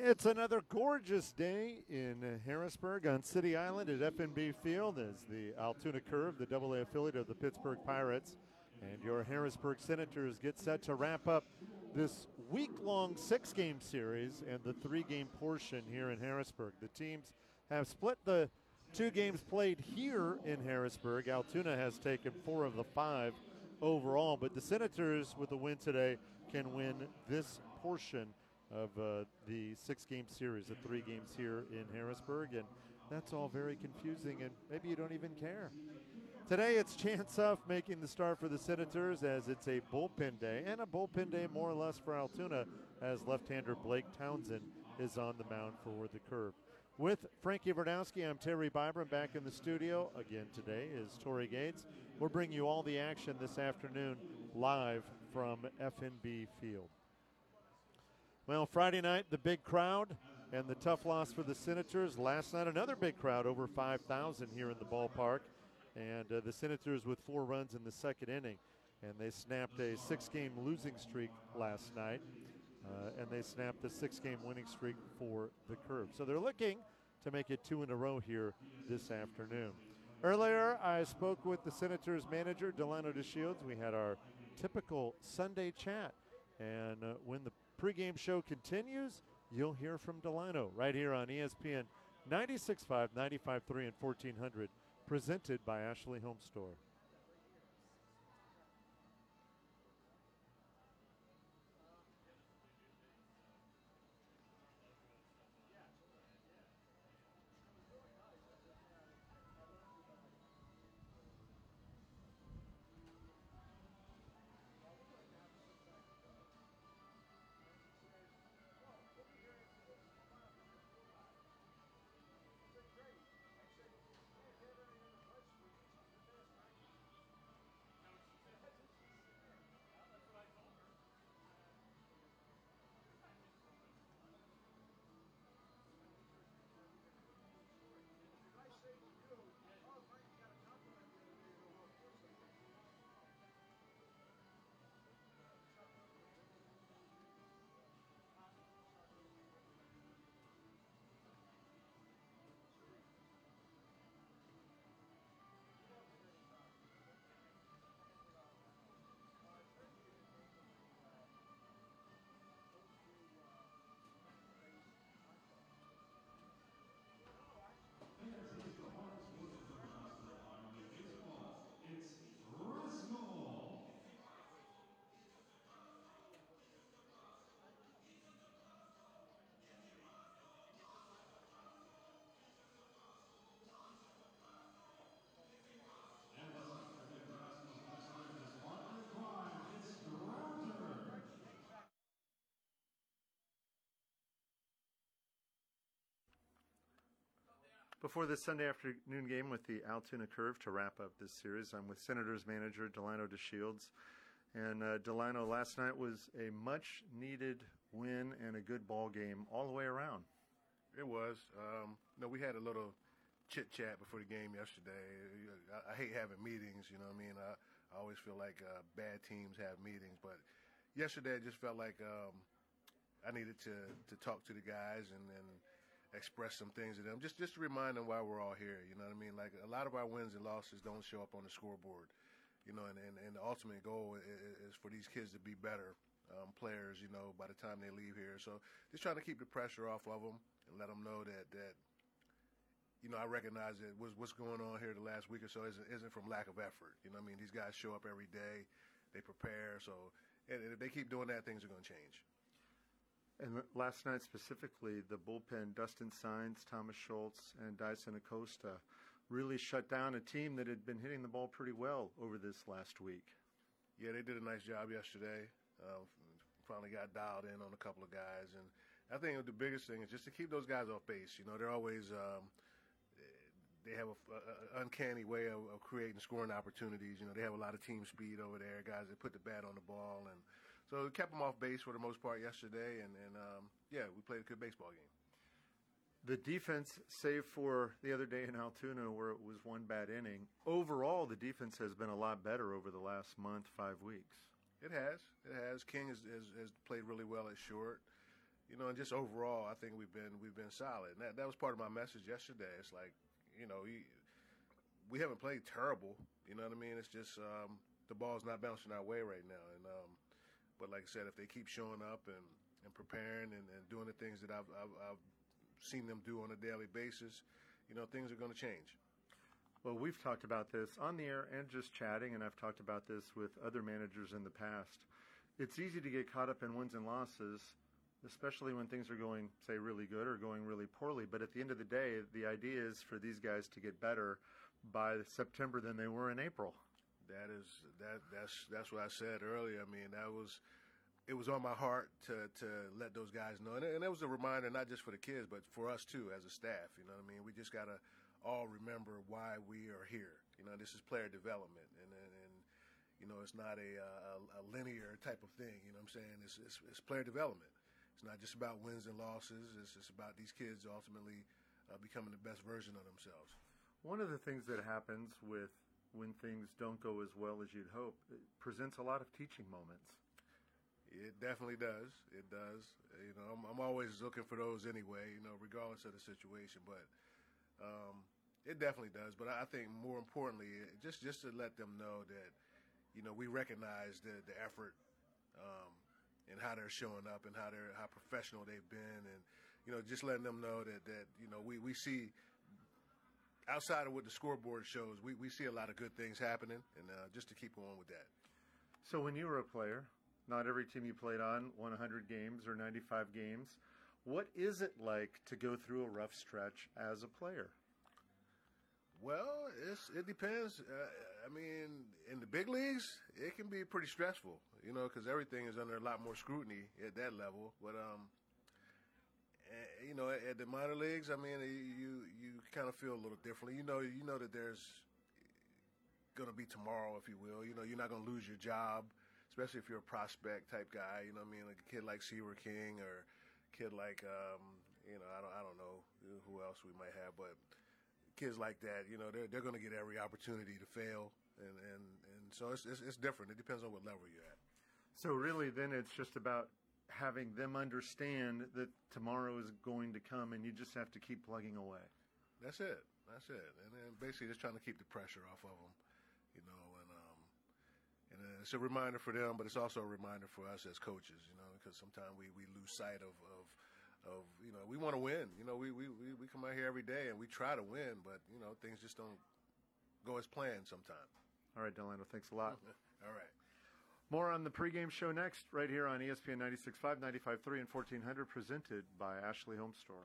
It's another gorgeous day in Harrisburg on City Island at FNB Field as the Altoona Curve, the AA affiliate of the Pittsburgh Pirates, and your Harrisburg Senators get set to wrap up this week-long six-game series and the three-game portion here in Harrisburg. The teams have split the two games played here in Harrisburg. Altoona has taken 4 of the 5 overall, but the Senators, with the win today, can win this portion of the six-game series, the 3 games here in Harrisburg, and that's all very confusing, and maybe you don't even care. Today it's Chance Huff making the start for the Senators as it's a bullpen day, and a bullpen day more or less for Altoona as left-hander Blake Townsend is on the mound for the Curve. With Frankie Verdowski, I'm Terry Bybron back in the studio. Again today is Tori Gates. We'll bring you all the action this afternoon live from FNB Field. Well, Friday night, the big crowd and the tough loss for the Senators. Last night, another big crowd, over 5,000 here in the ballpark. And the Senators with 4 runs in the second inning. And they snapped a 6-game losing streak last night. And they snapped the 6-game winning streak for the Curve. So they're looking to make it 2 in a row here this afternoon. Earlier, I spoke with the Senators manager, Delano DeShields. We had our typical Sunday chat. And when the pregame show continues, you'll hear from Delano right here on ESPN 96.5, 95.3, and 1400, presented by Ashley Home Store. Before this Sunday afternoon game with the Altoona Curve to wrap up this series, I'm with Senators manager Delano DeShields. And Delano, last night was a much-needed win and a good ball game all the way around. It was. We had a little chit-chat before the game yesterday. I hate having meetings, you know what I mean? I always feel like bad teams have meetings. But yesterday I just felt like I needed to talk to the guys and express some things to them, just to remind them why we're all here. You know what I mean? Like, a lot of our wins and losses don't show up on the scoreboard, you know, and the ultimate goal is for these kids to be better players, you know, by the time they leave here. So just trying to keep the pressure off of them and let them know that you know, I recognize that what's going on here the last week or so isn't from lack of effort. You know what I mean? These guys show up every day, they prepare, so and if they keep doing that, things are going to change. And last night specifically, the bullpen, Dustin Saenz, Thomas Schultz, and Dyson Acosta really shut down a team that had been hitting the ball pretty well over this last week. Yeah, they did a nice job yesterday. Finally got dialed in on a couple of guys. And I think the biggest thing is just to keep those guys off base. You know, they're always they have an uncanny way of creating scoring opportunities. You know, they have a lot of team speed over there, guys that put the bat on the ball. And so we kept them off base for the most part yesterday, and yeah, we played a good baseball game. The defense, save for the other day in Altoona where it was one bad inning, overall the defense has been a lot better over the last month, 5 weeks. It has. King has played really well at short. And just overall, I think we've been solid. And that was part of my message yesterday. It's like, we haven't played terrible. You know what I mean? It's just the ball's not bouncing our way right now. And but like I said, if they keep showing up and preparing and doing the things that I've seen them do on a daily basis, things are going to change. Well, we've talked about this on the air and just chatting, and I've talked about this with other managers in the past. It's easy to get caught up in wins and losses, especially when things are going, say, really good or going really poorly. But at the end of the day, the idea is for these guys to get better by September than they were in April. That's what I said earlier. I mean, it was on my heart to let those guys know, and it was a reminder not just for the kids, but for us too as a staff. You know what I mean? We just gotta all remember why we are here. This is player development, and it's not a linear type of thing. You know what I'm saying? It's player development. It's not just about wins and losses. It's about these kids ultimately becoming the best version of themselves. One of the things that happens when things don't go as well as you'd hope, it presents a lot of teaching moments. It definitely does. It does. I'm always looking for those anyway, regardless of the situation. But it definitely does. But I think more importantly, just to let them know that, we recognize the effort and how they're showing up and how professional they've been, and just letting them know that we see outside of what the scoreboard shows, we see a lot of good things happening, and just to keep on with that. So when you were a player, not every team you played on won 100 games or 95 games. What is it like to go through a rough stretch as a player? Well, it depends. I mean, in the big leagues, it can be pretty stressful, because everything is under a lot more scrutiny at that level. But, at the minor leagues, I mean, you kind of feel a little differently. You know that there's going to be tomorrow, if you will. You're not going to lose your job, especially if you're a prospect type guy. You know what I mean? Like a kid like Seaver King or a kid like, I don't know who else we might have, but kids like that, they're going to get every opportunity to fail, and so it's different. It depends on what level you're at. So really, then it's just about having them understand that tomorrow is going to come, and you just have to keep plugging away. That's it. And then basically just trying to keep the pressure off of them, and it's a reminder for them, but it's also a reminder for us as coaches, because sometimes we lose sight of we want to win. We come out here every day and we try to win, but things just don't go as planned sometimes. All right, Delano, thanks a lot. All right. More on the pregame show next, right here on ESPN 96.5, 95.3, and 1400, presented by Ashley Home Store.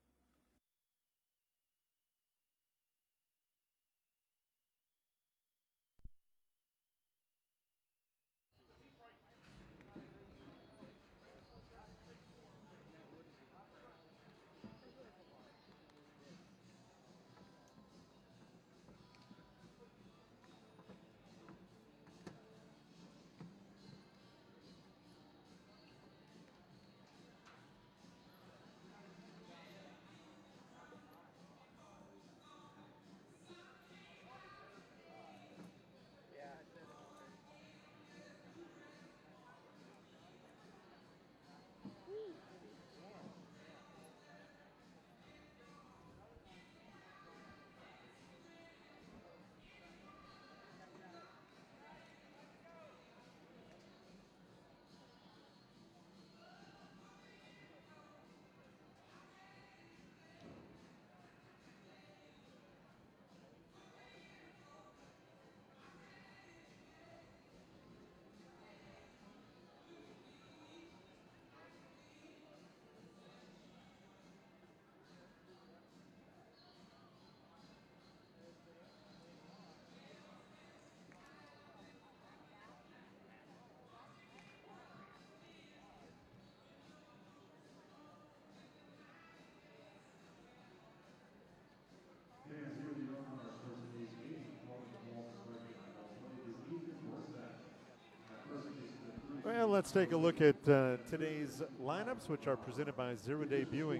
Well, let's take a look at today's lineups, which are presented by Zero Day Brewing.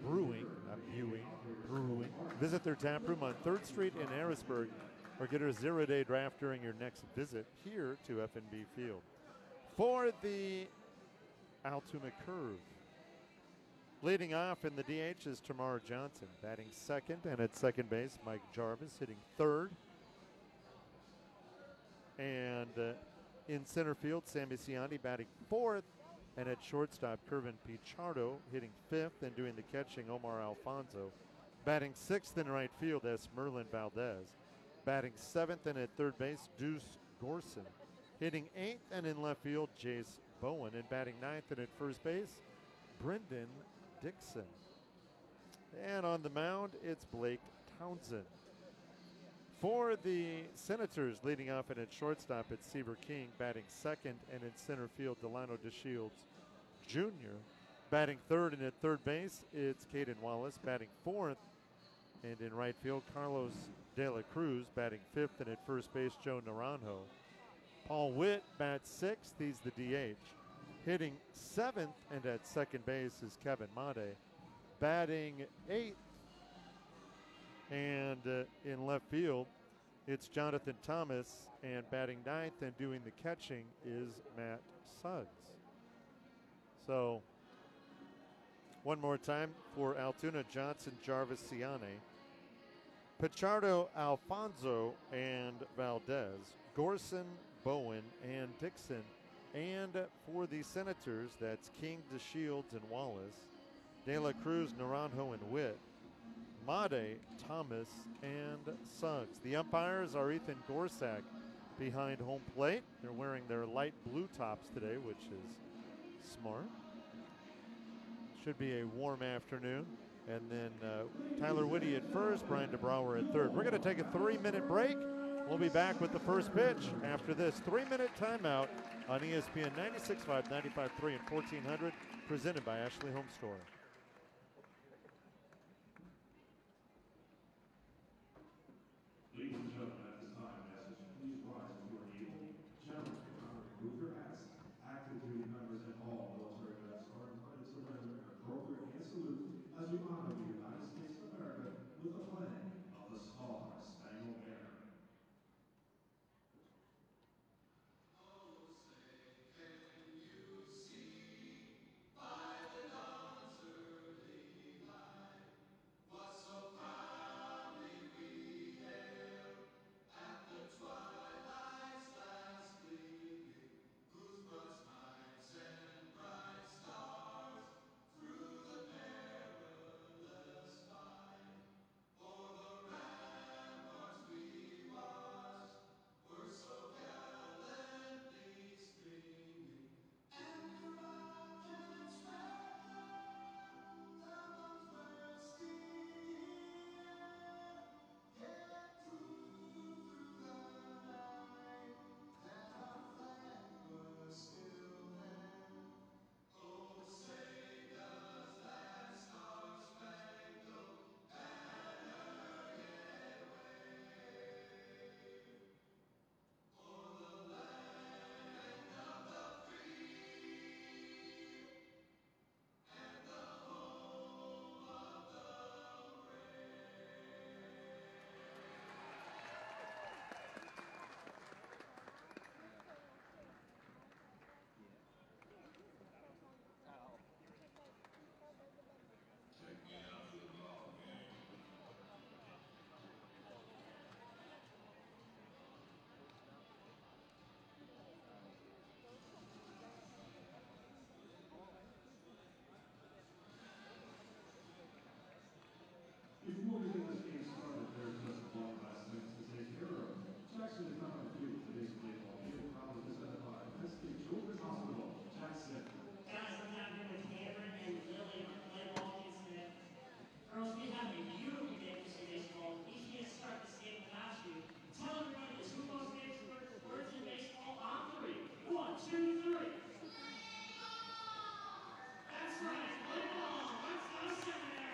Visit their tap room on 3rd Street in Harrisburg, or get a 0-day draft during your next visit here to FNB Field. For the Altoona Curve, Leading off in the DH is Tamar Johnson, batting second, and at second base, Mike Jarvis hitting third. And in center field, Sammy Ciani batting fourth, and at shortstop, Kervin Pichardo hitting fifth, and doing the catching, Omar Alfonso. Batting sixth in right field, that's Merlin Valdez. Batting seventh and at third base, Deuce Gorson. Hitting eighth and in left field, Jace Bowen. And batting ninth and at first base, Brendan Dixon. And on the mound, it's Blake Townsend. For the Senators, leading off and at shortstop, it's Seaver King. Batting second and in center field, Delano DeShields Jr. Batting third and at third base, it's Caden Wallace. Batting fourth and in right field, Carlos De La Cruz. Batting fifth and at first base, Joe Naranjo. Paul Witt bats sixth. He's the DH. Hitting seventh and at second base is Kevin Made. Batting eighth and in left field, it's Jonathan Thomas. And batting ninth and doing the catching is Matt Suggs. So, one more time for Altoona: Johnson, Jarvis, Ciani, Pichardo, Alfonso, and Valdez, Gorson, Bowen, and Dixon. And for the Senators, that's King, DeShields, and Wallace, De La Cruz, Naranjo, and Witt, Made, Thomas, and Suggs. The umpires are Ethan Gorsak behind home plate. They're wearing their light blue tops today, which is smart. Should be a warm afternoon. And then Tyler Whitty at first, Brian DeBrouwer at third. We're going to take a 3-minute break. We'll be back with the first pitch after this 3-minute timeout on ESPN 96.5, 95.3, and 1400, presented by Ashley Home Store. Ladies and gentlemen, at this time, I ask that you please rise if you are able. Gentlemen, remove your hats. Active duty members and all military vets are invited to render an appropriate hand salute as we honor the United States of America with the playing of the Star-Spangled Banner. Before we get this game started, there's just a long last minute to take care of. Jackson is not on the field for today's baseball game. Probably presented by Penske Children's Hospital. Jackson. Guys, I'm down here with Cameron and Lily on play ball kids today. Girls, we have a beautiful day for some baseball. Each can't start this game without you. Tell everybody this. Who knows names for words in baseball on three? 1, 2, 3. That's right. Play ball. Let's go, Senators.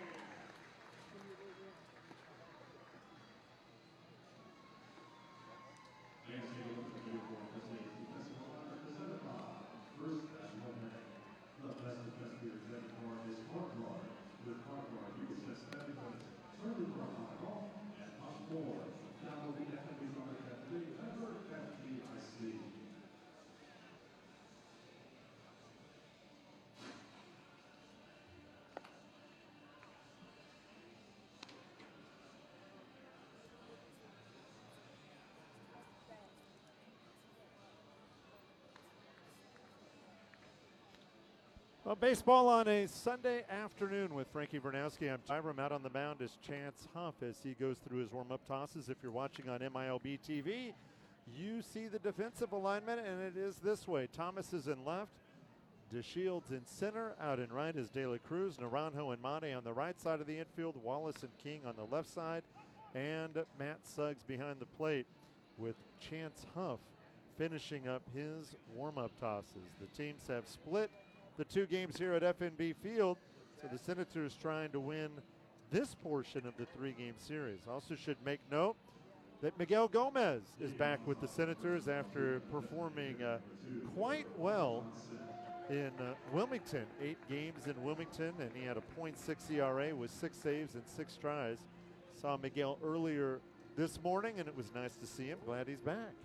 Let's take a look at the uniform for today's defensive lineup presented by First National Bank. The best defense here presented for is Park Guard. With Park Guard, you can set 70 minutes, turn the car on off, and punch forward. Download the FNB from the FNB, ever FDIC. Well, baseball on a Sunday afternoon with Frankie Vernowski. I'm Tyram. Out on the mound is Chance Huff as he goes through his warm-up tosses. If you're watching on MILB TV, you see the defensive alignment, and it is this way. Thomas is in left, DeShields in center. Out in right is De La Cruz, Naranjo and Mate on the right side of the infield, Wallace and King on the left side, and Matt Suggs behind the plate with Chance Huff finishing up his warm-up tosses. The teams have split the 2 games here at FNB Field, so the Senators trying to win this portion of the 3-game series. Also should make note that Miguel Gomez is back with the Senators after performing quite well in Wilmington. 8 games in Wilmington, and he had a .6 ERA with 6 saves and 6 tries. Saw Miguel earlier this morning, and it was nice to see him. Glad he's back.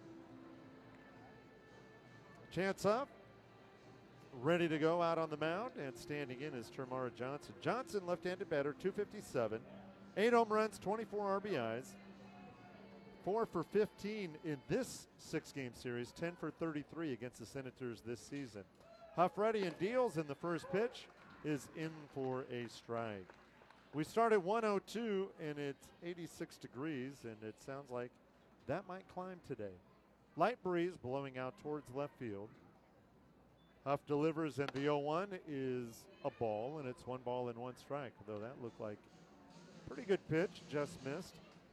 Chance up. Ready to go out on the mound, and standing in is Termarr Johnson. Johnson, left-handed batter, 257, 8 home runs, 24 RBIs, 4 for 15 in this 6-game series, 10 for 33 against the Senators this season. Huff ready and deals, and the first pitch is in for a strike. We start at 102, and it's 86 degrees, and it sounds like that might climb today. Light breeze blowing out towards left field. Huff delivers, and the 0-1 is a ball, and it's 1 ball and 1 strike, though that looked like a pretty good pitch, just missed.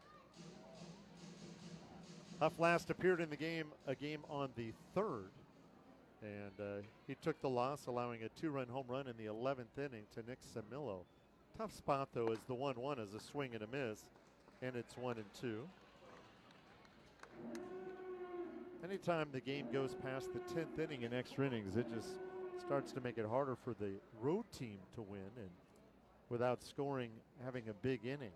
Huff last appeared in the game, on the 3rd, and he took the loss, allowing a 2-run home run in the 11th inning to Nick Samillo. Tough spot, though, as the 1-1 is a swing and a miss, and it's 1-2. Anytime the game goes past the 10th inning in extra innings, it just starts to make it harder for the road team to win, and without scoring, having a big inning.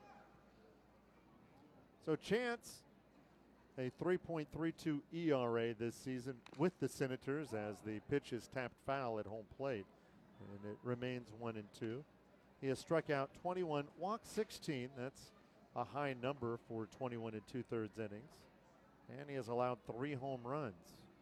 So Chance, a 3.32 ERA this season with the Senators as the pitch is tapped foul at home plate, and it remains 1-2. He has struck out 21, walked 16. That's a high number for 21 2/3 innings. And he has allowed 3 home runs.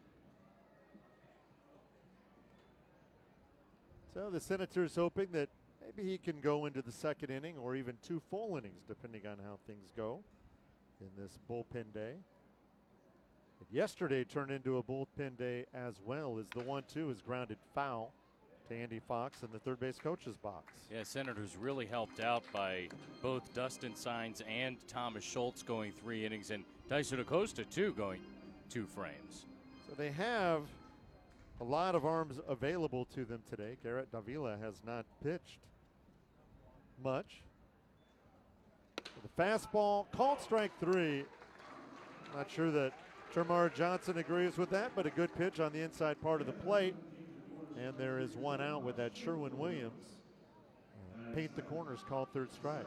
So the Senators hoping that maybe he can go into the 2nd inning or even 2 full innings, depending on how things go in this bullpen day. And yesterday turned into a bullpen day as well, as the 1-2 is grounded foul to Andy Fox in the third base coach's box. Yeah, Senators really helped out by both Dustin Signs and Thomas Schultz going 3 innings, and Dyson Acosta, too, going 2 frames. So they have a lot of arms available to them today. Garrett Davila has not pitched much. The fastball called strike 3. Not sure that Termarr Johnson agrees with that, but a good pitch on the inside part of the plate. And there is 1 out with that Sherwin Williams. Paint the corners, called 3rd strike.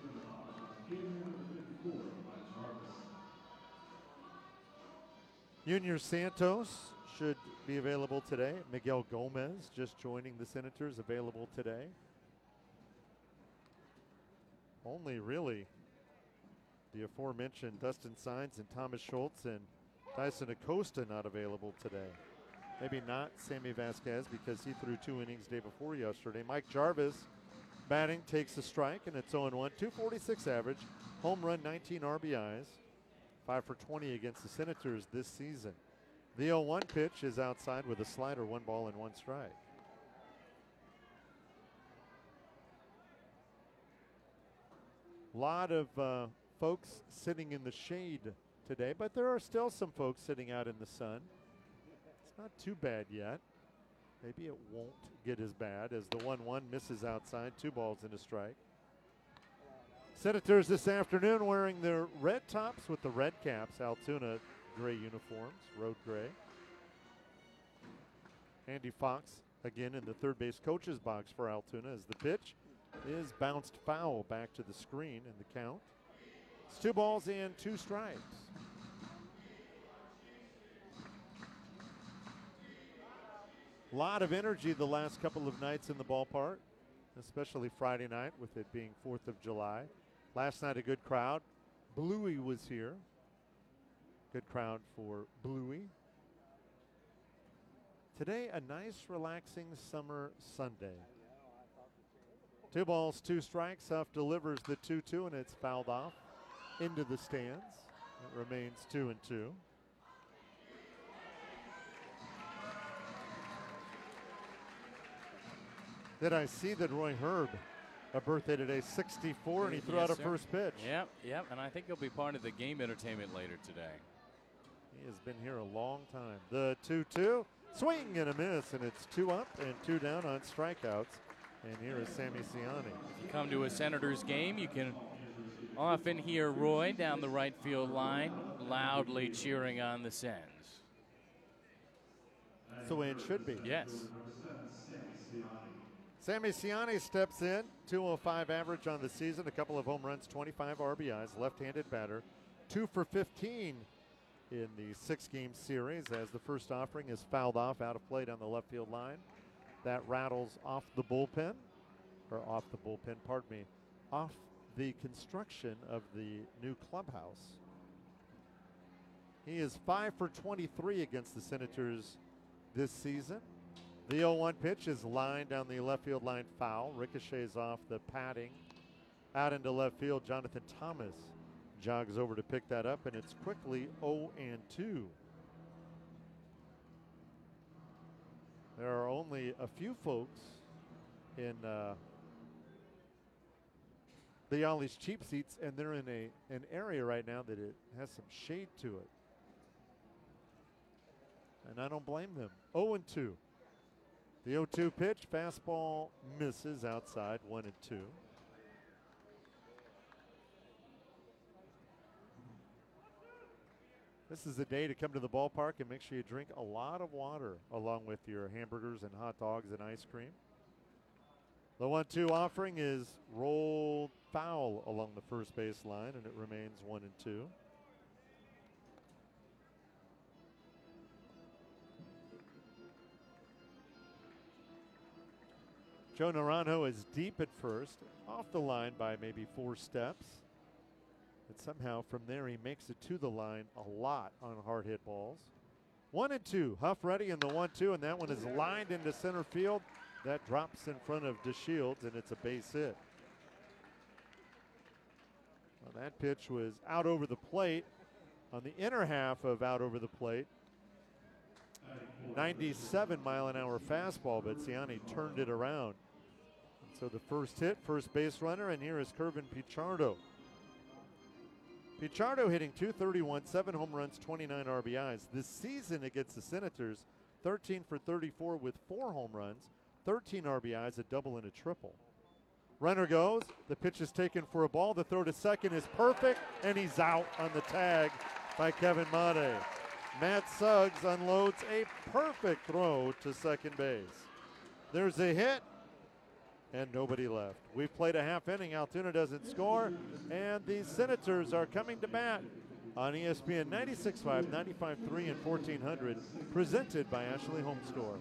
Junior Santos should be available today. Miguel Gomez just joining the Senators, available today. Only really the aforementioned Dustin Signs and Thomas Schultz and Dyson Acosta not available today. Maybe not Sammy Vasquez because he threw 2 innings day before yesterday. Mike Jarvis batting, takes a strike, and it's 0-1. 246 average, home run, 19 RBIs, 5 for 20 against the Senators this season. The 0-1 pitch is outside with a slider, 1 ball and 1 strike. A lot of folks sitting in the shade today, but there are still some folks sitting out in the sun. It's not too bad yet. Maybe it won't get as bad as the 1-1 misses outside, 2 balls and a strike. Senators this afternoon wearing their red tops with the red caps, Altoona gray uniforms, road gray. Andy Fox again in the third base coach's box for Altoona as the pitch is bounced foul back to the screen in the count. It's 2 balls and 2 strikes. A lot of energy the last couple of nights in the ballpark, especially Friday night with it being 4th of July. Last night a good crowd. Bluey was here. Good crowd for Bluey. Today, a nice, relaxing summer Sunday. 2 balls, 2 strikes. Huff delivers the 2-2, and it's fouled off into the stands. It remains 2-2. Did I see that Roy Herb, a birthday today, 64, and he threw out a first pitch. Yep, and I think he'll be part of the game entertainment later today. He has been here a long time. The 2-2, swing and a miss, and it's 2 up and 2 down on strikeouts. And here is Sammy Ciani. If you come to a Senators game, you can often hear Roy down the right field line loudly cheering on the Sens. That's the way it should be. Yes. Sammy Ciani steps in, 205 average on the season, a couple of home runs, 25 RBIs, left-handed batter, 2 for 15 in the 6-game series as the first offering is fouled off out of play down the left field line. That rattles off the bullpen, off the construction of the new clubhouse. He is 5 for 23 against the Senators this season. The 0-1 pitch is lined down the left field line foul. Ricochets off the padding out into left field. Jonathan Thomas jogs over to pick that up, and it's quickly 0-2. There are only a few folks in the Ollie's cheap seats, and they're in an area right now that it has some shade to it. And I don't blame them. 0-2. The 0-2 pitch, fastball misses outside, 1-2. This is the day to come to the ballpark and make sure you drink a lot of water along with your hamburgers and hot dogs and ice cream. The 1-2 offering is rolled foul along the first base line, and it remains 1-2. Joe Naranjo is deep at first, off the line by maybe 4 steps. But somehow from there he makes it to the line a lot on hard hit balls. 1-2, Huff ready in the 1-2, and that one is lined into center field. That drops in front of DeShields, and it's a base hit. Well, that pitch was out over the plate, on the inner half of out over the plate. 97-mile-an-hour fastball, but Ciani turned it around. And so the first hit, first base runner, and here is Kervin Pichardo. Pichardo hitting .231, 7 home runs, 29 RBIs. This season against the Senators, 13 for 34 with 4 home runs, 13 RBIs, a double and a triple. Runner goes, the pitch is taken for a ball. The throw to second is perfect, and he's out on the tag by Kevin Made. Matt Suggs unloads a perfect throw to second base. There's a hit, and nobody left. We've played a half inning. Altoona doesn't score, and the Senators are coming to bat on ESPN 96.5, 95.3, and 1400, presented by Ashley Home Store.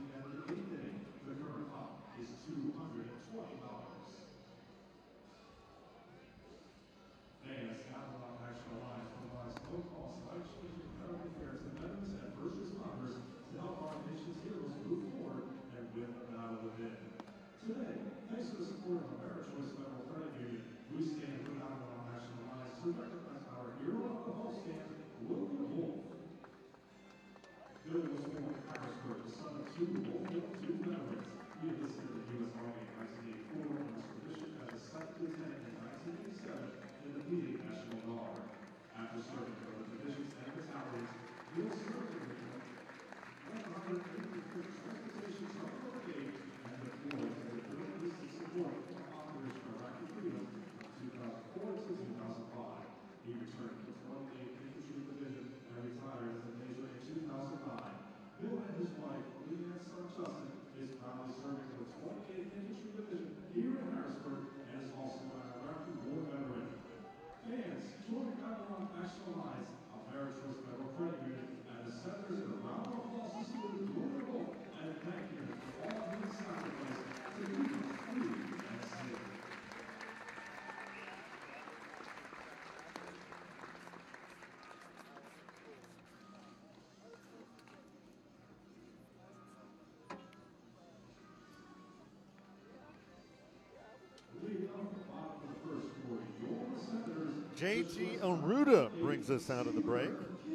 JT Aruda brings us out of the break.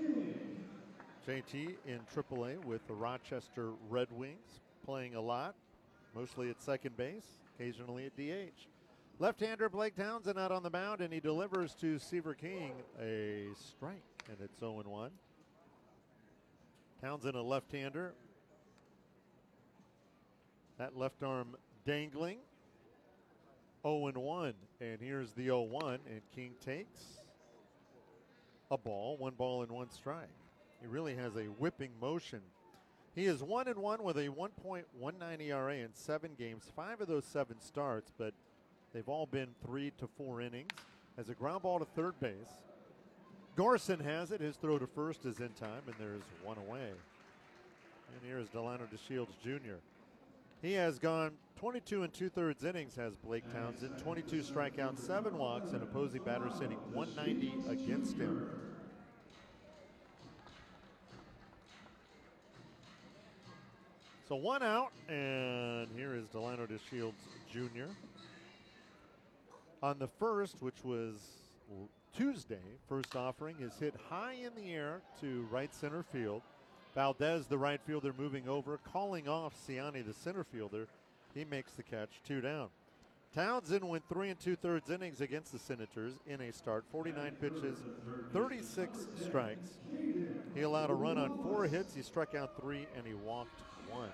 JT in AAA with the Rochester Red Wings, playing a lot, mostly at second base, occasionally at DH. Left-hander Blake Townsend out on the mound, and he delivers to Seaver King a strike, and it's 0-1. Townsend, a left-hander. That left arm dangling. 0-1, and here's the 0-1, and King takes a ball, 1 ball and 1 strike. He really has a whipping motion. He is 1-1 with a 1.19 ERA in 7 games, 5 of those 7 starts, but they've all been 3 to 4 innings. Has a ground ball to third base. Gorson has it. His throw to first is in time, and there's 1 away. And here's Delano DeShields Jr. He has gone 22 2/3 innings, has Blake Townsend, 22 strikeouts, 7 walks, and opposing batters hitting 190 against him. So 1 out, and here is Delano DeShields Jr. On the first, which was Tuesday, first offering is hit high in the air to right center field. Valdez, the right fielder, moving over, calling off Ciani, the center fielder. He makes the catch, 2 down. Townsend went 3 2/3 innings against the Senators in a start, 49 pitches, 36 strikes. He allowed a run on 4 hits. He struck out 3, and he walked 1.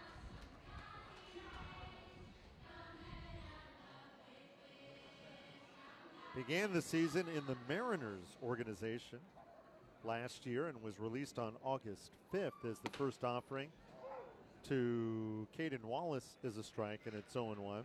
Began the season in the Mariners organization last year and was released on August 5th as the first offering to Caden Wallace is a strike, and it's 0-1.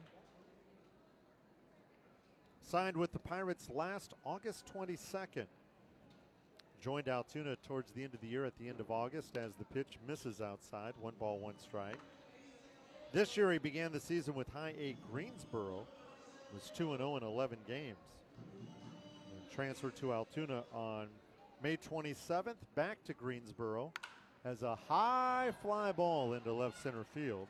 Signed with the Pirates last August 22nd. Joined Altoona towards the end of the year at the end of August as the pitch misses outside, 1 ball, 1 strike. This year he began the season with High A Greensboro, was 2-0 in 11 games. And transferred to Altoona on May 27th, back to Greensboro, has a high fly ball into left center field.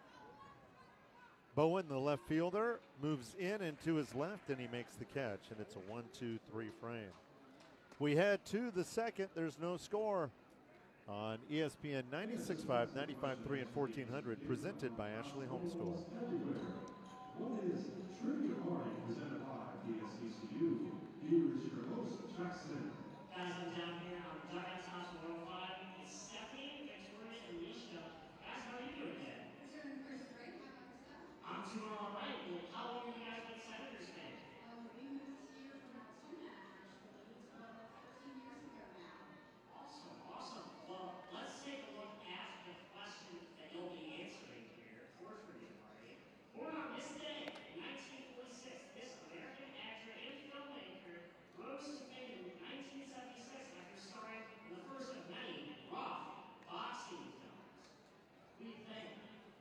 Bowen, the left fielder, moves in and to his left, and he makes the catch, and it's a 1-2-3 frame. We head to the second. There's no score on ESPN 96.5, 95.3, and 1400, presented by Ashley Home Store. What is Trivia Party presented by PSCCU? Here is your host, Jackson. Guys, I'm down here on Dugout House 105. It's Stephanie, Victoria, and Alicia. Guys, how are you doing today? Doing pretty great. How about yourself? I'm doing all right. Well, how long have you guys been Senators fans? We moved here from Altoona, actually. It's about 14 years ago now. Awesome, awesome. Well, let's take a look at the question that you'll be answering here for Trivia Party. Born on this day in 1946, this American actor and filmmaker rose to fame in 1976 after starring in the first of many rough boxing films. What do you think?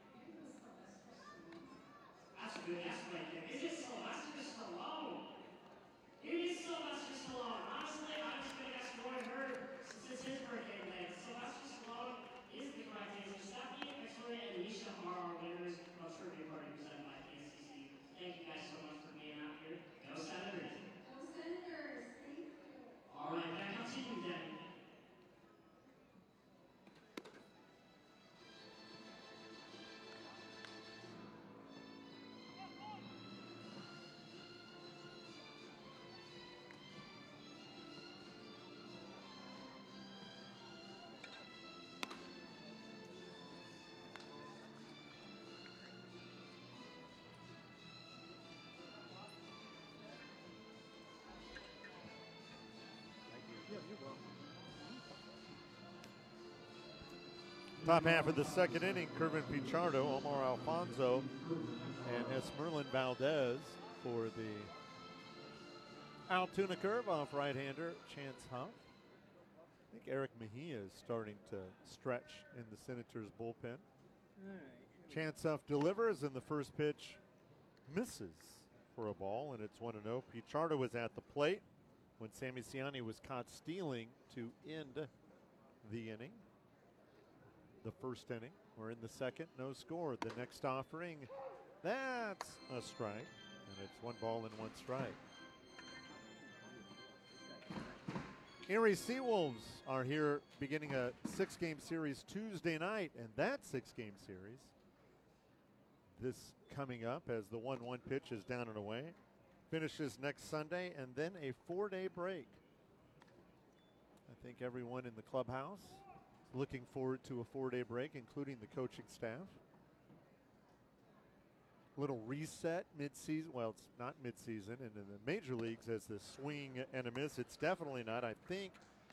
That's a good guess right there. Is it Sylvester Stallone? It is Sylvester Stallone. Honestly, I was going to guess Roy Hurd since it's his birthday today. Sylvester Stallone is the correct answer. Stephanie, Victoria, and Alicia are our winners of Trivia Party presented by PSCC. Thank you guys so much for being out here. Go Senators. Go Senators. Thank you. All right, back up to you, Denny. Top half of the second inning, Kervin Pichardo, Omar Alfonso, and Esmerlin Valdez for the Altoona Curve off right-hander Chance Huff. I think Eric Mejia is starting to stretch in the Senators bullpen. Chance Huff delivers, and the first pitch misses for a ball, and it's 1-0. Pichardo was at the plate when Sammy Ciani was caught stealing to end the inning. The first inning. We're in the second, no score. The next offering, that's a strike, and it's 1 ball and 1 strike. Erie Seawolves are here beginning a 6-game series Tuesday night, and that 6-game series, this coming up as the 1-1 pitch is down and away, finishes next Sunday, and then a 4-day break. I think everyone in the clubhouse is looking forward to a 4-day break, including the coaching staff. Little reset mid-season. Well, it's not mid-season, and in the major leagues as the swing and a miss, it's definitely not. I think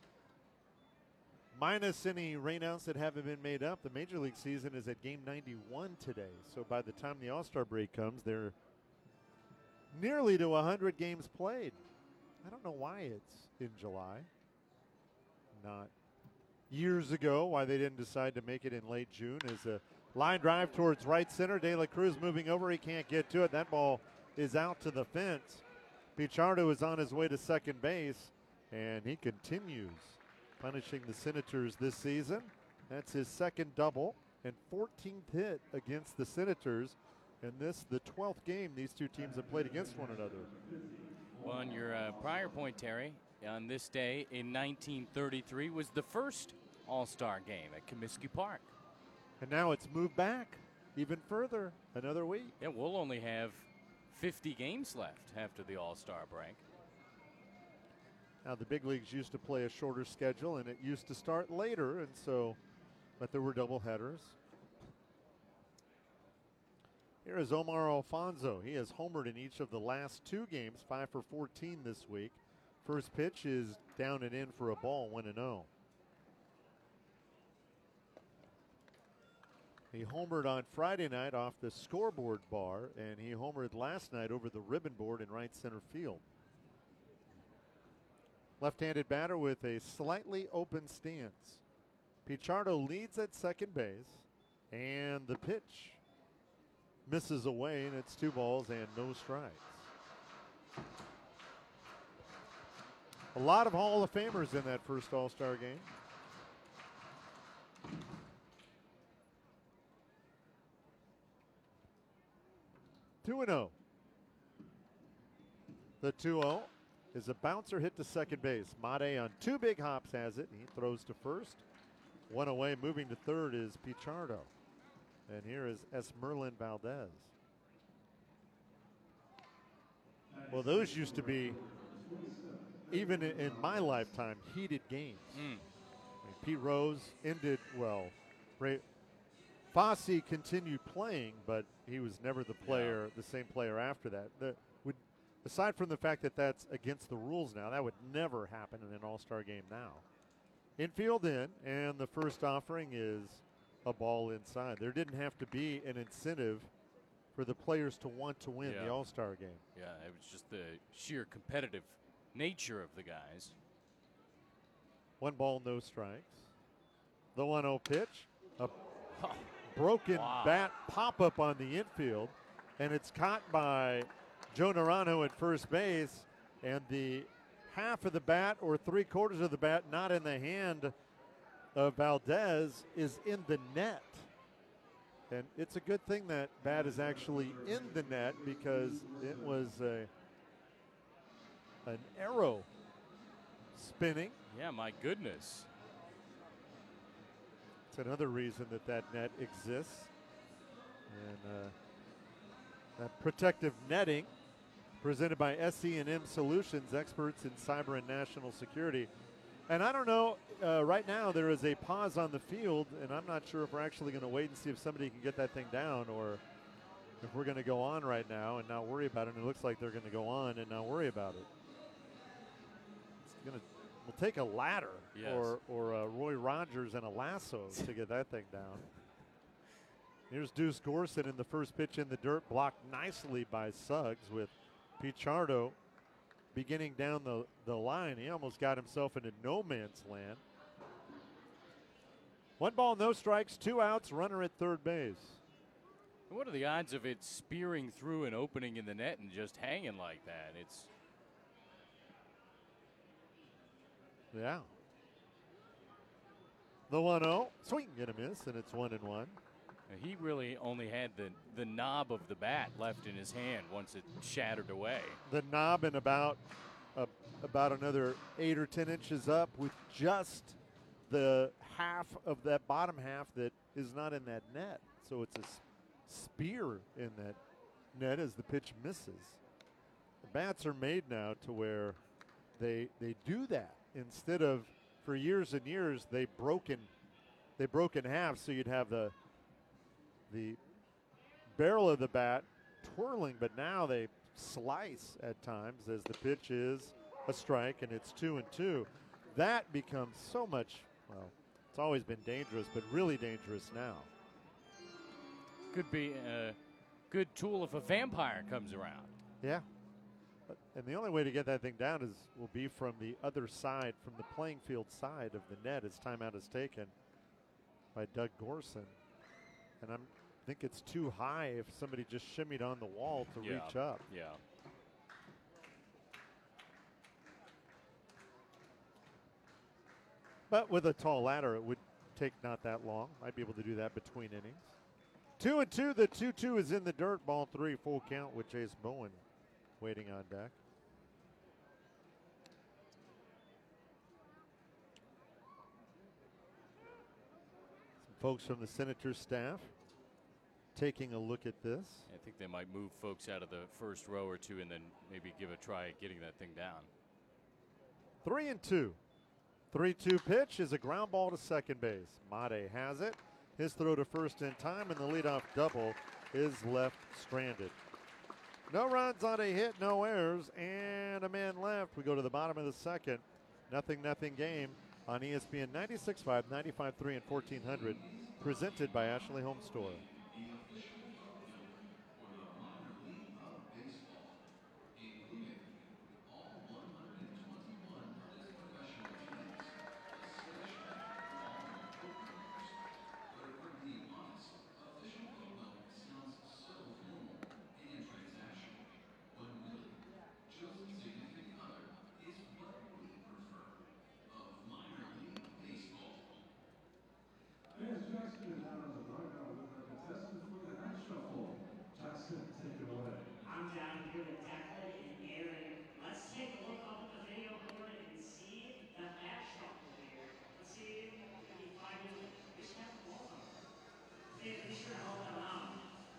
minus any rainouts that haven't been made up, the major league season is at game 91 today. So by the time the All-Star break comes, they're nearly to 100 games played. I don't know why it's in July. Not years ago, why they didn't decide to make it in late June is a line drive towards right center. De La Cruz moving over. He can't get to it. That ball is out to the fence. Pichardo is on his way to second base, and he continues punishing the Senators this season. That's his second double and 14th hit against the Senators. And this, the 12th game these two teams have played against one another. Well, on your prior point, Terry, on this day in 1933 was the first All-Star game at Comiskey Park. And now it's moved back even further, another week. Yeah, we'll only have 50 games left after the All-Star break. Now, the big leagues used to play a shorter schedule, and it used to start later, and so, but there were doubleheaders. Here is Omar Alfonso. He has homered in each of the last 2 games, 5 for 14 this week. First pitch is down and in for a ball, 1-0. He homered on Friday night off the scoreboard bar, and he homered last night over the ribbon board in right center field. Left-handed batter with a slightly open stance. Pichardo leads at second base, and the pitch misses away, and it's 2 balls and no strikes. A lot of Hall of Famers in that first All-Star game. Two and 0. The 2-0 is a bouncer hit to second base. Mate on 2 big hops has it. He throws to first. 1 away, moving to third is Pichardo. And here is Esmerlin Valdez. Well, those used to be, even in my lifetime, heated games. I mean, Pete Rose ended, well, Fosse continued playing, but he was never the player, the same player after that. Aside from the fact that that's against the rules now, that would never happen in an All-Star game now. Infield in, and the first offering is a ball inside. There didn't have to be an incentive for the players to want to win the All-Star game. Yeah, it was just the sheer competitive nature of the guys. 1 ball, no strikes. The 1-0 pitch, a broken bat pop-up on the infield, and it's caught by Joe Naranjo at first base, and the half of the bat or 3/4 of the bat not in the hand of Valdez is in the net. And it's a good thing that bat is actually in the net, because it was an arrow spinning. Yeah, my goodness. It's another reason that net exists. And that protective netting presented by SE&M Solutions, experts in cyber and national security. And I don't know, right now there is a pause on the field, and I'm not sure if we're actually going to wait and see if somebody can get that thing down, or if we're going to go on right now and not worry about it. And it looks like they're going to go on and not worry about it. It's going to will take a ladder, yes, or Roy Rogers and a lasso to get that thing down. Here's Deuce Gorson in the first pitch in the dirt, blocked nicely by Suggs, with Pichardo beginning down the line. He almost got himself into no man's land. 1 ball, no strikes, 2 outs, runner at third base. What are the odds of it spearing through an opening in the net and just hanging like that? It's yeah. The 1-0, swing and a miss, and it's 1-1. He really only had the knob of the bat left in his hand once it shattered away. The knob and about a about another 8 or 10 inches up with just the half of that bottom half that is not in that net. So it's a spear in that net as the pitch misses. The bats are made now to where they do that instead of, for years and years, they broke in half, so you'd have the barrel of the bat twirling, but now they slice at times as the pitch is a strike and it's 2-2. That becomes so much, well, it's always been dangerous, but really dangerous now. Could be a good tool if a vampire comes around. Yeah. And the only way to get that thing down will be from the other side, from the playing field side of the net, as timeout is taken by Doug Gorson. And I think it's too high if somebody just shimmied on the wall to reach up. Yeah. But with a tall ladder, it would take not that long. Might be able to do that between innings. 2-2. The 2-2 is in the dirt. Ball 3, full count with Chase Bowen waiting on deck. Some folks from the Senators staff taking a look at this. I think they might move folks out of the first row or two and then maybe give a try at getting that thing down. 3-2. 3-2 pitch is a ground ball to second base. Mate has it. His throw to first in time, and the leadoff double is left stranded. No runs on a hit, no errors, and a man left. We go to the bottom of the second. 0-0 game on ESPN 96.5, 95.3, and 1400. Presented by Ashley Home Store. As Jackson is out of the dugout with our contestant for the half shuffle. Jackson, take it away. I'm down here with Declan and Aaron. Let's take a look up at the video board and see the half shuffle here. Let's see if we can find it. We should have the ball number. Be sure to hold them out.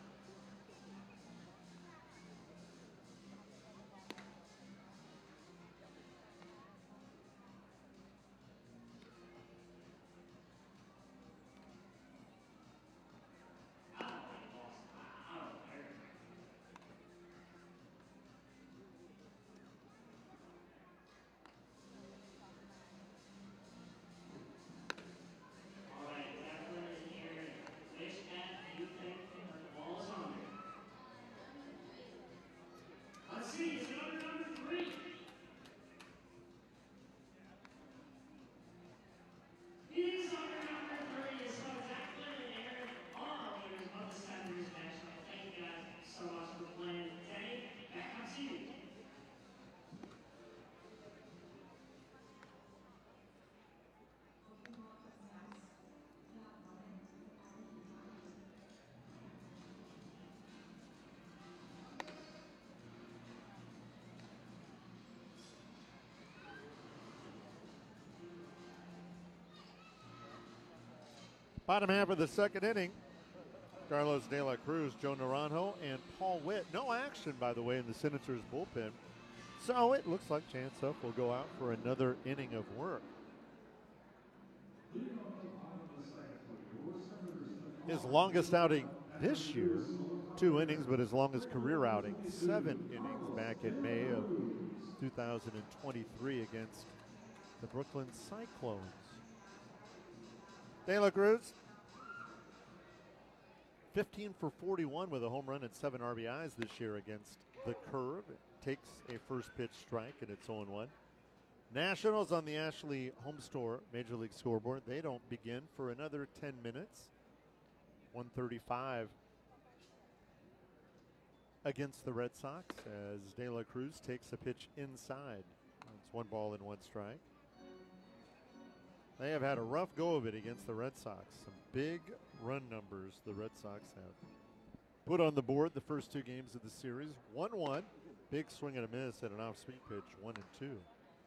All right, Declan and Aaron. Which net do you think the ball is under? Let's see. Is it under number 3? It is under number 3. So Declan and Aaron are winners of the Senators match. Thank you guys so much for playing today. Back up to you. Bottom half of the second inning. Carlos De La Cruz, Joe Naranjo, and Paul Witt. No action, by the way, in the Senators bullpen. So it looks like Chance Huff will go out for another inning of work. His longest outing this year, 2 innings, but his longest career outing, 7 innings back in May of 2023 against the Brooklyn Cyclones. De La Cruz, 15 for 41 with a home run and 7 RBIs this year against the Curve. It takes a first pitch strike, and it's 0-1. Nationals on the Ashley Home Store Major League Scoreboard. They don't begin for another 10 minutes. 135 against the Red Sox as De La Cruz takes a pitch inside. It's 1 ball and 1 strike. They have had a rough go of it against the Red Sox. Some big run numbers the Red Sox have put on the board the first 2 games of the series. 1-1, big swing and a miss at an off-speed pitch, 1-2.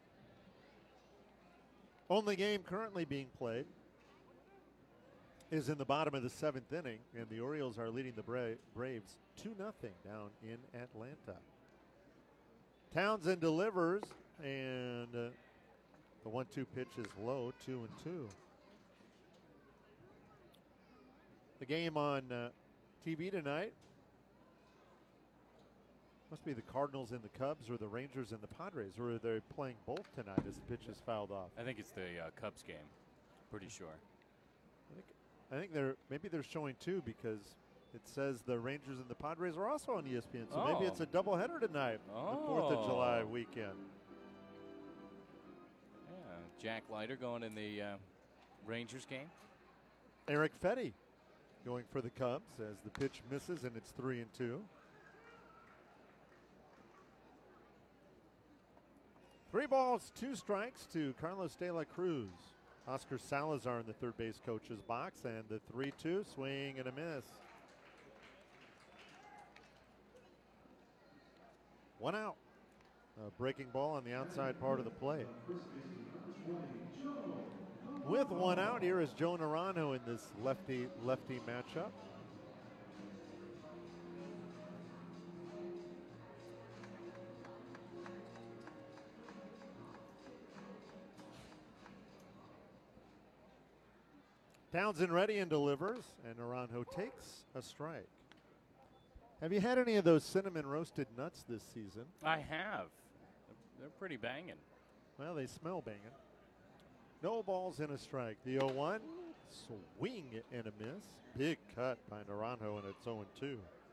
Only game currently being played is in the bottom of the 7th inning, and the Orioles are leading the Braves 2-0 down in Atlanta. Townsend delivers, and the 1-2 pitch is low, 2-2. The game on TV tonight must be the Cardinals and the Cubs, or the Rangers and the Padres, or are they playing both tonight as the pitch is fouled off? I think it's the Cubs game. Pretty sure. I think they're showing two, because it says the Rangers and the Padres are also on ESPN. So maybe it's a doubleheader tonight, the 4th of July weekend. Yeah, Jack Leiter going in the Rangers game. Eric Fetty going for the Cubs as the pitch misses, and it's 3-2. 3 balls, 2 strikes to Carlos De La Cruz. Oscar Salazar in the third base coach's box, and the 3-2 swing and a miss. 1 out. A breaking ball on the outside part of the plate. With 1 out, here is Joe Naranjo in this lefty-lefty matchup. Townsend ready and delivers, and Naranjo takes a strike. Have you had any of those cinnamon roasted nuts this season? I have. They're pretty banging. Well, they smell banging. No balls and a strike. The 0-1, swing and a miss. Big cut by Naranjo, and it's 0-2.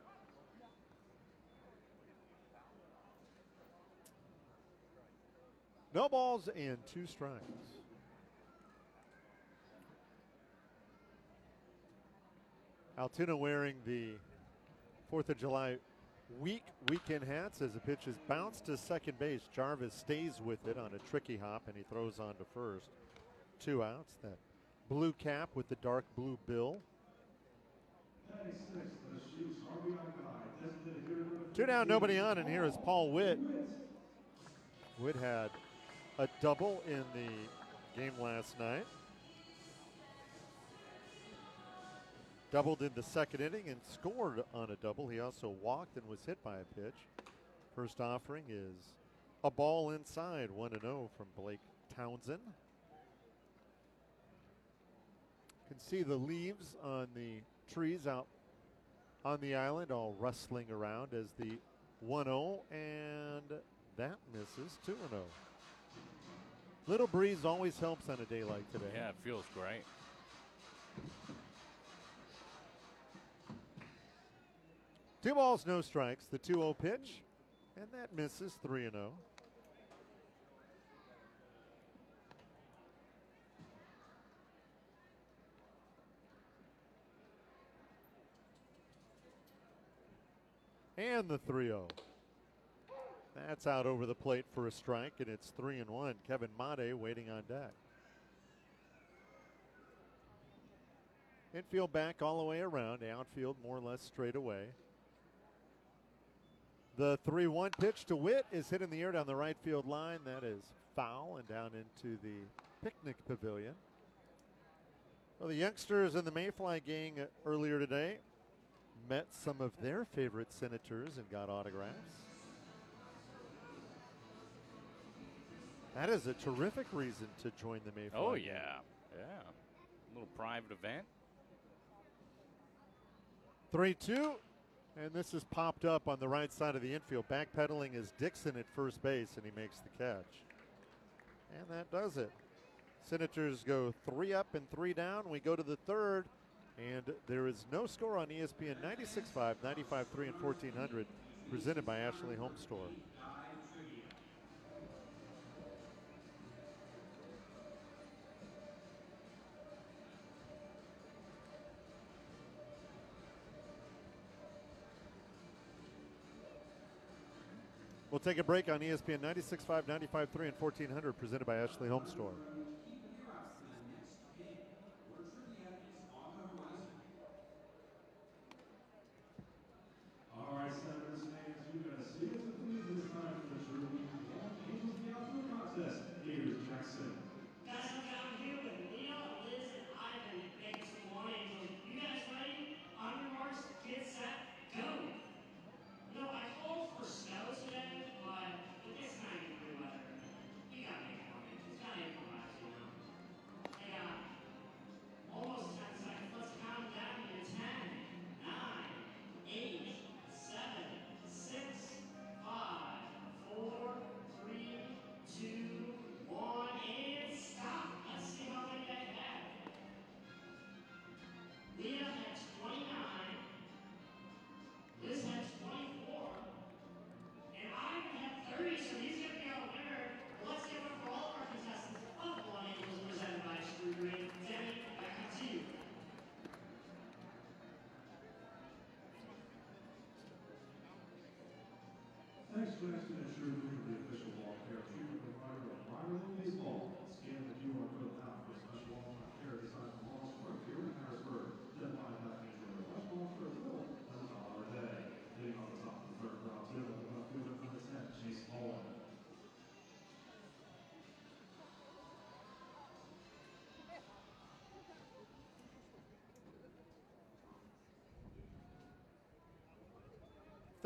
No balls and 2 strikes. Altoona wearing the 4th of July weekend hats as the pitch is bounced to second base. Jarvis stays with it on a tricky hop, and he throws on to first. 2 outs. That blue cap with the dark blue bill. 2 down, nobody on, and here is Paul Witt. Witt had a double in the game last night. Doubled in the second inning and scored on a double. He also walked and was hit by a pitch. First offering is a ball inside, 1-0 from Blake Townsend. You can see the leaves on the trees out on the island all rustling around as the 1-0, and that misses. 2-0. Little breeze always helps on a day like today. Yeah, it feels great. Two balls, no strikes. The 2-0 pitch, and that misses. 3-0. And the 3-0. That's out over the plate for a strike, and it's 3-1. Kevin Made waiting on deck. Infield back all the way around. Outfield more or less straight away. The 3-1 pitch to Witt is hit in the air down the right field line. That is foul and down into the picnic pavilion. Well, the youngsters in the Mayfly gang earlier today met some of their favorite Senators and got autographs. That is a terrific reason to join the Mayfly. Oh, gang. yeah. Yeah. A little private event. 3-2. And this is popped up on the right side of the infield. Backpedaling is Dixon at first base, and he makes the catch. And that does it. Senators go 3 up and 3 down. We go to the third, and there is no score on ESPN 96.5, 95.3, and 1400, presented by Ashley Home Store. We'll take a break on ESPN 96.5, 95.3, and 1400, presented by Ashley Home Store. All right, Senators fans, you got to see us and please this time for the true Angels of the Altoona contest. Here's Jackson. Guys,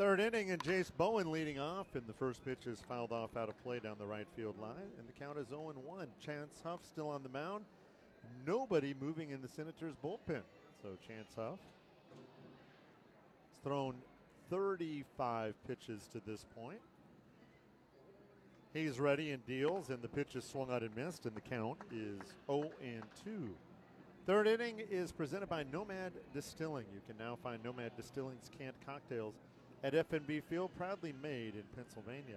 Third inning, and Jace Bowen leading off, and the first pitch is fouled off out of play down the right field line, and the count is 0-1. Chance Huff still on the mound. Nobody moving in the Senators bullpen. So Chance Huff has thrown 35 pitches to this point. He's ready and deals, and the pitch is swung out and missed, and the count is 0-2. Third inning is presented by Nomad Distilling. You can now find Nomad Distilling's canned cocktails at FNB Field, proudly made in Pennsylvania.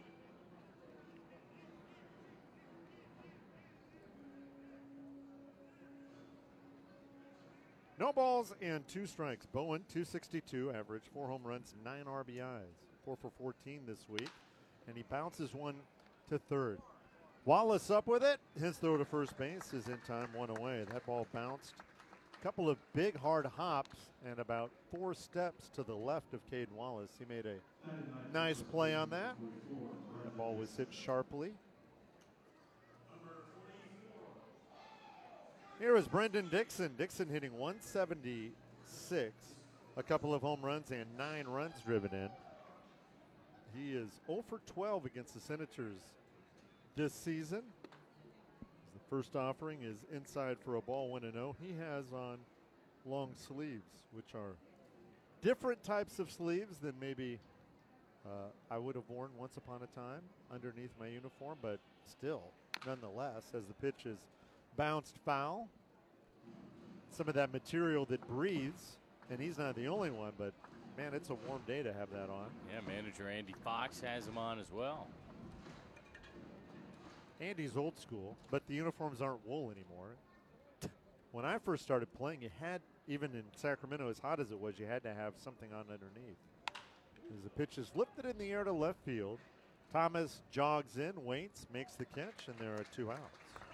No balls and 2 strikes. Bowen, 262 average, 4 home runs, 9 RBIs, 4 for 14 this week, and he bounces one to third. Wallace up with it. His throw to first base is in time, 1 away. That ball bounced a couple of big hard hops and about 4 steps to the left of Caden Wallace. He made a nice play on that. That ball was hit sharply. Here is Brendan Dixon. Dixon hitting 176, a couple of home runs and 9 runs driven in. He is 0 for 12 against the Senators this season. The first offering is inside for a ball, 1-0. He has on long sleeves, which are different types of sleeves than maybe I would have worn once upon a time underneath my uniform, but still, nonetheless, as the pitch is bounced foul, some of that material that breathes, and he's not the only one, but man, it's a warm day to have that on. Yeah, manager Andy Fox has him on as well. Andy's old school, but the uniforms aren't wool anymore. When I first started playing, you had, even in Sacramento, as hot as it was, you had to have something on underneath. As the pitch is lifted in the air to left field, Thomas jogs in, waits, makes the catch, and there are 2 outs.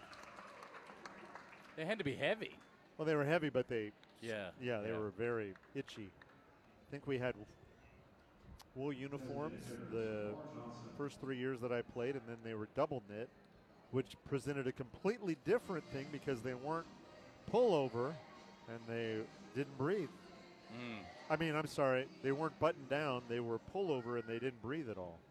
They had to be heavy. Well, they were heavy, but they were very itchy. I think we had wool uniforms the first 3 years that I played, and then they were double knit, which presented a completely different thing because they weren't pullover and they didn't breathe. I mean, I'm sorry, they weren't buttoned down. They were pullover and they didn't breathe at all.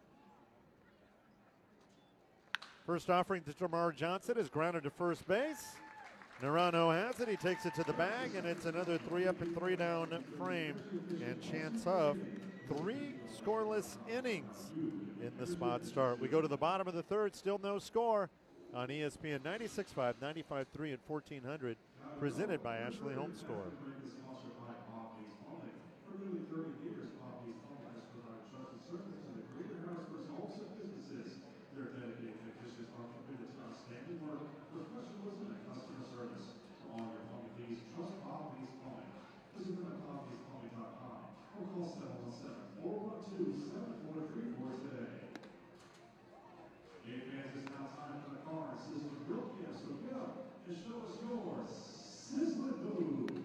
First offering to Jamar Johnson is grounded to first base. Narano has it. He takes it to the bag, and it's another 3 up and 3 down frame. And Chance Huff, 3 scoreless innings in the spot start. We go to the bottom of the third, still no score on ESPN 96.5, 95.3, and 1400, presented by Ashley Home Store. Sponsored by Coffee's Plumbing. For nearly 30 years, Coffee's Plumbing has provided trusted service to the greater Harrisburg homes and businesses. Their dedicated technicians are committed to outstanding work, professionalism, and customer service. For all your plumbing needs, trust Coffee's Plumbing. Visit them at coffeesplumbing.com or call 717-412-7434 today. Hey fans, it's now time for the car and Sizzler Grill Camp, so get up and show us yours. Sizzler Moves.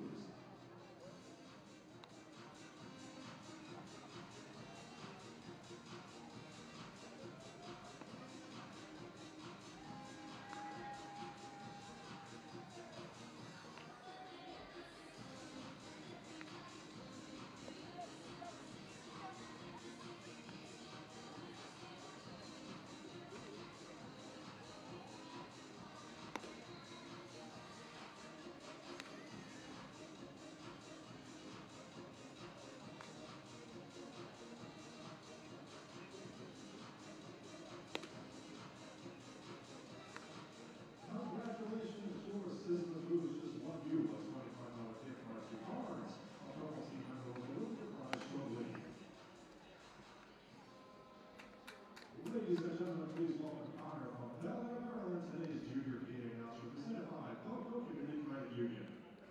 Congratulations, your Sizzler Moves just won you a $25 gift card to Barnes, a purple team member will move the prize shortly. Ladies and gentlemen, please welcome Connor from Bel Air, Maryland, today's junior PA announcer, presented by Pelco Community Credit Union.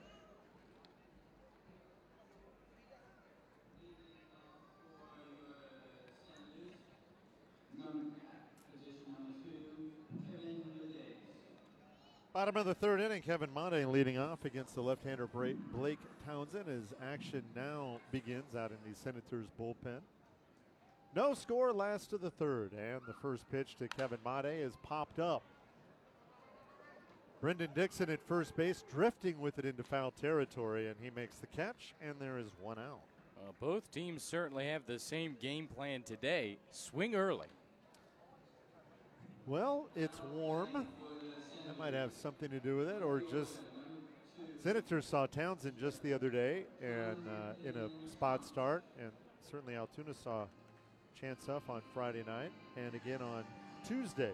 Bottom of the third inning, Kevin Mate leading off against the left-hander Blake Townsend as action now begins out in the Senators bullpen. No score, last of the third, and the first pitch to Kevin Mate is popped up. Brendan Dixon at first base, drifting with it into foul territory, and he makes the catch, and there is 1 out. Both teams certainly have the same game plan today. Swing early. Well, it's warm. That might have something to do with it, or just Senators saw Townsend just the other day and in a spot start, and certainly Altoona saw Chance Huff on Friday night and again on Tuesday.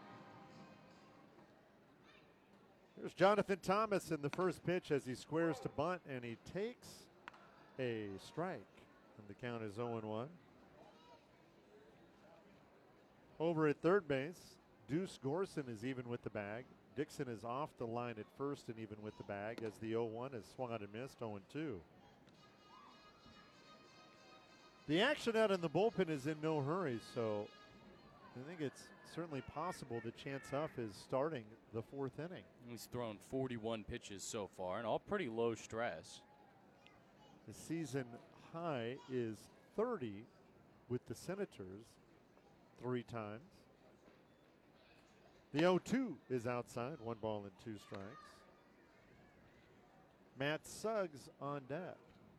Here's Jonathan Thomas in the first pitch as he squares to bunt, and he takes a strike, and the count is 0-1. Over at third base, Deuce Gorson is even with the bag. Dixon is off the line at first and even with the bag as the 0-1 is swung out and missed, 0-2. The action out in the bullpen is in no hurry, so I think it's certainly possible that Chance Huff is starting the fourth inning. He's thrown 41 pitches so far, and all pretty low stress. The season high is 30 with the Senators 3 times. The 0-2 is outside, 1 ball and 2 strikes. Matt Suggs on deck.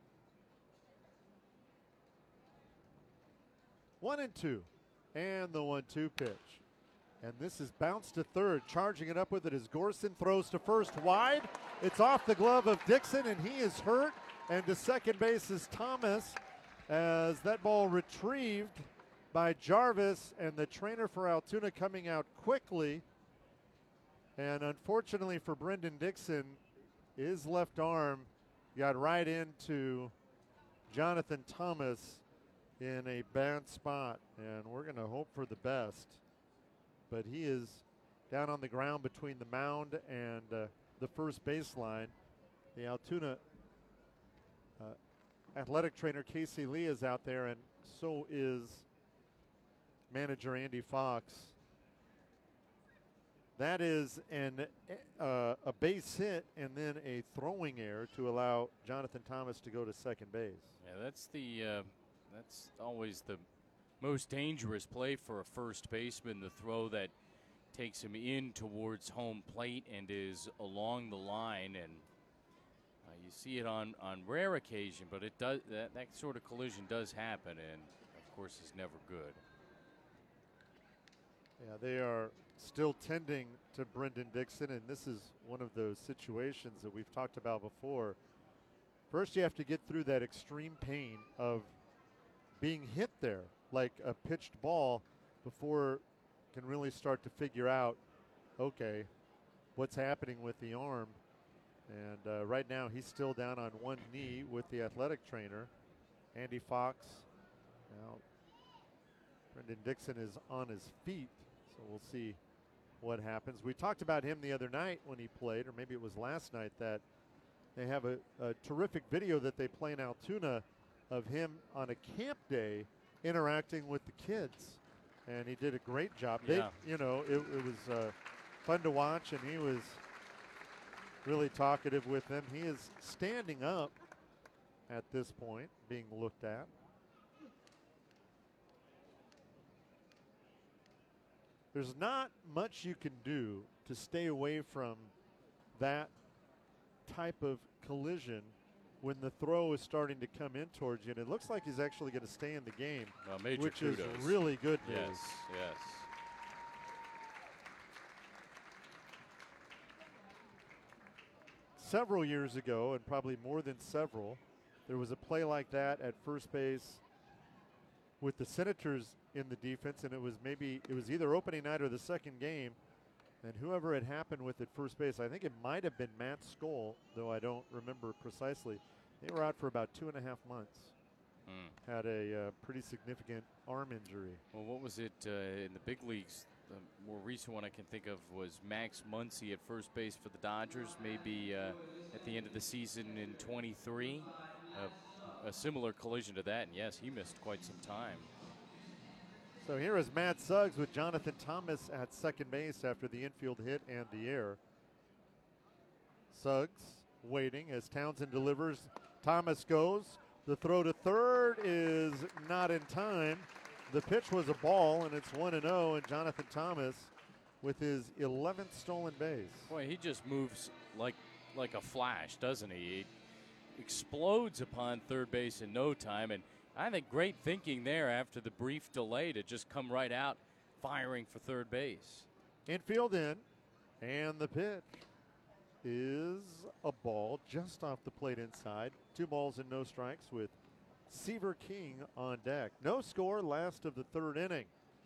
1-2, and the 1-2 pitch. And this is bounced to third. Charging it up with it as Gorson throws to first wide. It's off the glove of Dixon, and he is hurt. And to second base is Thomas as that ball retrieved by Jarvis, and the trainer for Altoona coming out quickly. And unfortunately for Brendan Dixon, his left arm got right into Jonathan Thomas in a bad spot, and we're going to hope for the best. But he is down on the ground between the mound and the first baseline. The Altoona athletic trainer Casey Lee is out there, and so is manager Andy Fox. That is a base hit and then a throwing error to allow Jonathan Thomas to go to second base. Yeah, that's always the most dangerous play for a first baseman, the throw that takes him in towards home plate and is along the line. And you see it on rare occasion, but it does that sort of collision does happen, and of course is never good. Yeah, they are still tending to Brendan Dixon, and this is one of those situations that we've talked about before. First, you have to get through that extreme pain of being hit there like a pitched ball before you can really start to figure out, okay, what's happening with the arm. And right now he's still down on one knee with the athletic trainer, Andy Fox. Now, Brendan Dixon is on his feet, so we'll see what happens. We talked about him the other night when he played, or maybe it was last night, that they have a terrific video that they play in Altoona of him on a camp day interacting with the kids, and he did a great job. Yeah. It was fun to watch, and he was really talkative with them. He is standing up at this point, being looked at. There's not much you can do to stay away from that type of collision when the throw is starting to come in towards you. And it looks like he's actually going to stay in the game, Major which kudos. is really good news. Yes. Several years ago, and probably more than several, there was a play like that at first base with the Senators in the defense, and it was either opening night or the second game, and whoever it happened with at first base, I think it might have been Matt Skoll, though I don't remember precisely. They were out for about 2.5 months. Had a pretty significant arm injury. Well, what was it in the big leagues? The more recent one I can think of was Max Muncy at first base for the Dodgers, maybe at the end of the season in 23. A similar collision to that, and yes, he missed quite some time. So here is Matt Suggs with Jonathan Thomas at second base after the infield hit and the error. Suggs waiting as Townsend delivers. Thomas goes. The throw to third is not in time. The pitch was a ball, and it's 1-0, and Jonathan Thomas with his 11th stolen base. Boy, he just moves like a flash, doesn't he? explodes upon third base in no time. And I think great thinking there after the brief delay to just come right out firing for third base. Infield in, and the pitch is a ball just off the plate inside. 2 balls and no strikes with Seaver King on deck. No score, last of the third inning.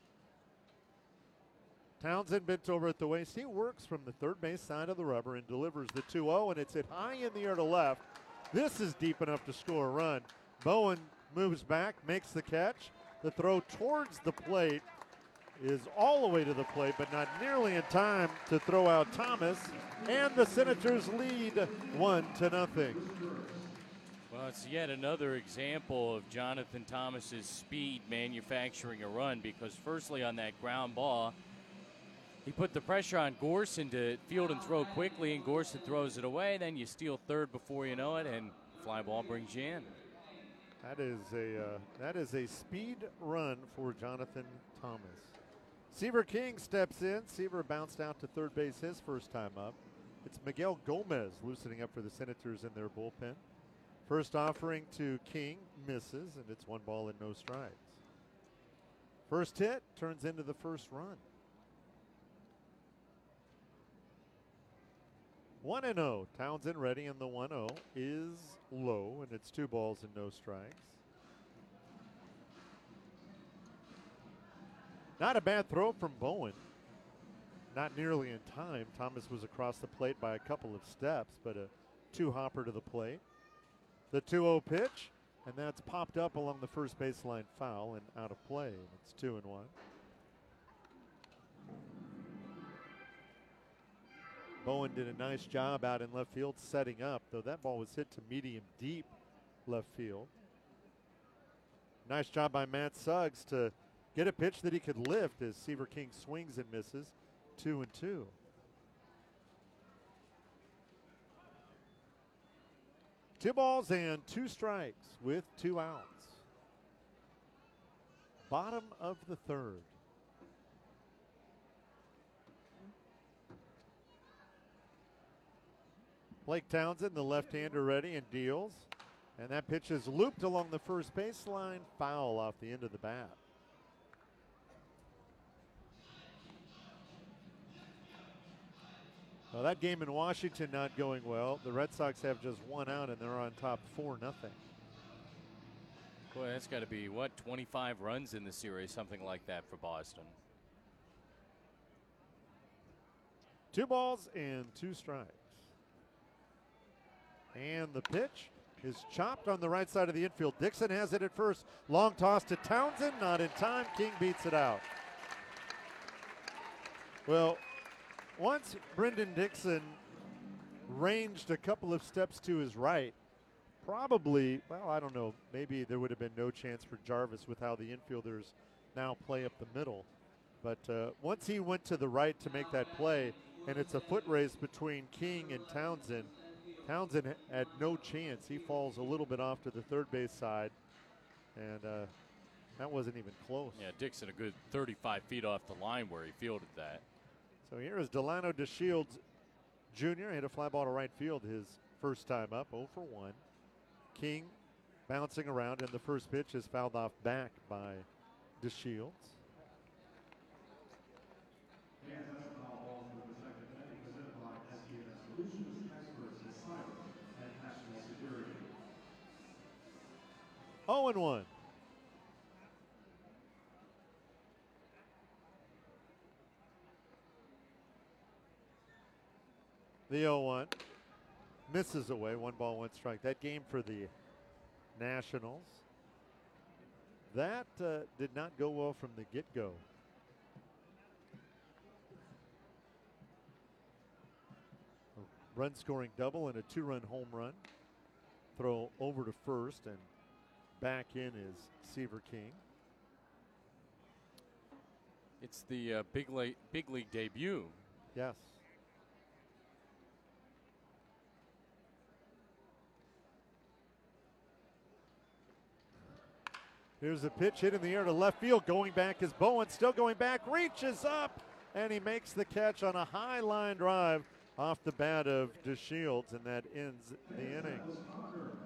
Townsend bent over at the waist. He works from the third base side of the rubber and delivers the 2-0, and it's hit high in the air to left. This is deep enough to score a run. Bowen moves back, makes the catch. The throw towards the plate is all the way to the plate, but not nearly in time to throw out Thomas. And the Senators lead 1-0. Well, it's yet another example of Jonathan Thomas's speed manufacturing a run, because firstly on that ground ball, he put the pressure on Gorson to field and throw quickly, and Gorson throws it away. Then you steal third before you know it, and fly ball brings you in. That is a speed run for Jonathan Thomas. Seaver King steps in. Seaver bounced out to third base his first time up. It's Miguel Gomez loosening up for the Senators in their bullpen. First offering to King, misses, and it's 1 ball and no strikes. First hit turns into the first run. 1-0. Townsend ready, and the 1-0 is low, and it's 2 balls and no strikes. Not a bad throw from Bowen. Not nearly in time. Thomas was across the plate by a couple of steps, but a 2-hopper to the plate. The 2-0 pitch, and that's popped up along the first baseline foul and out of play. It's 2-1. Bowen did a nice job out in left field setting up, though that ball was hit to medium deep left field. Nice job by Matt Suggs to get a pitch that he could lift as Seaver King swings and misses. 2-2. Two balls and 2 strikes with 2 outs. Bottom of the third. Blake Townsend, the left-hander, ready and deals. And that pitch is looped along the first baseline, foul off the end of the bat. Well, that game in Washington not going well. The Red Sox have just 1 out, and they're on top 4-0. Boy, that's got to be, what, 25 runs in the series, something like that for Boston. 2 balls and 2 strikes. And the pitch is chopped on the right side of the infield. Dixon has it at first. Long toss to Townsend, not in time. King beats it out. Well, once Brendan Dixon ranged a couple of steps to his right, probably, well, I don't know, maybe there would have been no chance for Jarvis with how the infielders now play up the middle. But once he went to the right to make that play, and it's a foot race between King and Townsend, Townsend had no chance. He falls a little bit off to the third base side, and that wasn't even close. Yeah, Dixon a good 35 feet off the line where he fielded that. So here is Delano DeShields Jr. hit a fly ball to right field his first time up, 0 for 1. King bouncing around, and the first pitch is fouled off back by DeShields. And that's a foul ball for the second inning, presented by SKS Solutions, experts in cyber and national security. 0-1. The 0-1 misses away, 1 ball, 1 strike. That game for the Nationals, that did not go well from the get-go. A run-scoring double and a 2-run home run. Throw over to first, and back in is Seaver King. It's the big league debut. Yes. Here's a pitch hit in the air to left field. Going back is Bowen. Still going back. Reaches up. And he makes the catch on a high line drive off the bat of DeShields. And that ends the inning.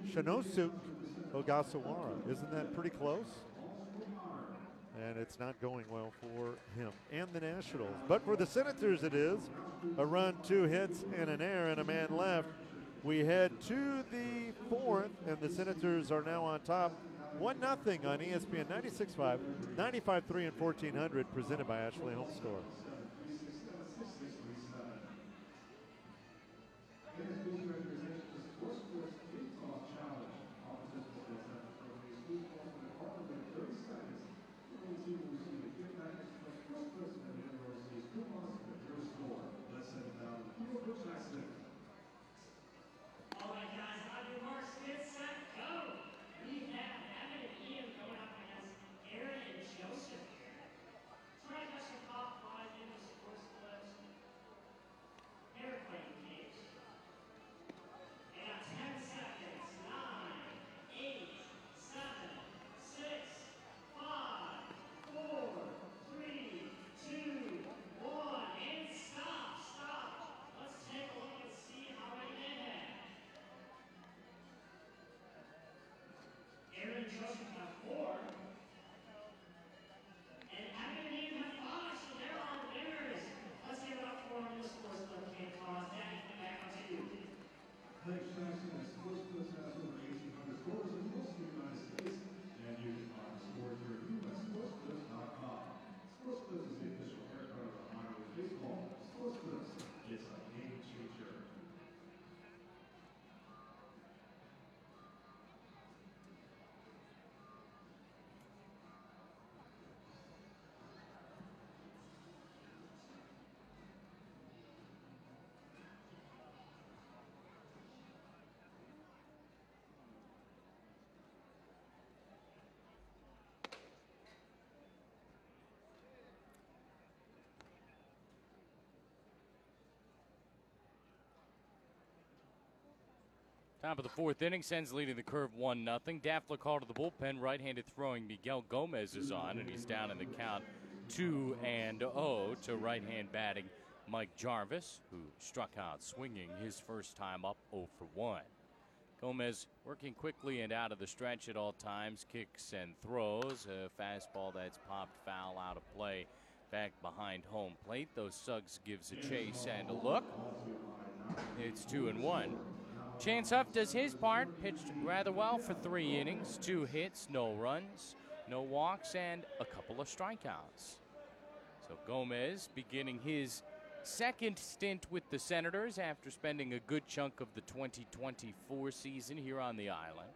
Shinosuke Ogasawara. Isn't that pretty close? And it's not going well for him and the Nationals. But for the Senators it is. A run, 2 hits, and an error, and a man left. We head to the 4th, and the Senators are now on top. 1-0 on ESPN 96.5, 95.3, and 1400, presented by Ashley Home Store. All right, guys, on your marks, get set, go. We have Evan and Ian going up against Aaron and Joseph here. Try to catch the top 5 in the score splits. Airplane cage. And 10 seconds. 9, 8, 7, 6, 5, 4, 3, 2, 1, and stop, stop. Let's take a look and see how many they had. Aaron and Joseph have 4. And Evan and Ian have 5, so there are winners. Let's give it up for them in the sports book game toss. Daddy, back on to you. Thanks, Jackson. And Sports Plus has over 1,800 stores in most of the United States, and you can find the stores here at sportsplus.com. Sports Plus is the official haircut of minor league baseball. Sports Plus, it's a game changer. Top of the 4th inning, Sens leading the curve 1-0. Daffler called to the bullpen. Right-handed throwing Miguel Gomez is on, and he's down in the count 2-0 to right-hand batting Mike Jarvis, who struck out swinging his first time up 0 for 1. Gomez working quickly and out of the stretch at all times, kicks and throws. A fastball that's popped foul out of play back behind home plate. Though Suggs gives a chase and a look. It's 2-1. Chance Huff does his part, pitched rather well for 3 innings, 2 hits, no runs, no walks, and a couple of strikeouts. So Gomez beginning his second stint with the Senators after spending a good chunk of the 2024 season here on the island.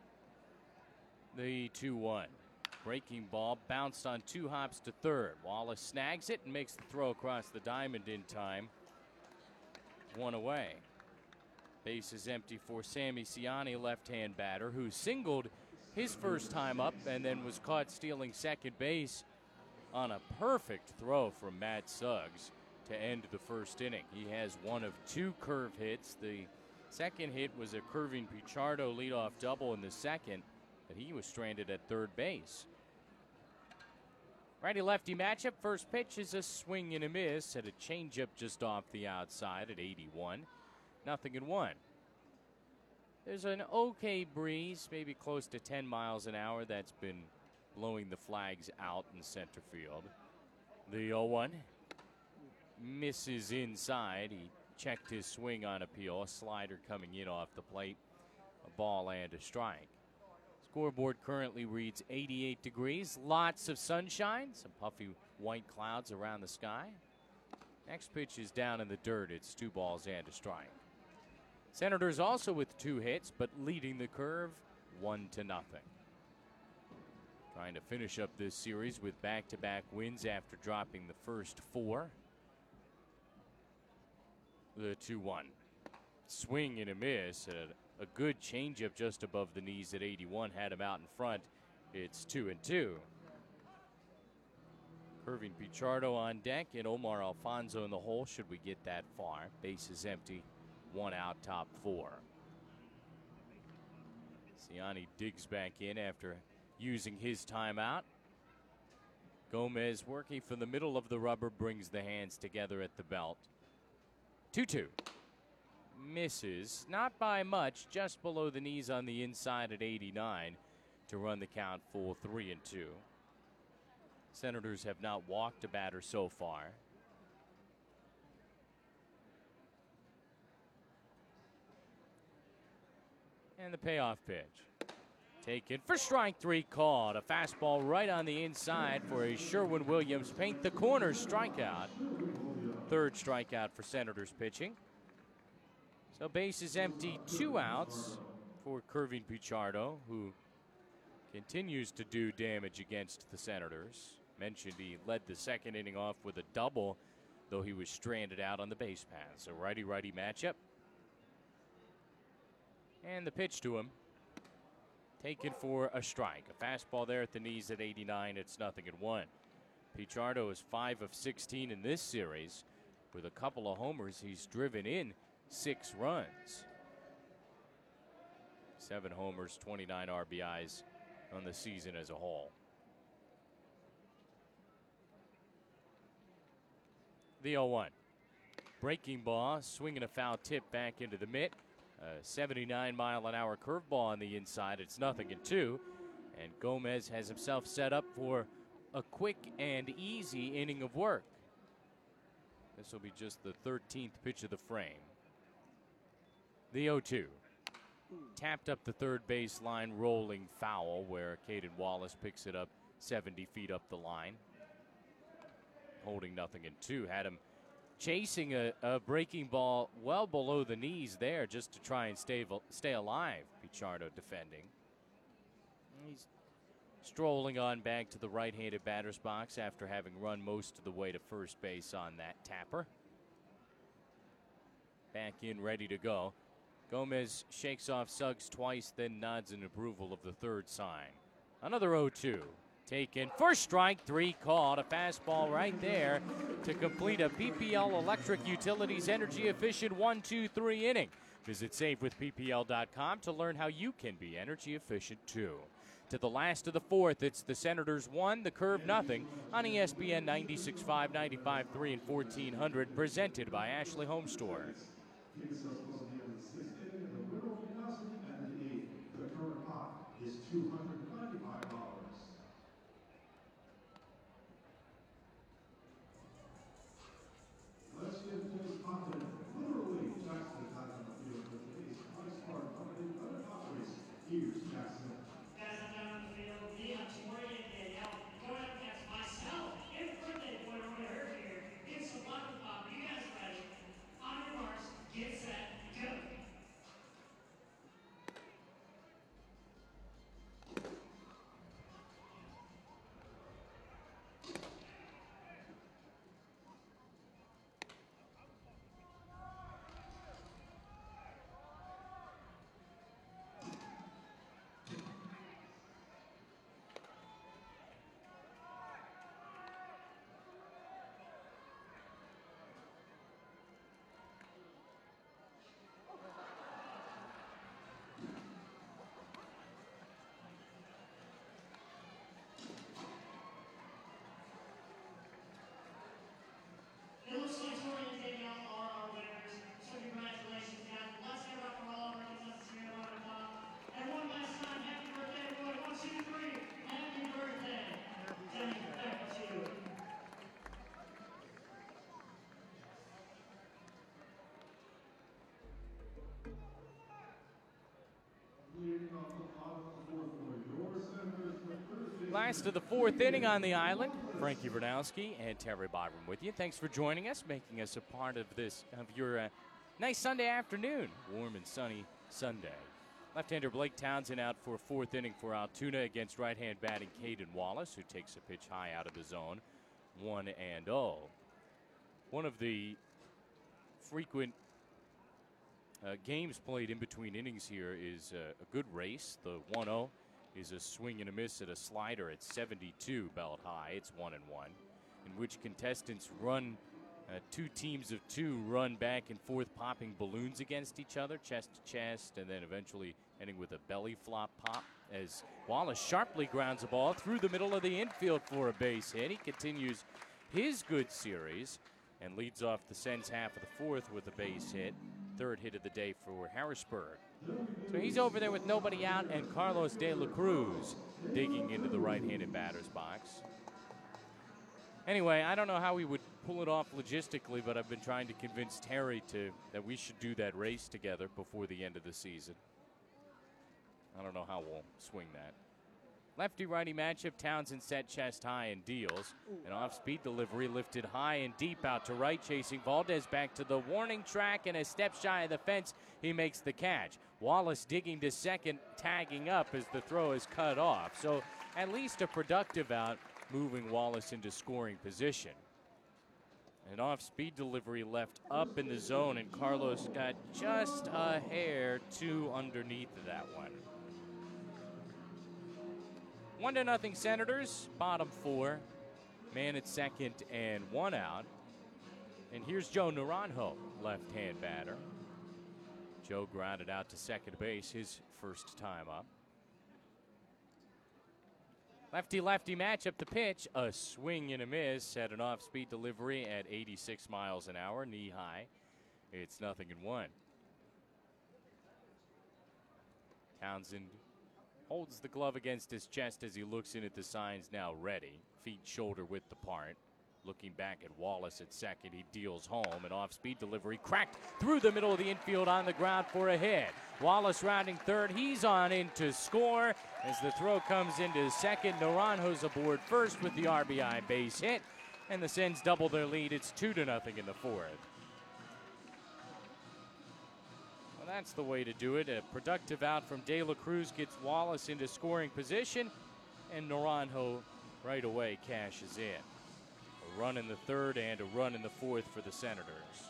The 2-1. Breaking ball bounced on 2 hops to third. Wallace snags it and makes the throw across the diamond in time. 1 away. Base is empty for Sammy Ciani, left-hand batter, who singled his first time up and then was caught stealing second base on a perfect throw from Matt Suggs to end the first inning. He has 1 of 2 curve hits. The second hit was a curving Pichardo leadoff double in the second, but he was stranded at third base. Righty-lefty matchup. First pitch is a swing and a miss at a changeup just off the outside at 81. 0-1. There's an okay breeze, maybe close to 10 miles an hour, that's been blowing the flags out in center field. The 0-1 misses inside. He checked his swing on appeal. A slider coming in off the plate. A ball and a strike. Scoreboard currently reads 88 degrees. Lots of sunshine. Some puffy white clouds around the sky. Next pitch is down in the dirt. It's 2 balls and a strike. Senators also with 2 hits, but leading the curve 1-0. Trying to finish up this series with back-to-back wins after dropping the first 4. The 2-1. Swing and a miss. A good changeup just above the knees at 81 had him out in front. It's 2-2. Curving Pichardo on deck and Omar Alfonso in the hole should we get that far. Base is empty. 1 out, top 4. Ciani digs back in after using his timeout. Gomez working from the middle of the rubber brings the hands together at the belt. 2-2. misses, not by much, just below the knees on the inside at 89 to run the count full 3-2. Senators have not walked a batter so far. And the payoff pitch. Taken for strike 3, called. A fastball right on the inside for a Sherwin-Williams paint the corner strikeout. Third strikeout for Senators pitching. So base is empty, 2 outs for Kervin Pichardo, who continues to do damage against the Senators. Mentioned he led the second inning off with a double, though he was stranded out on the base path. So righty-righty matchup. And the pitch to him. Taken for a strike. A fastball there at the knees at 89. It's 0-1. Pichardo is 5 of 16 in this series. With a couple of homers, he's driven in 6 runs. 7 homers, 29 RBIs on the season as a whole. The 0-1. Breaking ball, swinging a foul tip back into the mitt. 79-mile-an-hour curveball on the inside. It's 0-2. And Gomez has himself set up for a quick and easy inning of work. This will be just the 13th pitch of the frame. The 0-2. Tapped up the third base line, rolling foul, where Caden Wallace picks it up 70 feet up the line. Holding 0-2. Had him chasing a breaking ball well below the knees there just to try and stay alive. Pichardo defending. He's strolling on back to the right-handed batter's box after having run most of the way to first base on that tapper. Back in, ready to go. Gomez shakes off Suggs twice, then nods in approval of the third sign. Another 0-2. Taken for strike 3, called. A fastball right there to complete a PPL Electric Utilities energy efficient 1-2-3 inning. Visit savewithppl.com to learn how you can be energy efficient too. To the last of the fourth, it's the Senators 1, the Curve nothing on ESPN 96.5, 95.3, and 1400, presented by Ashley Home Store. The current high is $295. Let's get things confident. Literally, Jackson has on the field with the base. Ice Park, here's Jackson. Guys, I'm down on the field. Leon Torian and Danielle going up against myself. And birthday boy over here here. Get some water pop. You guys ready? On your marks, get set, go. It looks like Tori and Danielle are our winners, so congratulations, guys. Let's give it up for all of our contestants here at the top. And one last time, happy birthday, boy. 1, 2, 3. Happy birthday. Thank you. Back to you. Last of the fourth inning on the island. Frankie Bernowski and Terry Byram with you. Thanks for joining us, making us a part of your nice Sunday afternoon. Warm and sunny Sunday. Left-hander Blake Townsend out for fourth inning for Altoona against right-hand batting Caden Wallace, who takes a pitch high out of the zone. 1-0. One of the frequent games played in between innings here is a good race. The 1-0 is a swing and a miss at a slider at 72 belt high. It's 1-1, in which contestants run, 2 teams of 2 run back and forth, popping balloons against each other, chest to chest, and then eventually ending with a belly flop pop as Wallace sharply grounds a ball through the middle of the infield for a base hit. He continues his good series and leads off the Sens half of the fourth with a base hit. third hit of the day for Harrisburg. So he's over there with nobody out, and Carlos De La Cruz digging into the right-handed batter's box. Anyway, I don't know how we would pull it off logistically, but I've been trying to convince Terry that we should do that race together before the end of the season. I don't know how we'll swing that. Lefty-righty matchup, Townsend set chest high and deals. An off-speed delivery lifted high and deep out to right, chasing Valdez back to the warning track, and a step shy of the fence, he makes the catch. Wallace digging to second, tagging up as the throw is cut off. So at least a productive out, moving Wallace into scoring position. An off-speed delivery left up in the zone, and Carlos got just a hair too underneath of that one. 1-0 Senators, bottom four. Man at second and one out. And here's Joe Naranjo, left-hand batter. Joe grounded out to second base, his first time up. Lefty-lefty matchup, the pitch, a swing and a miss at an off-speed delivery at 86 miles an hour, knee high. It's 0-1. Townsend holds the glove against his chest as he looks in at the signs, now ready. Feet shoulder width apart. Looking back at Wallace at second, he deals home. An off-speed delivery cracked through the middle of the infield on the ground for a hit. Wallace rounding third. He's on in to score. As the throw comes into second, Naranjo's aboard first with the RBI base hit. And the Sens double their lead. It's 2-0 in the fourth. Well, that's the way to do it. A productive out from De La Cruz gets Wallace into scoring position. And Naranjo right away cashes in. A run in the third and a run in the fourth for the Senators.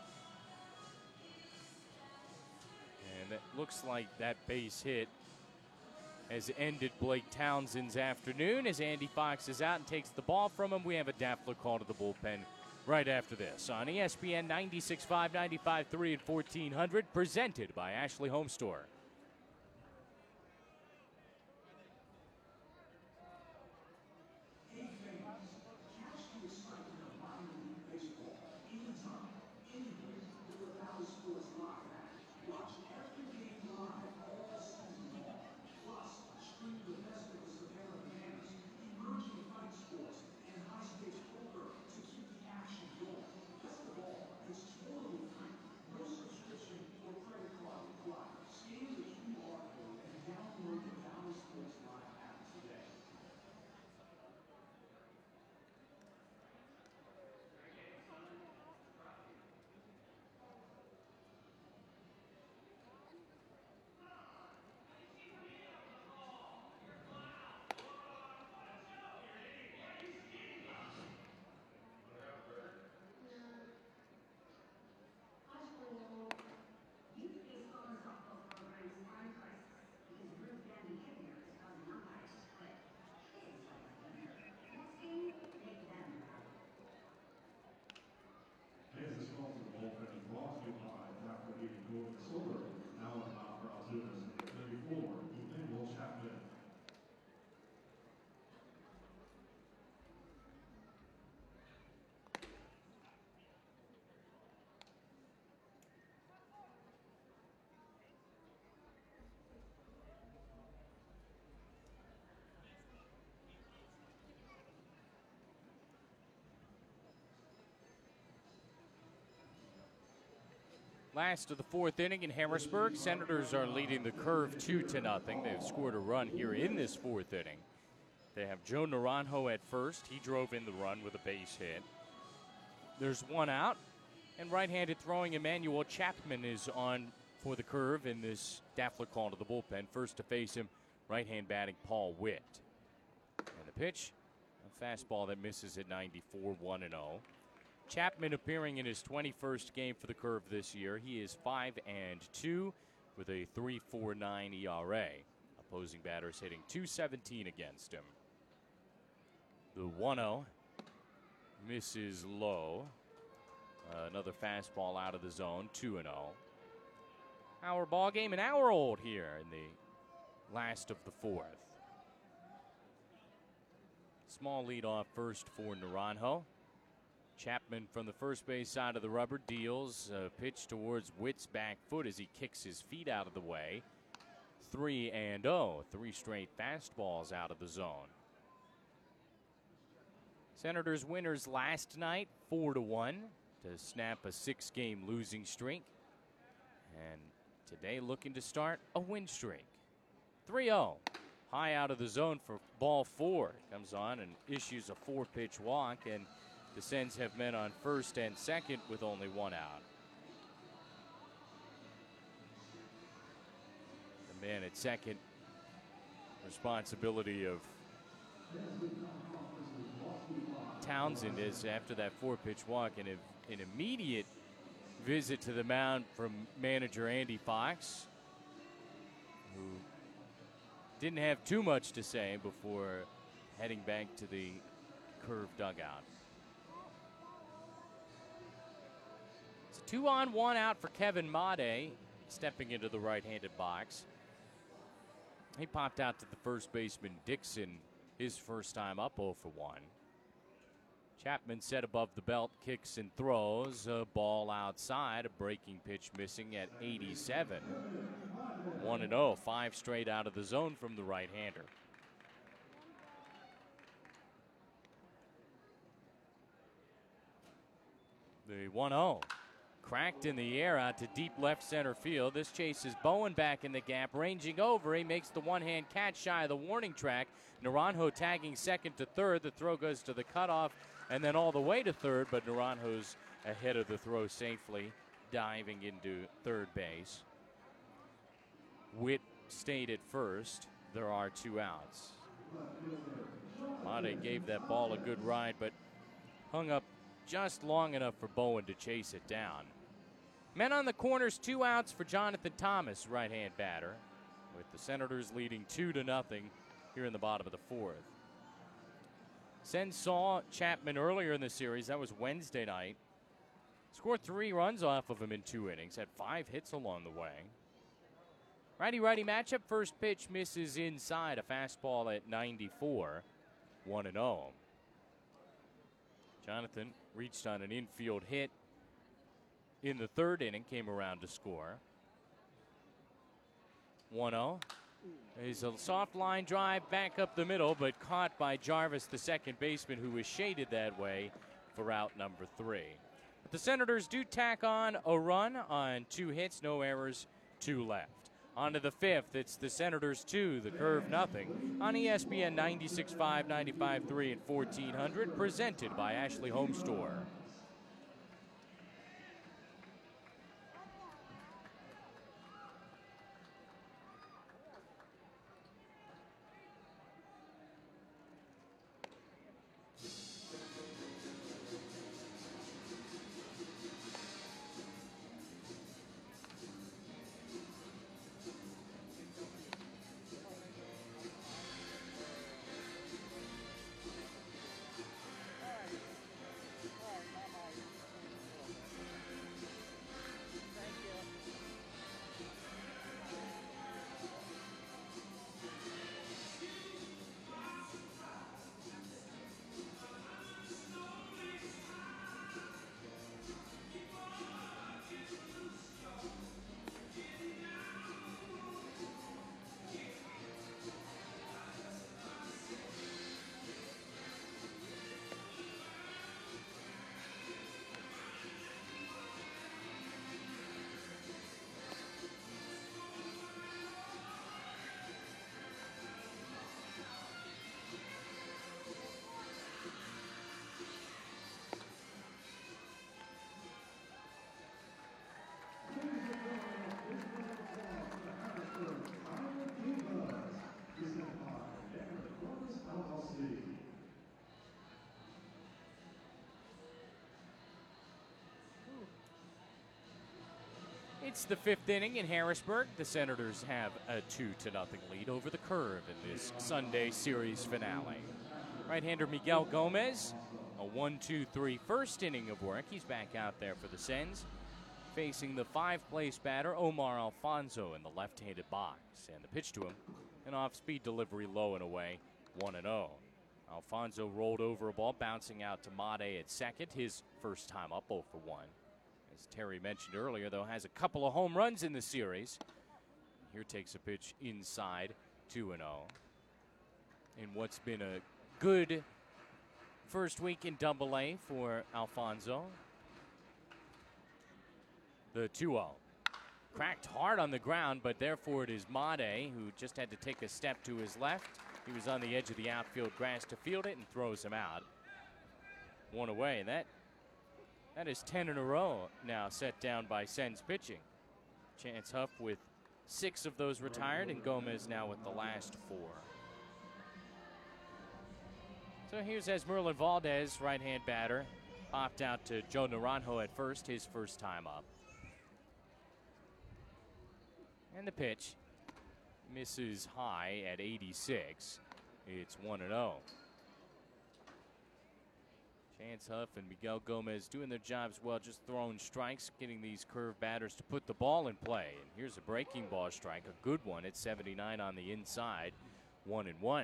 And it looks like that base hit has ended Blake Townsend's afternoon as Andy Fox is out and takes the ball from him. We have a Daffler call to the bullpen right after this on ESPN 96.5, 95.3, and 1400, presented by Ashley Home Store. Kansas calls to the bullpen, brought to you by Daffler Heating, Cooling, and Solar. Now on top for Alturas, 34, Emmanuel Chapman. Last of the fourth inning in Harrisburg. Senators are leading the curve 2-0. They've scored a run here in this fourth inning. They have Joe Naranjo at first. He drove in the run with a base hit. There's one out, and right-handed throwing Emmanuel Chapman is on for the curve in this Daffler call to the bullpen. First to face him, right-hand batting Paul Witt. And the pitch, a fastball that misses at 94, 1-0. Chapman appearing in his 21st game for the curve this year. He is 5-2 with a 3.49 ERA. Opposing batters hitting .217 against him. The 1-0 misses low. Another fastball out of the zone, 2-0. Our ball game, an hour old here in the last of the fourth. Small lead off first for Naranjo. Chapman from the first base side of the rubber deals a pitch towards Witt's back foot as he kicks his feet out of the way. 3-0. 3 straight fastballs out of the zone. Senators winners last night 4-1 to snap a 6-game losing streak. And today looking to start a win streak. 3-0. High out of the zone for ball 4. Comes on and issues a 4-pitch walk, and the Sens have men on first and second with only 1 out. The man at second, responsibility of Townsend, is after that 4-pitch walk and an immediate visit to the mound from manager Andy Fox, who didn't have too much to say before heading back to the curve dugout. It's a 2-on, 1 out for Kevin Made, stepping into the right-handed box. He popped out to the first baseman Dixon his first time up 0 for 1. Chapman set above the belt, kicks and throws. A ball outside, a breaking pitch missing at 87. 1-0, 5 straight out of the zone from the right-hander. The 1-0. Cracked in the air out to deep left center field. This chases Bowen back in the gap, ranging over. He makes the one-hand catch shy of the warning track. Naranjo tagging second to third. The throw goes to the cutoff and then all the way to third, but Naranjo's ahead of the throw safely, diving into third base. Witt stayed at first. There are 2 outs. Mate gave that ball a good ride, but hung up just long enough for Bowen to chase it down. Men on the corners, 2 outs for Jonathan Thomas, right-hand batter, with the Senators leading 2-0 here in the bottom of the 4th. Sens saw Chapman earlier in the series. That was Wednesday night. Scored 3 runs off of him in 2 innings. Had 5 hits along the way. Righty-righty matchup. First pitch misses inside. A fastball at 94. 1-0. Jonathan reached on an infield hit in the 3rd inning. Came around to score. 1-0. He's a soft line drive back up the middle, but caught by Jarvis, the second baseman, who was shaded that way for out number 3. But the Senators do tack on a run on 2 hits, no errors, 2 left. On to the 5th, it's the Senators 2, the Curve nothing, on ESPN 96.5, 95.3, and 1400, presented by Ashley Home Store. It's the 5th inning in Harrisburg. The Senators have a 2-0 lead over the Curve in this Sunday series finale. Right-hander Miguel Gomez, a 1-2-3 first inning of work. He's back out there for the Sens, facing the 5th-place batter Omar Alfonso in the left-handed box. And the pitch to him, an off-speed delivery low and away, 1-0. Alfonso rolled over a ball, bouncing out to Made at second, his first time up 0 for 1. As Terry mentioned earlier, though, has a couple of home runs in the series. Here takes a pitch inside, 2-0. In what's been a good first week in Double-A for Alfonso. The 2-0. Cracked hard on the ground, but therefore it is Made, who just had to take a step to his left. He was on the edge of the outfield grass to field it and throws him out. One away. That is 10 in a row now set down by Sens pitching. Chance Huff with 6 of those retired, and Gomez now with the last 4. So here's Esmeralda Valdez, right-hand batter. Popped out to Joe Naranjo at first, his first time up. And the pitch misses high at 86. It's 1-0. Chance Huff and Miguel Gomez doing their jobs well, just throwing strikes, getting these curved batters to put the ball in play. And here's a breaking ball strike, a good one at 79 on the inside, 1-1.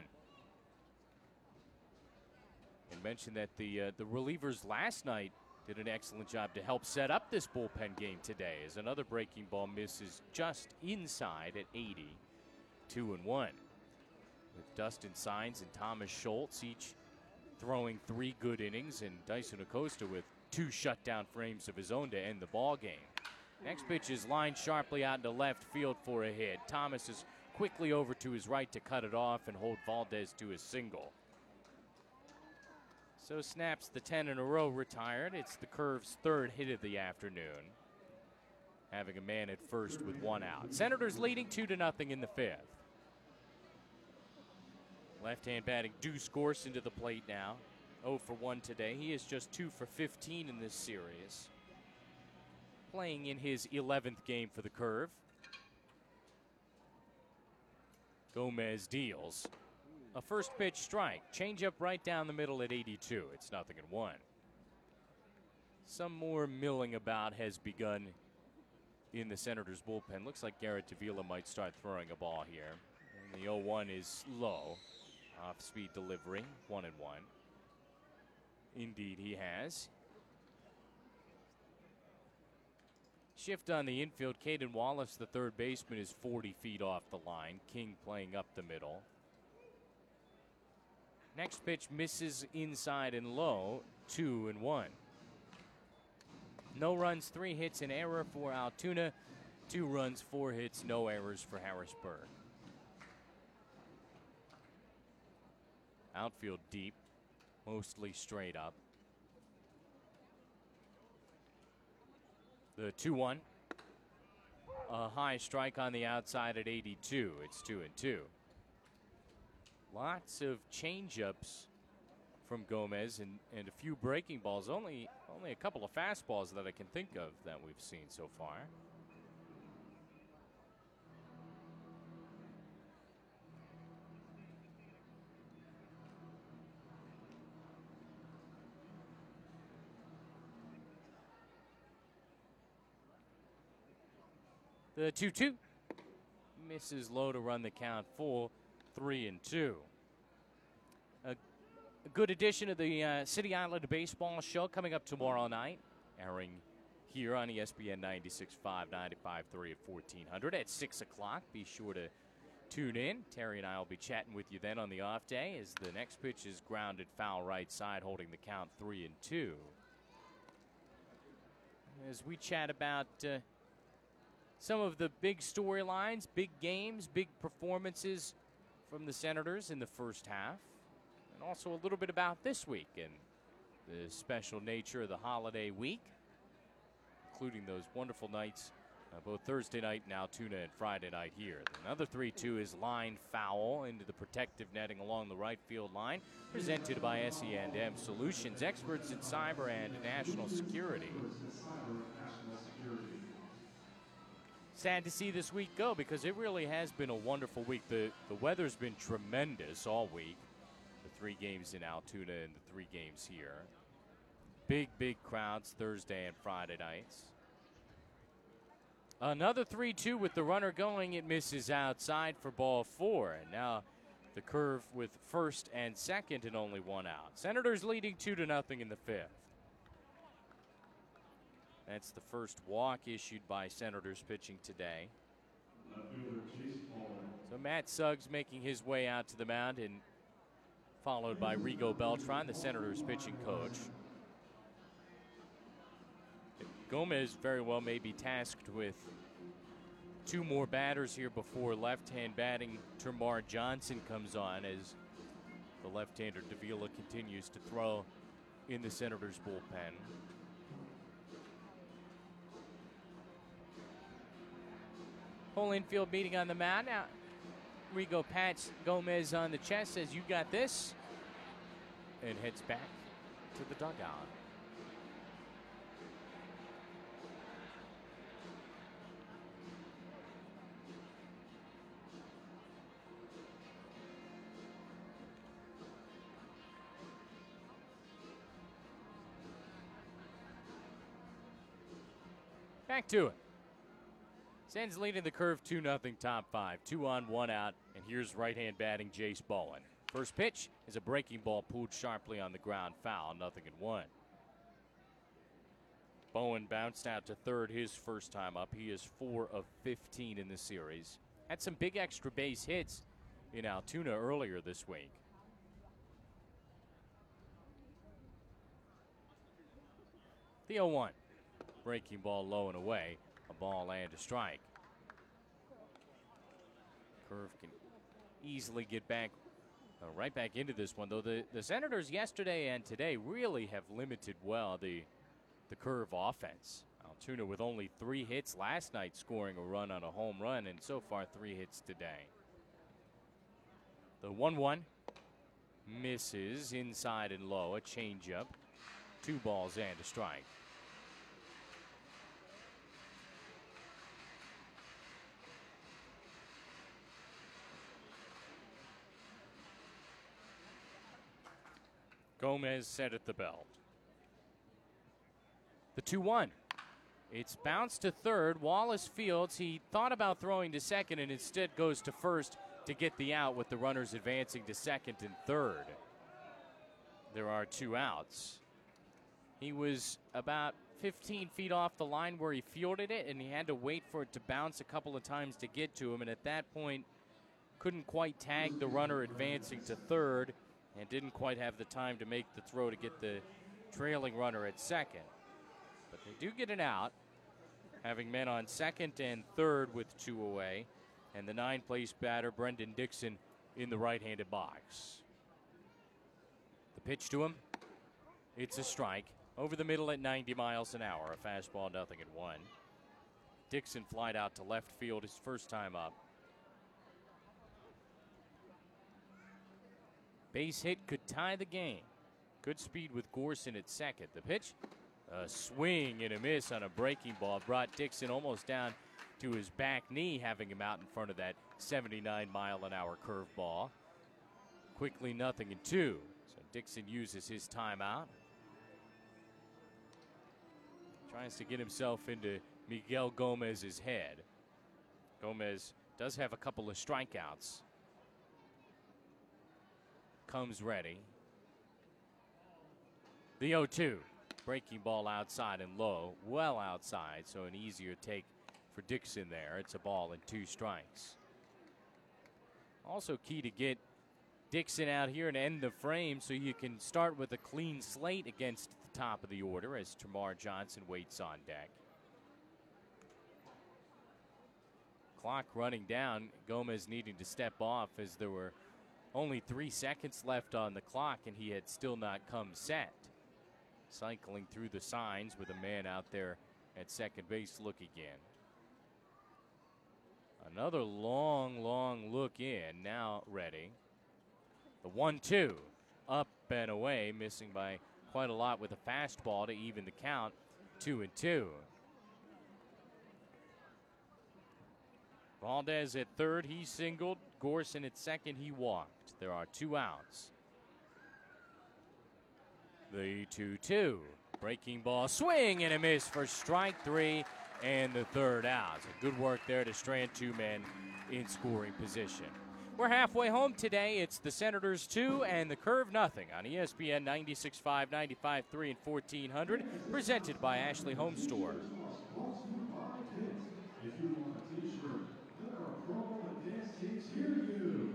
And mentioned that the relievers last night did an excellent job to help set up this bullpen game today, as another breaking ball misses just inside at 80, 2-1. With Dustin Signs and Thomas Schultz each throwing 3 good innings, and Dyson Acosta with 2 shutdown frames of his own to end the ball game. Next pitch is lined sharply out into left field for a hit. Thomas is quickly over to his right to cut it off and hold Valdez to a single. So snaps the 10 in a row retired. It's the Curve's 3rd hit of the afternoon, having a man at first with 1 out. Senators leading 2-0 in the 5th. Left-hand batting Deuce Gorson to the plate now. 0 for 1 today. He is just 2 for 15 in this series. Playing in his 11th game for the Curve. Gomez deals. A first pitch strike. Changeup right down the middle at 82. It's 0-1. Some more milling about has begun in the Senators bullpen. Looks like Garrett Davila might start throwing a ball here. And the 0-1 is low. Off-speed delivery, 1-1. Indeed, he has. Shift on the infield. Caden Wallace, the third baseman, is 40 feet off the line. King playing up the middle. Next pitch misses inside and low, 2-1. No runs, 3 hits, an error for Altoona. 2 runs, 4 hits, no errors for Harrisburg. Outfield deep, mostly straight up. The 2-1. A high strike on the outside at 82. It's 2-2. Lots of changeups from Gomez and a few breaking balls. Only a couple of fastballs that I can think of that we've seen so far. The 2-2 misses low to run the count full, 3-2. A good edition of the City Island Baseball Show coming up tomorrow night, airing here on ESPN 96.5, 95.3 at 1400 at 6 o'clock. Be sure to tune in. Terry and I will be chatting with you then on the off day, as the next pitch is grounded foul right side, holding the count 3-2. As we chat about some of the big storylines, big games, big performances from the Senators in the first half, and also a little bit about this week and the special nature of the holiday week, including those wonderful nights, both Thursday night in Altoona and Friday night here. Another 3-2 is lined foul into the protective netting along the right field line, presented by SE&M Solutions, experts in cyber and national security. Sad to see this week go, because it really has been a wonderful week. The weather's been tremendous all week. The 3 games in Altoona and the 3 games here. Big crowds Thursday and Friday nights. Another 3-2 with the runner going. It misses outside for ball 4. And now the Curve with first and second and only one out. Senators leading 2-0 in the fifth. That's the first walk issued by Senators pitching today. So Matt Suggs making his way out to the mound, and followed by Rigo Beltran, the Senators pitching coach. Gomez very well may be tasked with two more batters here before left-hand batting Termarr Johnson comes on, as the left-hander Davila continues to throw in the Senators bullpen. Whole infield meeting on the mound. Now Rigo pats Gomez on the chest, says, "You got this," and heads back to the dugout. Back to it. Sens leading the Curve 2-0 top five. 2 on, 1 out, and here's right-hand batting Jace Bowen. First pitch is a breaking ball pulled sharply on the ground, foul, 0-1. Bowen bounced out to third his first time up. He is 4 of 15 in the series. Had some big extra base hits in Altoona earlier this week. The 0-1. Breaking ball low and away. A ball and a strike. Curve can easily get back, right back into this one, though the Senators yesterday and today really have limited well the Curve offense. Altoona with only 3 hits last night, scoring a run on a home run, and so far 3 hits today. The 1-1 misses inside and low, a changeup. 2 balls and a strike. Gomez set at the belt. The 2-1. It's bounced to third. Wallace fields. He thought about throwing to second and instead goes to first to get the out, with the runners advancing to second and third. There are 2 outs. He was about 15 feet off the line where he fielded it, and he had to wait for it to bounce a couple of times to get to him, and at that point couldn't quite tag the runner advancing to third, and didn't quite have the time to make the throw to get the trailing runner at second. But they do get an out, having men on second and third with 2 away, and the 9th-place batter, Brendan Dixon, in the right-handed box. The pitch to him, it's a strike. Over the middle at 90 miles an hour, a fastball, 0-1. Dixon flied out to left field his first time up. Base hit could tie the game. Good speed with Gorson at second. The pitch, a swing and a miss on a breaking ball, brought Dixon almost down to his back knee, having him out in front of that 79-mile-an-hour curveball. Quickly 0-2. So Dixon uses his timeout. Tries to get himself into Miguel Gomez's head. Gomez does have a couple of strikeouts. Comes ready. The 0-2. Breaking ball outside and low. Well outside, so an easier take for Dixon there. It's a ball and 2 strikes. Also key to get Dixon out here and end the frame so you can start with a clean slate against the top of the order as Termarr Johnson waits on deck. Clock running down. Gomez needing to step off as there were only 3 seconds left on the clock, and he had still not come set. Cycling through the signs with a man out there at second base look again. Another long look in, now ready. The 1-2, up and away, missing by quite a lot with a fastball to even the count, 2-2. Valdez at third, he singled. Gorson at second, he walked. There are 2 outs. The 2-2. Breaking ball, swing and a miss for strike 3 and the 3rd out. So good work there to strand 2 men in scoring position. We're halfway home today. It's the Senators 2 and the Curve nothing on ESPN 96.5, 95.3, and 1400. Presented by Ashley Home Store. If you want a t-shirt, let our promo and dance teams hear you.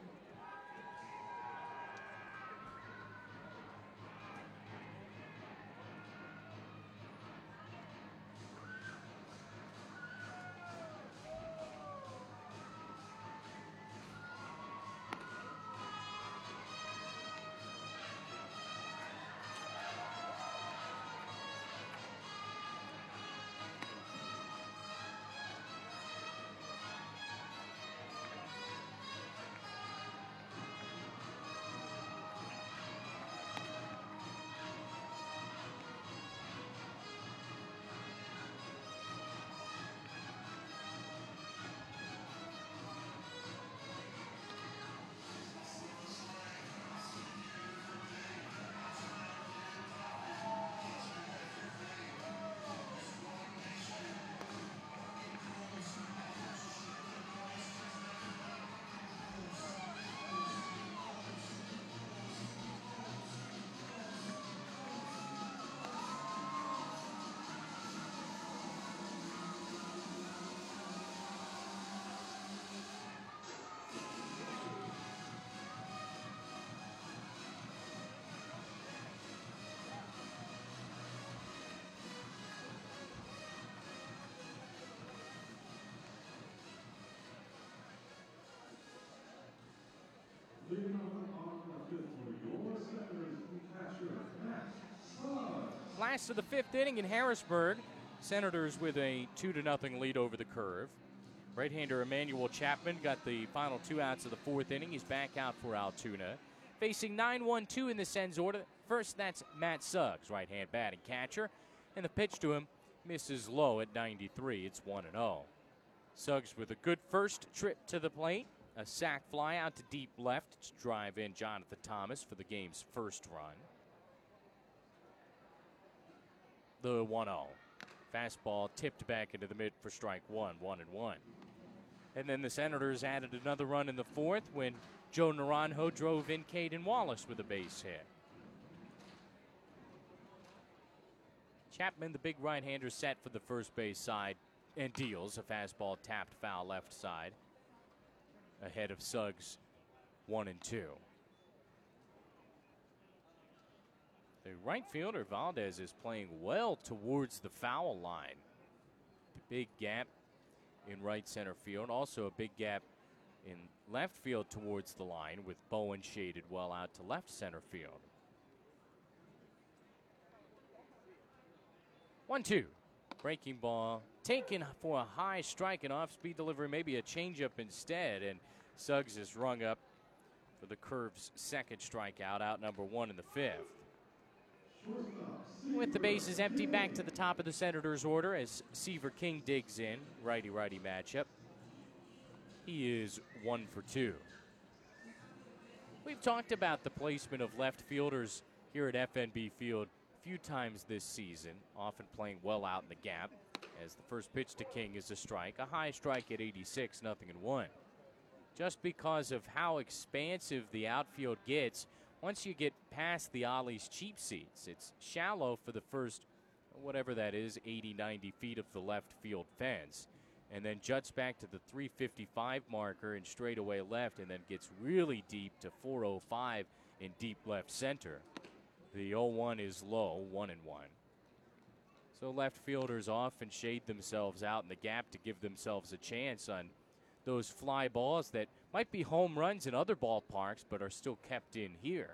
Leading on the fifth for your Senators, catcher Matt Suggs. Last of the fifth inning in Harrisburg. Senators with a 2-0 lead over the Curve. Right-hander Emmanuel Chapman got the final 2 outs of the fourth inning. He's back out for Altoona. Facing 9-1-2 in the Sens order. First, that's Matt Suggs, right-hand batting catcher. And the pitch to him misses low at 93. It's 1-0. Suggs with a good first trip to the plate. A sac fly out to deep left to drive in Jonathan Thomas for the game's first run. The 1-0. Fastball tipped back into the mid for strike one, 1-1. And then the Senators added another run in the fourth when Joe Naranjo drove in Caden Wallace with a base hit. Chapman, the big right-hander, set for the first base side and deals a fastball tapped foul left side. Ahead of Suggs, 1-2. The right fielder, Valdez, is playing well towards the foul line. Big gap in right center field. Also a big gap in left field towards the line with Bowen shaded well out to left center field. 1-2. Breaking ball taken for a high strike and off-speed delivery, maybe a changeup instead, and Suggs is rung up for the Curve's second strikeout, out number 1 in the fifth. With the bases empty, back to the top of the Senators' order as Seaver King digs in. Righty-righty matchup. He is 1 for 2. We've talked about the placement of left fielders here at FNB Field a few times this season, often playing well out in the gap, as the first pitch to King is a strike. A high strike at 86, 0-1. Just because of how expansive the outfield gets, once you get past the Ollie's cheap seats, it's shallow for the first, whatever that is, 80, 90 feet of the left field fence, and then juts back to the 355 marker in straightaway left, and then gets really deep to 405 in deep left center. The 0-1 is low, 1-1. So left fielders often shade themselves out in the gap to give themselves a chance on those fly balls that might be home runs in other ballparks but are still kept in here.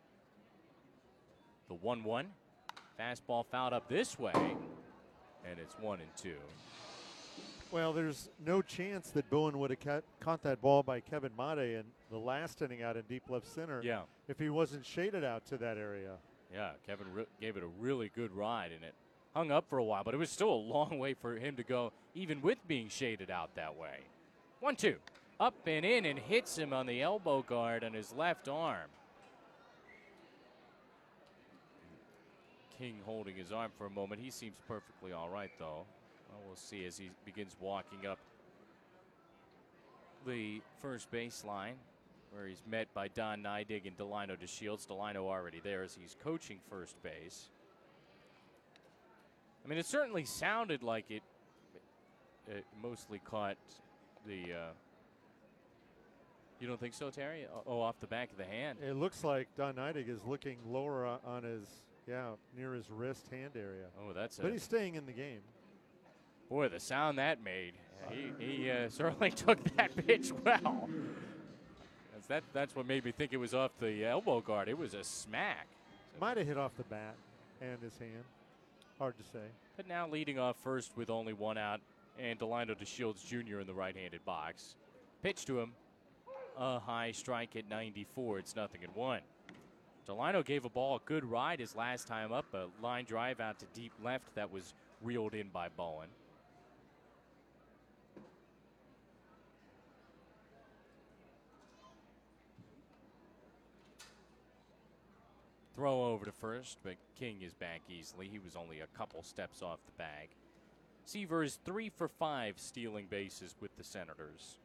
The 1-1. Fastball fouled up this way, and it's 1-2. Well, there's no chance that Bowen would have caught that ball by Kevin Mate in the last inning out in deep left center if he wasn't shaded out to that area. Yeah, Kevin gave it a really good ride, and it hung up for a while, but it was still a long way for him to go, even with being shaded out that way. 1-2. Up and in, and hits him on the elbow guard on his left arm. King holding his arm for a moment. He seems perfectly all right, though. Well, we'll see as he begins walking up the first baseline, where he's met by Don Neidig and Delino DeShields. Delino already there as he's coaching first base. I mean, it certainly sounded like it mostly caught the. You don't think so, Terry? Oh, off the back of the hand. It looks like Don Neidig is looking lower on his, near his wrist hand area. Oh, that's But he's staying in the game. Boy, the sound that made. He certainly took that pitch well. That's what made me think it was off the elbow guard. It was a smack. Might have hit off the bat and his hand. Hard to say. But now leading off first with only one out, and Delino DeShields Jr. in the right-handed box. Pitch to him. A high strike at 94. It's 0-1. Delino gave a ball a good ride his last time up. A line drive out to deep left that was reeled in by Bowen. Throw over to first, but King is back easily. He was only a couple steps off the bag. Seaver is 3 for 5 stealing bases with the Senators.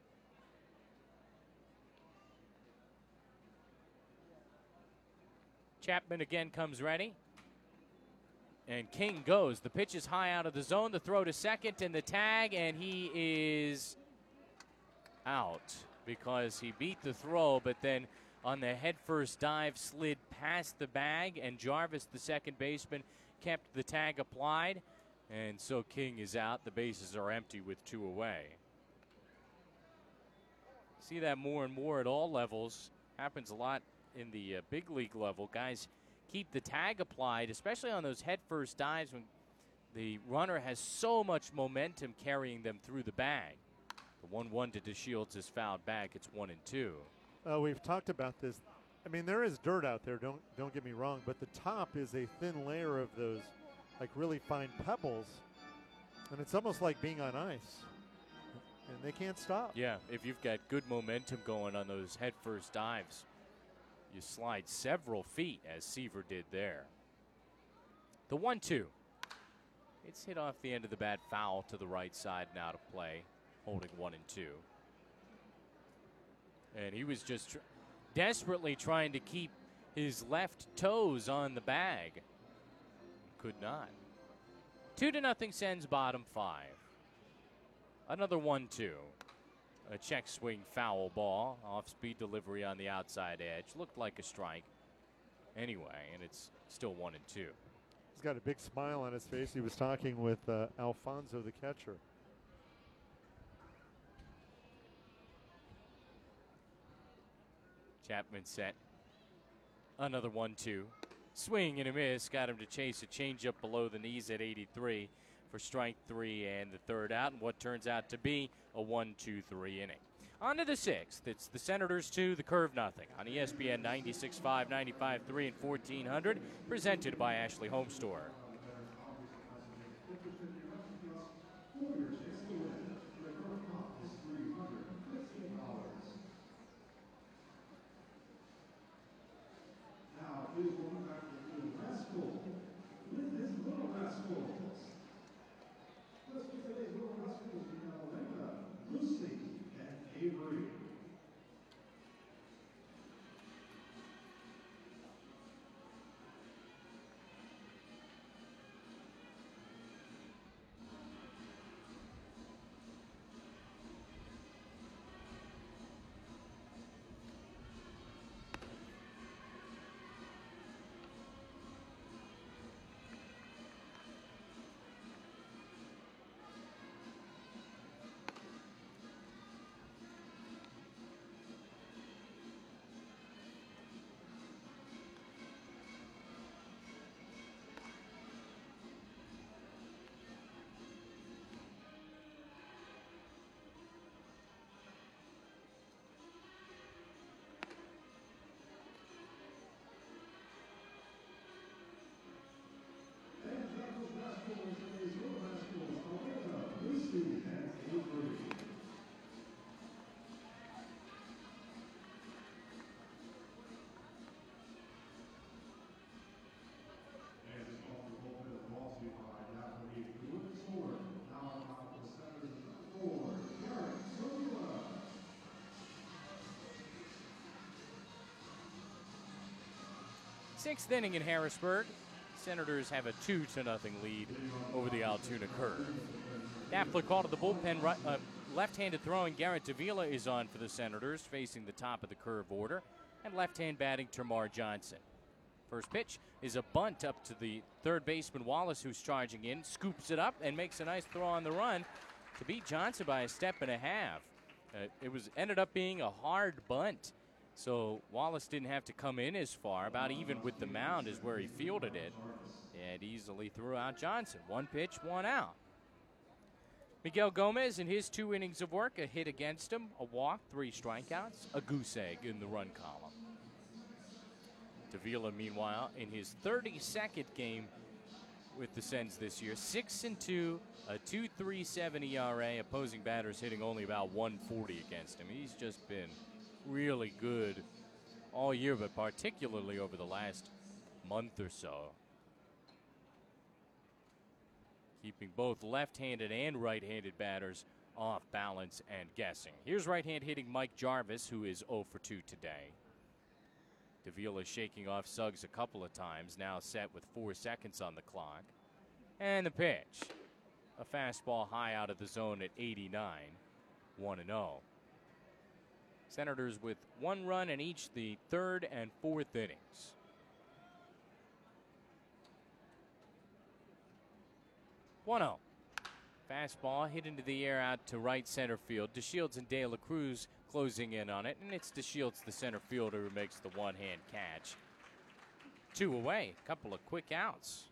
Chapman again comes ready. And King goes. The pitch is high out of the zone. The throw to second and the tag, and he is out because he beat the throw, but then on the headfirst dive slid past the bag, and Jarvis, the second baseman, kept the tag applied, and so King is out. The bases are empty with 2 away. See that more and more at all levels. Happens a lot in the big league level. Guys keep the tag applied, especially on those headfirst dives when the runner has so much momentum carrying them through the bag. The 1-1 to DeShields is fouled back. It's 1-2. We've talked about this. I mean, there is dirt out there. Don't get me wrong, but the top is a thin layer of those, like really fine pebbles, and it's almost like being on ice. And they can't stop. Yeah, if you've got good momentum going on those headfirst dives, you slide several feet, as Seaver did there. The 1-2. It's hit off the end of the bat, foul to the right side, and out of play, holding 1-2. And he was just desperately trying to keep his left toes on the bag. Could not. 2-0 sends bottom 5. Another 1-2. A check swing foul ball. Off-speed delivery on the outside edge. Looked like a strike. Anyway, and it's still 1-2. He's got a big smile on his face. He was talking with Alfonso, the catcher. Chapman set. Another 1-2. Swing and a miss. Got him to chase a changeup below the knees at 83 for strike 3 and the third out, and what turns out to be a 1-2-3 inning. On to the 6th. It's the Senators 2, the Curve nothing on ESPN 96.5, 95.3, and 1400, presented by Ashley Home Store. Sixth inning in Harrisburg. Senators have a 2-0 lead over the Altoona Curve. Daffler called to the bullpen. Left-handed throwing Garrett Davila is on for the Senators, facing the top of the Curve order, and left-hand batting Termar Johnson. First pitch is a bunt up to the third baseman Wallace, who's charging in, scoops it up, and makes a nice throw on the run to beat Johnson by a step and a half. It ended up being a hard bunt, so Wallace didn't have to come in as far. About even with the mound is where he fielded it, and easily threw out Johnson. One pitch, one out. Miguel Gomez in his 2 innings of work, a hit against him, a walk, 3 strikeouts, a goose egg in the run column. Davila, meanwhile, in his 32nd game with the Sens this year, 6-2, a 2.37 ERA, opposing batters hitting only about 140 against him. He's just been really good all year, but particularly over the last month or so. Keeping both left-handed and right-handed batters off balance and guessing. Here's right-hand hitting Mike Jarvis, who is 0 for 2 today. Davila shaking off Suggs a couple of times, now set with 4 seconds on the clock. And the pitch. A fastball high out of the zone at 89, 1-0. Senators with 1 run in each the 3rd and 4th innings. One-0. Fastball hit into the air out to right center field. DeShields and De La Cruz closing in on it, and it's DeShields, the center fielder, who makes the one-hand catch. 2 away. Couple of quick outs.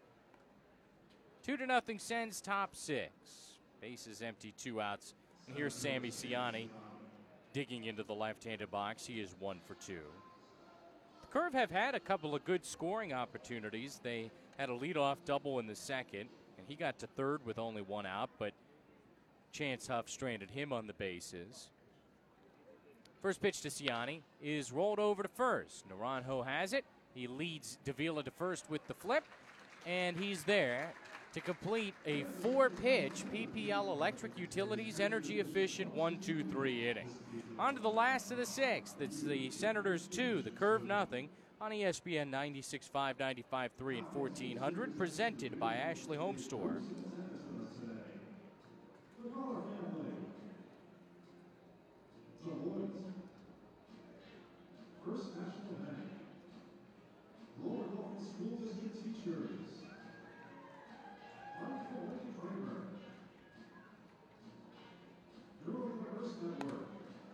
2-0 Sens, top 6. Bases empty, 2 outs. And here's Sammy Ciani digging into the left-handed box. He is 1 for 2. The Curve have had a couple of good scoring opportunities. They had a leadoff double in the 2nd, and he got to 3rd with only 1 out, but Chance Huff stranded him on the bases. First pitch to Ciani is rolled over to first. Naranjo has it. He leads Davila to first with the flip, and he's there to complete a 4-pitch PPL Electric Utilities energy efficient 1-2-3 inning. On to the last of the 6th. It's the Senators 2, the Curve nothing, on ESPN 96.5, 95.3, and 1400, presented by Ashley Home Store. The Dollar family. The Lloyds. First National Bank. Lower Gulf School District Teachers. Wonderful Wicked Kramer. Neurodiverse Network.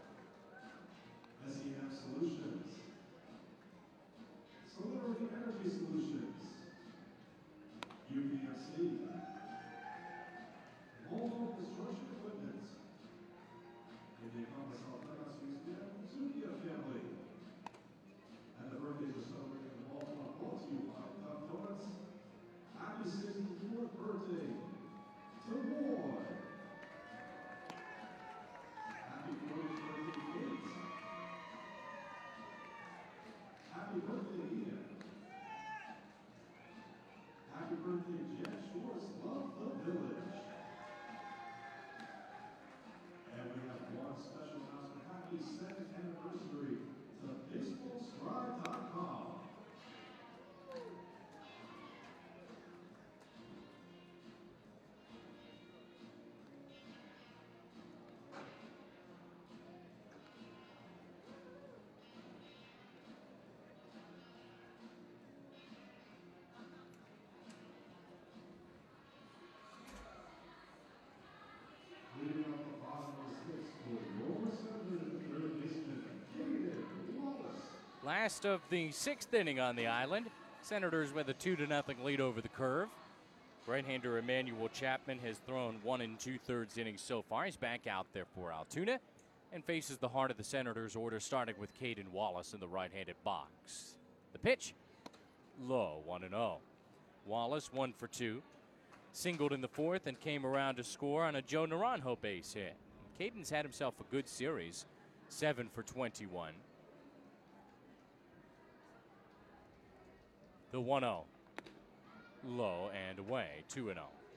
SEM Solutions. Solar Energy Solutions. UPMC. Mobile Construction Equipment. Indian Compass Alpha Suzuki family. And the birthdays are celebrated in Baltimore, brought to you by Tough Donuts. Happy 64th birthday to Roy. Happy 40th birthday, Kate. Happy birthday, Ian. Happy birthday, Jen Schwartz. Love the village. And we have one special announcement. Happy 2nd anniversary to BaseballScribe.com. Leading off the bottom of the 6th for your Senators, third baseman, David Wallace. Last of the 6th inning on the island. Senators with a 2-0 lead over the Curve. Right-hander Emmanuel Chapman has thrown 1 2/3 innings so far. He's back out there for Altoona and faces the heart of the Senators order, starting with Caden Wallace in the right-handed box. The pitch, low, 1-0. Wallace 1 for 2. Singled in the 4th and came around to score on a Joe Naranjo base hit. Caden's had himself a good series, 7 for 21. The 1-0. Low and away, 2-0.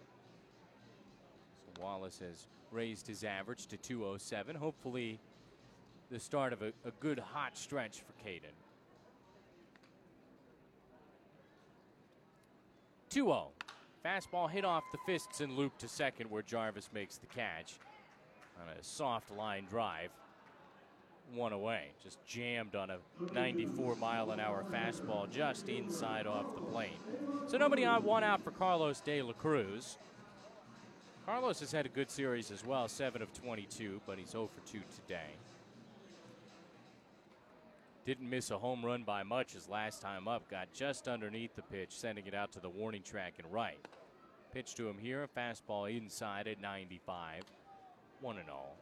So Wallace has raised his average to 207. Hopefully the start of a good hot stretch for Caden. 2-0. Fastball hit off the fists and looped to second where Jarvis makes the catch on a soft line drive. One away. Just jammed on a 94-mile-an-hour fastball just inside off the plate. So nobody on, one out for Carlos De La Cruz. Carlos has had a good series as well, 7 of 22, but he's 0 for 2 today. Didn't miss a home run by much his last time up. Got just underneath the pitch, sending it out to the warning track and right. Pitch to him here, a fastball inside at 95. 1-0.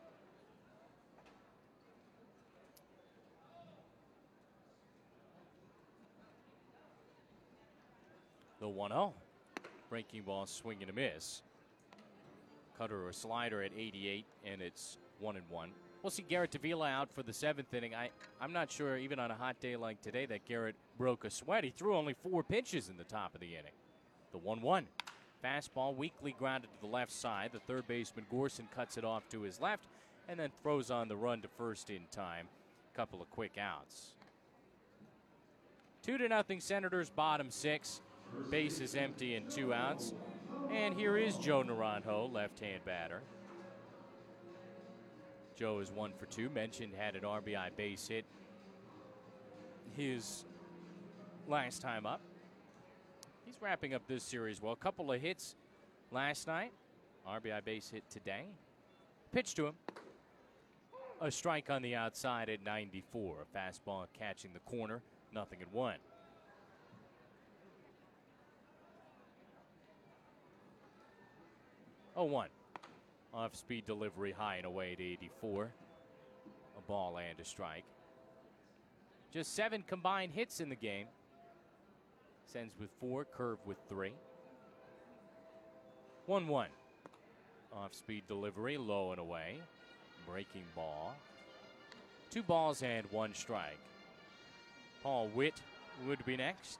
The 1-0. Breaking ball, swing and a miss. Cutter or slider at 88, and it's 1-1. We'll see Garrett Davila out for the 7th inning. I'm not sure, even on a hot day like today, that Garrett broke a sweat. He threw only 4 pitches in the top of the inning. The 1-1. Fastball weakly grounded to the left side. The third baseman Gorson cuts it off to his left and then throws on the run to first in time. Couple of quick outs. 2-0 Senators, bottom 6. Base is empty and 2 outs. And here is Joe Naranjo, left-hand batter. Joe is 1 for 2. Mentioned had an RBI base hit his last time up. He's wrapping up this series well. A couple of hits last night. RBI base hit today. Pitch to him. A strike on the outside at 94. A fastball catching the corner. 0-1. Oh, 1. Off-speed delivery high and away at 84. A ball and a strike. Just 7 combined hits in the game. Sends with 4, curve with 3. 1-1. Off-speed delivery, low and away. Breaking ball. 2 balls and 1 strike. Paul Witt would be next.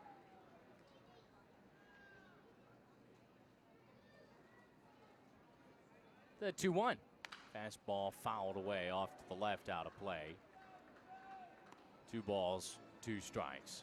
The 2-1. Fastball fouled away off to the left, out of play. 2 balls, 2 strikes.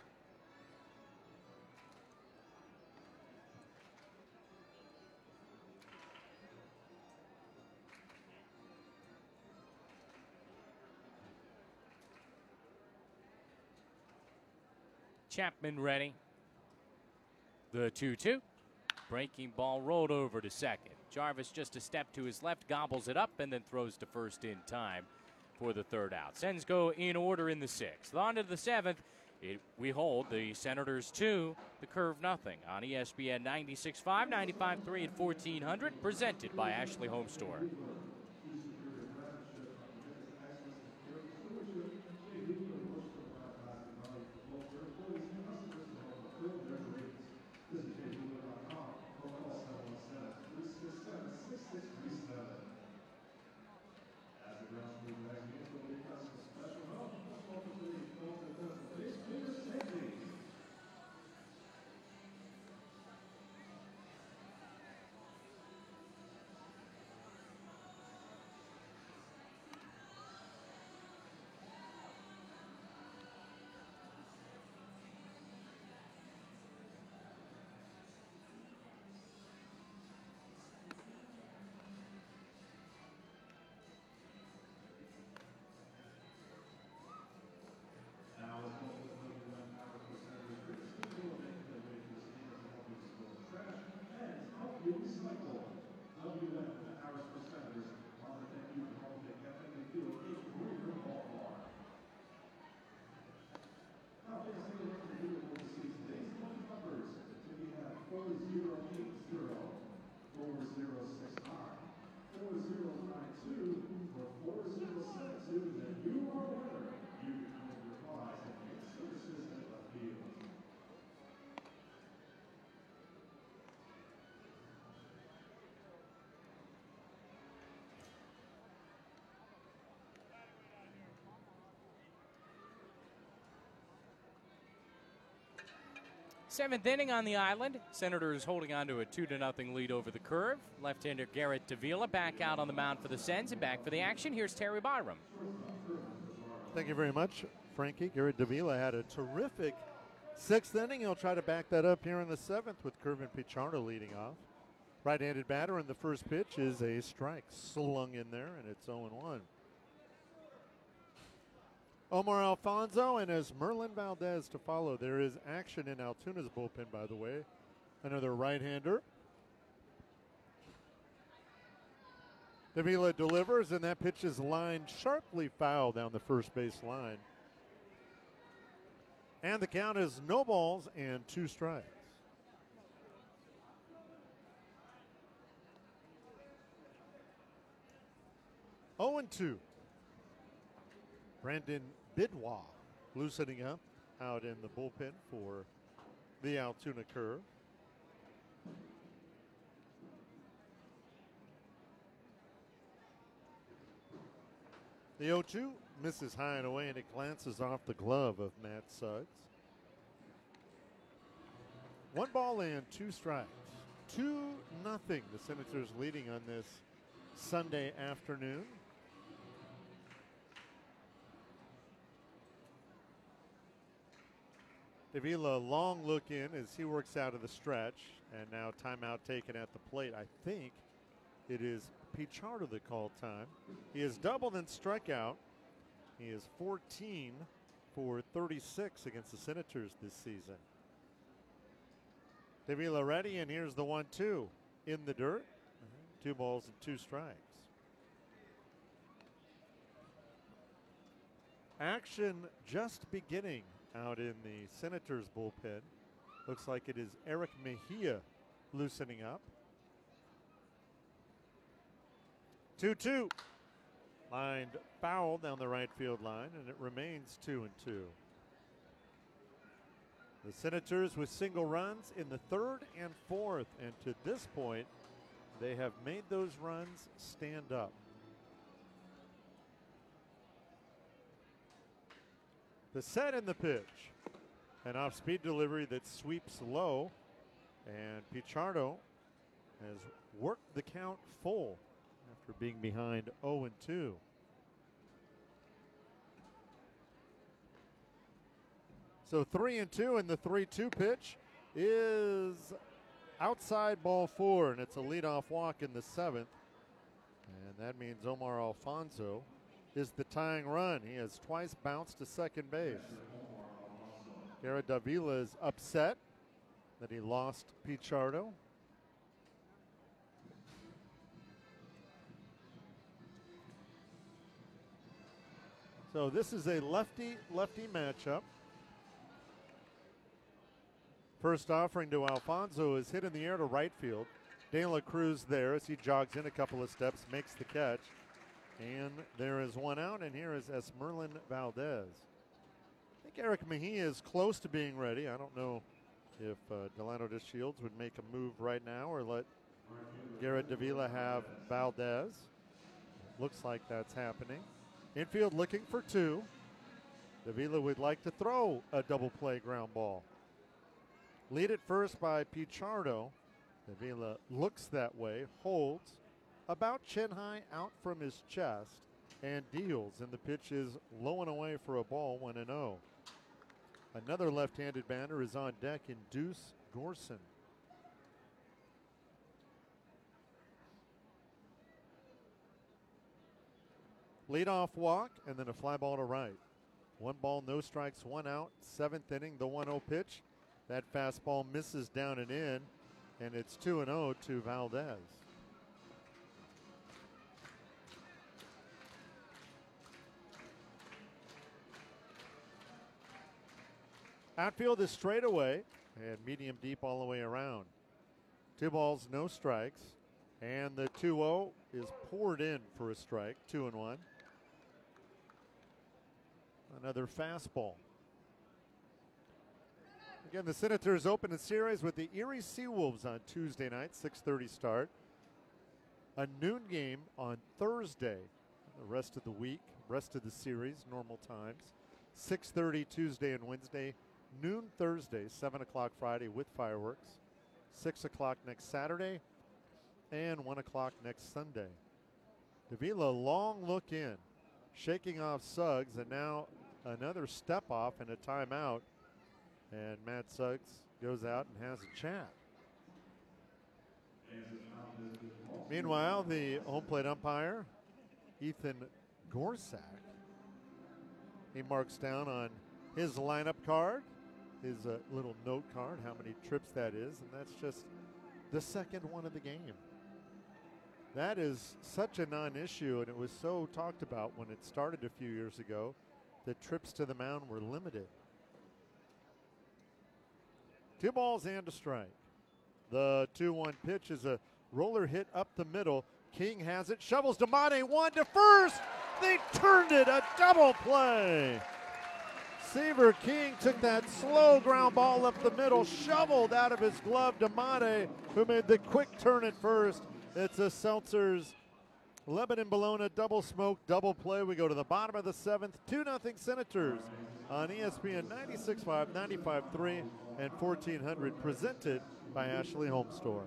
Chapman ready. The 2-2. Breaking ball rolled over to second. Jarvis just a step to his left, gobbles it up, and then throws to first in time for the 3rd out. Sends go in order in the 6th. On to the 7th. We hold the Senators 2, the Curve nothing on ESPN 96.5, 95.3 and 1400, presented by Ashley Home Store. Seventh inning on the island. Senators holding on to a 2-0 lead over the Curve. Left-hander Garrett Davila back out on the mound for the Sens and back for the action. Here's Terry Byram. Thank you very much, Frankie. Garrett Davila had a terrific Sixth inning, he'll try to back that up here in the seventh with Kervin Pichardo leading off. Right-handed batter, and the first pitch is a strike slung in there, and it's 0-1. Omar Alfonso and as Merlin Valdez to follow. There is action in Altoona's bullpen, by the way. Another right-hander. Davila delivers, and that pitch is lined sharply foul down the first base line. And the count is no balls and 2 strikes. Oh and 2. Brandon Bidwa loosening up out in the bullpen for the Altoona Curve. The 0-2 misses high and away, and it glances off the glove of Matt Suggs. 1 ball and 2 strikes. 2-0. The Senators leading on this Sunday afternoon. Davila, long look in as he works out of the stretch, and now timeout taken at the plate. I think it is Pichardo that called time. He has doubled and struck out. He is 14 for 36 against the Senators this season. Davila ready, and here's the 1-2 in the dirt. 2 balls and 2 strikes. Action just beginning out in the Senators bullpen. Looks like it is Eric Mejia loosening up. 2-2. Lined foul down the right field line, and it remains 2-2. The Senators with single runs in the 3rd and 4th, and to this point, they have made those runs stand up. The set and the pitch. An off-speed delivery that sweeps low, and Pichardo has worked the count full after being behind 0-2. So 3-2, and the 3-2 pitch is outside ball 4, and it's a leadoff walk in the 7th. And that means Omar Alfonso is the tying run. He has twice bounced to second base. Garrett Davila is upset that he lost Pichardo. So this is a lefty-lefty matchup. First offering to Alfonso is hit in the air to right field. De La Cruz there as he jogs in a couple of steps, makes the catch. And there is 1 out, and here is Esmerlin Valdez. I think Eric Mejia is close to being ready. I don't know if Delano DeShields would make a move right now or let Garrett Davila have Valdez. Looks like that's happening. Infield looking for 2. Davila would like to throw a double play ground ball. Lead at first by Pichardo. Davila looks that way, holds about chin high out from his chest, and deals. And the pitch is low and away for a ball, 1-0. Another left-handed batter is on deck in Deuce Gorson. Leadoff walk, and then a fly ball to right. 1 ball, no strikes, 1 out. 7th inning, the 1-0 pitch. That fastball misses down and in, and it's 2-0 to Valdez. Outfield is straight away and medium deep all the way around. 2 balls, no strikes, and the 2-0 is poured in for a strike, 2-1. Another fastball. Again, the Senators open a series with the Erie Seawolves on Tuesday night, 6:30 start. A noon game on Thursday. The rest of the week, rest of the series, normal times. 6:30 Tuesday and Wednesday. Noon Thursday, 7 o'clock Friday with fireworks. 6 o'clock next Saturday, and 1 o'clock next Sunday. Davila, long look in, shaking off Suggs, and now another step off and a timeout And Matt Suggs goes out and has a chat. Meanwhile, the home plate umpire, Ethan Gorsak, he marks down on his lineup card, his little note card, how many trips that is, and that's just the second one of the game. That is such a non-issue, and it was so talked about when it started a few years ago that trips to the mound were limited. 2 balls and a strike. The 2-1 pitch is a roller hit up the middle. King has it, shovels to Mate, 1 to first. They turned it, a double play. Seaver King took that slow ground ball up the middle, shoveled out of his glove to Mate, who made the quick turn at first. It's a Seltzer's Lebanon Bologna double smoke, double play. We go to the bottom of the 7th, 2-0 Senators on ESPN 96.5, 95.3, and 1400, presented by Ashley Home Store.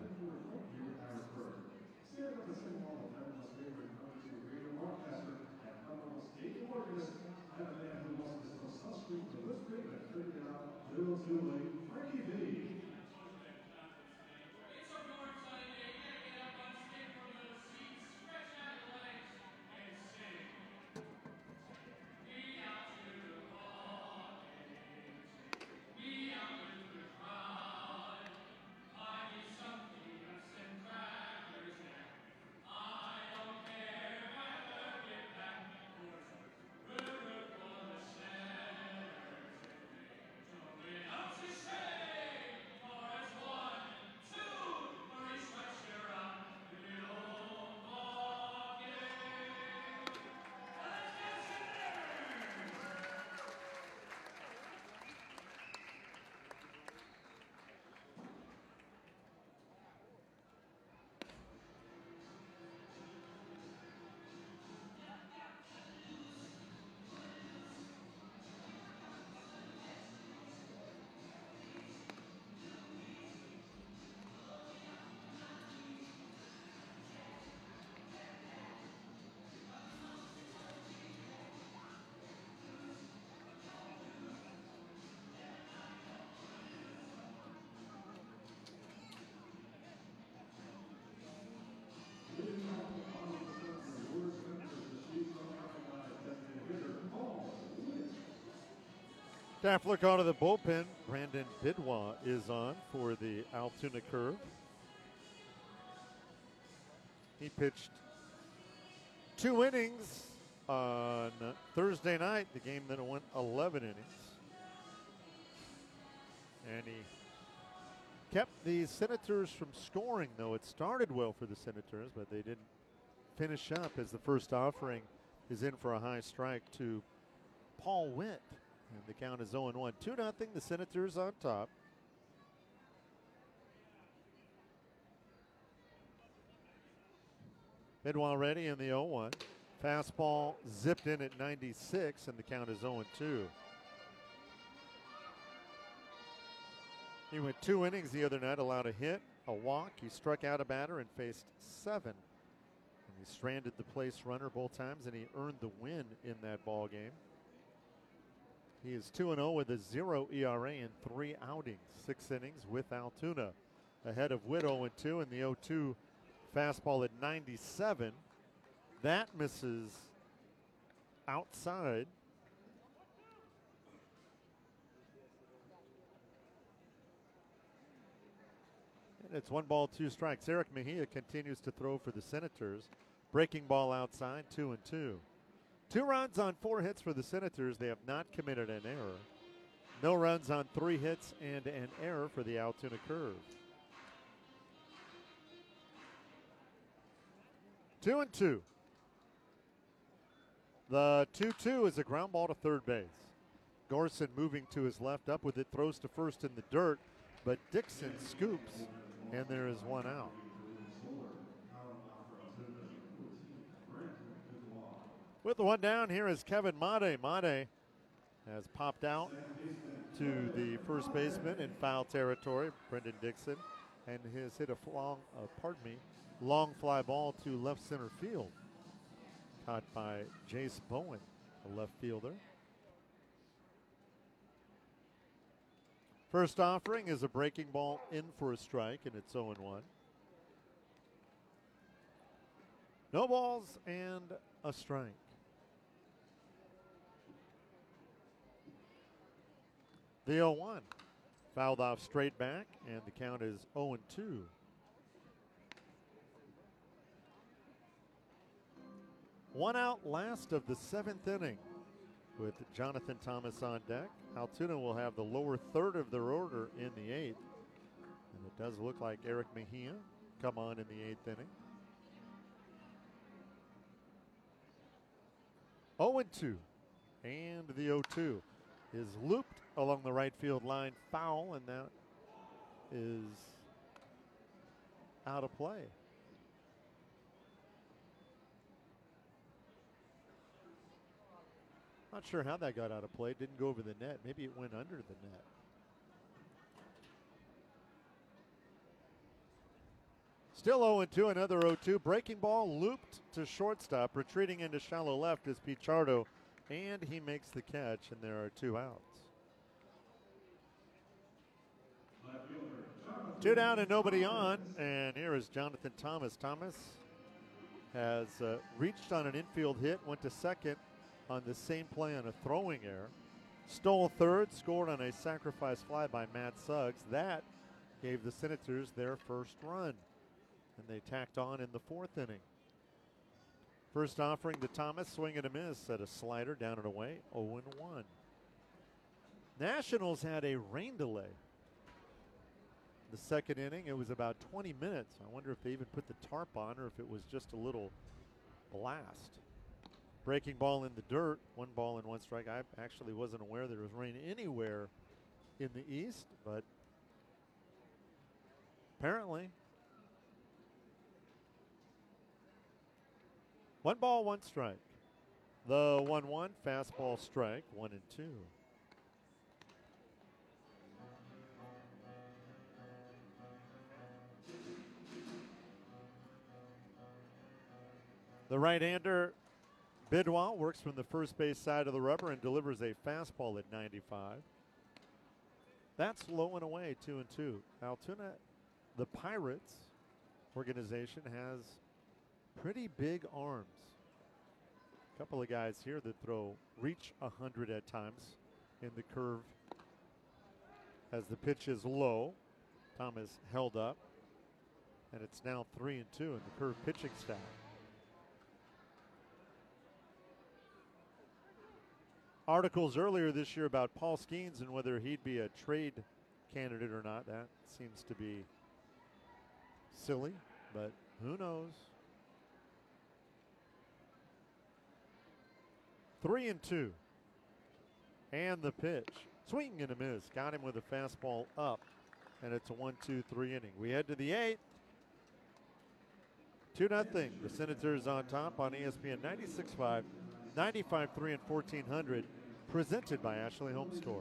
Staff look onto the bullpen. Brandon Bidwa is on for the Altoona Curve. He pitched 2 innings on Thursday night, the game that went 11 innings. And he kept the Senators from scoring, though. It started well for the Senators, but they didn't finish up as the first offering is in for a high strike to Paul Witt. And the count is 0-1. 2-0, the Senators on top. Bidwa ready in the 0-1. Fastball zipped in at 96, and the count is 0-2. He went 2 innings the other night, allowed a hit, a walk. He struck out a batter and faced 7. And he stranded the place runner both times, and he earned the win in that ball game. He is 2-0 with a 0 ERA in 3 outings, 6 innings with Altoona. Ahead of Witt 0-2 in the 0-2 fastball at 97. That misses outside. And it's 1 ball, 2 strikes. Eric Mejia continues to throw for the Senators. Breaking ball outside, 2-2. 2 runs on 4 hits for the Senators. They have not committed an error. No runs on 3 hits and an error for the Altoona Curve. 2-2. The 2-2 is a ground ball to third base. Gorson moving to his left, up with it, throws to first in the dirt, but Dixon scoops, and there is 1 out. With the 1 down, here is Kevin Mate. Mate has popped out to the first baseman in foul territory, Brendan Dixon, and has hit a long fly ball to left center field. Caught by Jace Bowen, a left fielder. First offering is a breaking ball in for a strike, and it's 0-1. No balls and a strike. The 0-1 fouled off straight back, and the count is 0-2. One out, last of the 7th inning, with Jonathan Thomas on deck. Altoona will have the lower third of their order in the 8th. And it does look like Eric Mejia come on in the 8th inning. 0-2. And the 0-2 is looped along the right field line, foul, and that is out of play. Not sure how that got out of play. Didn't go over the net. Maybe it went under the net. Still 0-2, another 0-2. Breaking ball looped to shortstop. Retreating into shallow left is Pichardo, and he makes the catch, and there are 2 outs. 2 down and nobody on, and here is Jonathan Thomas. Thomas has reached on an infield hit, went to second on the same play on a throwing error. Stole third, scored on a sacrifice fly by Matt Suggs. That gave the Senators their first run, and they tacked on in the 4th inning. First offering to Thomas, swing and a miss at a slider down and away, 0-1. Nationals had a rain delay. The 2nd inning, it was about 20 minutes. I wonder if they even put the tarp on or if it was just a little blast. Breaking ball in the dirt, 1 ball and 1 strike. I actually wasn't aware there was rain anywhere in the east, but apparently. 1 ball, 1 strike. The 1-1 fastball strike, 1-2. The right-hander Bidwell works from the first base side of the rubber and delivers a fastball at 95. That's low and away, 2-2. Altoona, the Pirates organization, has pretty big arms. A couple of guys here that reach 100 at times in the curve as the pitch is low. Thomas held up, and it's now 3-2 in the curve pitching staff. Articles earlier this year about Paul Skeens and whether he'd be a trade candidate or not. That seems to be silly, but who knows? 3-2. And the pitch. Swing and a miss. Got him with a fastball up. And it's a 1-2-3 inning. We head to the 8th. 2-0. The Senators on top on ESPN 96.5, 95.3, and 1400. Presented by Ashley Home Store.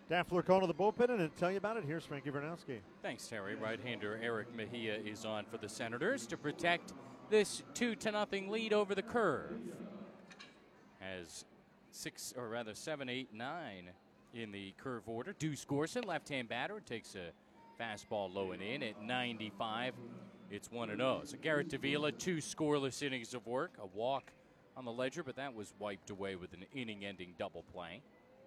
Daffler calling to the bullpen, and to tell you about it, here's Frankie Vernowski. Thanks, Terry. Right-hander Eric Mejia is on for the Senators to protect this 2-0 lead over the Curve. Has 7, 8, 9 in the Curve order. Deuce Gorson, left-hand batter, takes a fastball low and in at 95. It's 1-0. So Garrett Davila, 2 scoreless innings of work, a walk on the ledger, but that was wiped away with an inning-ending double play.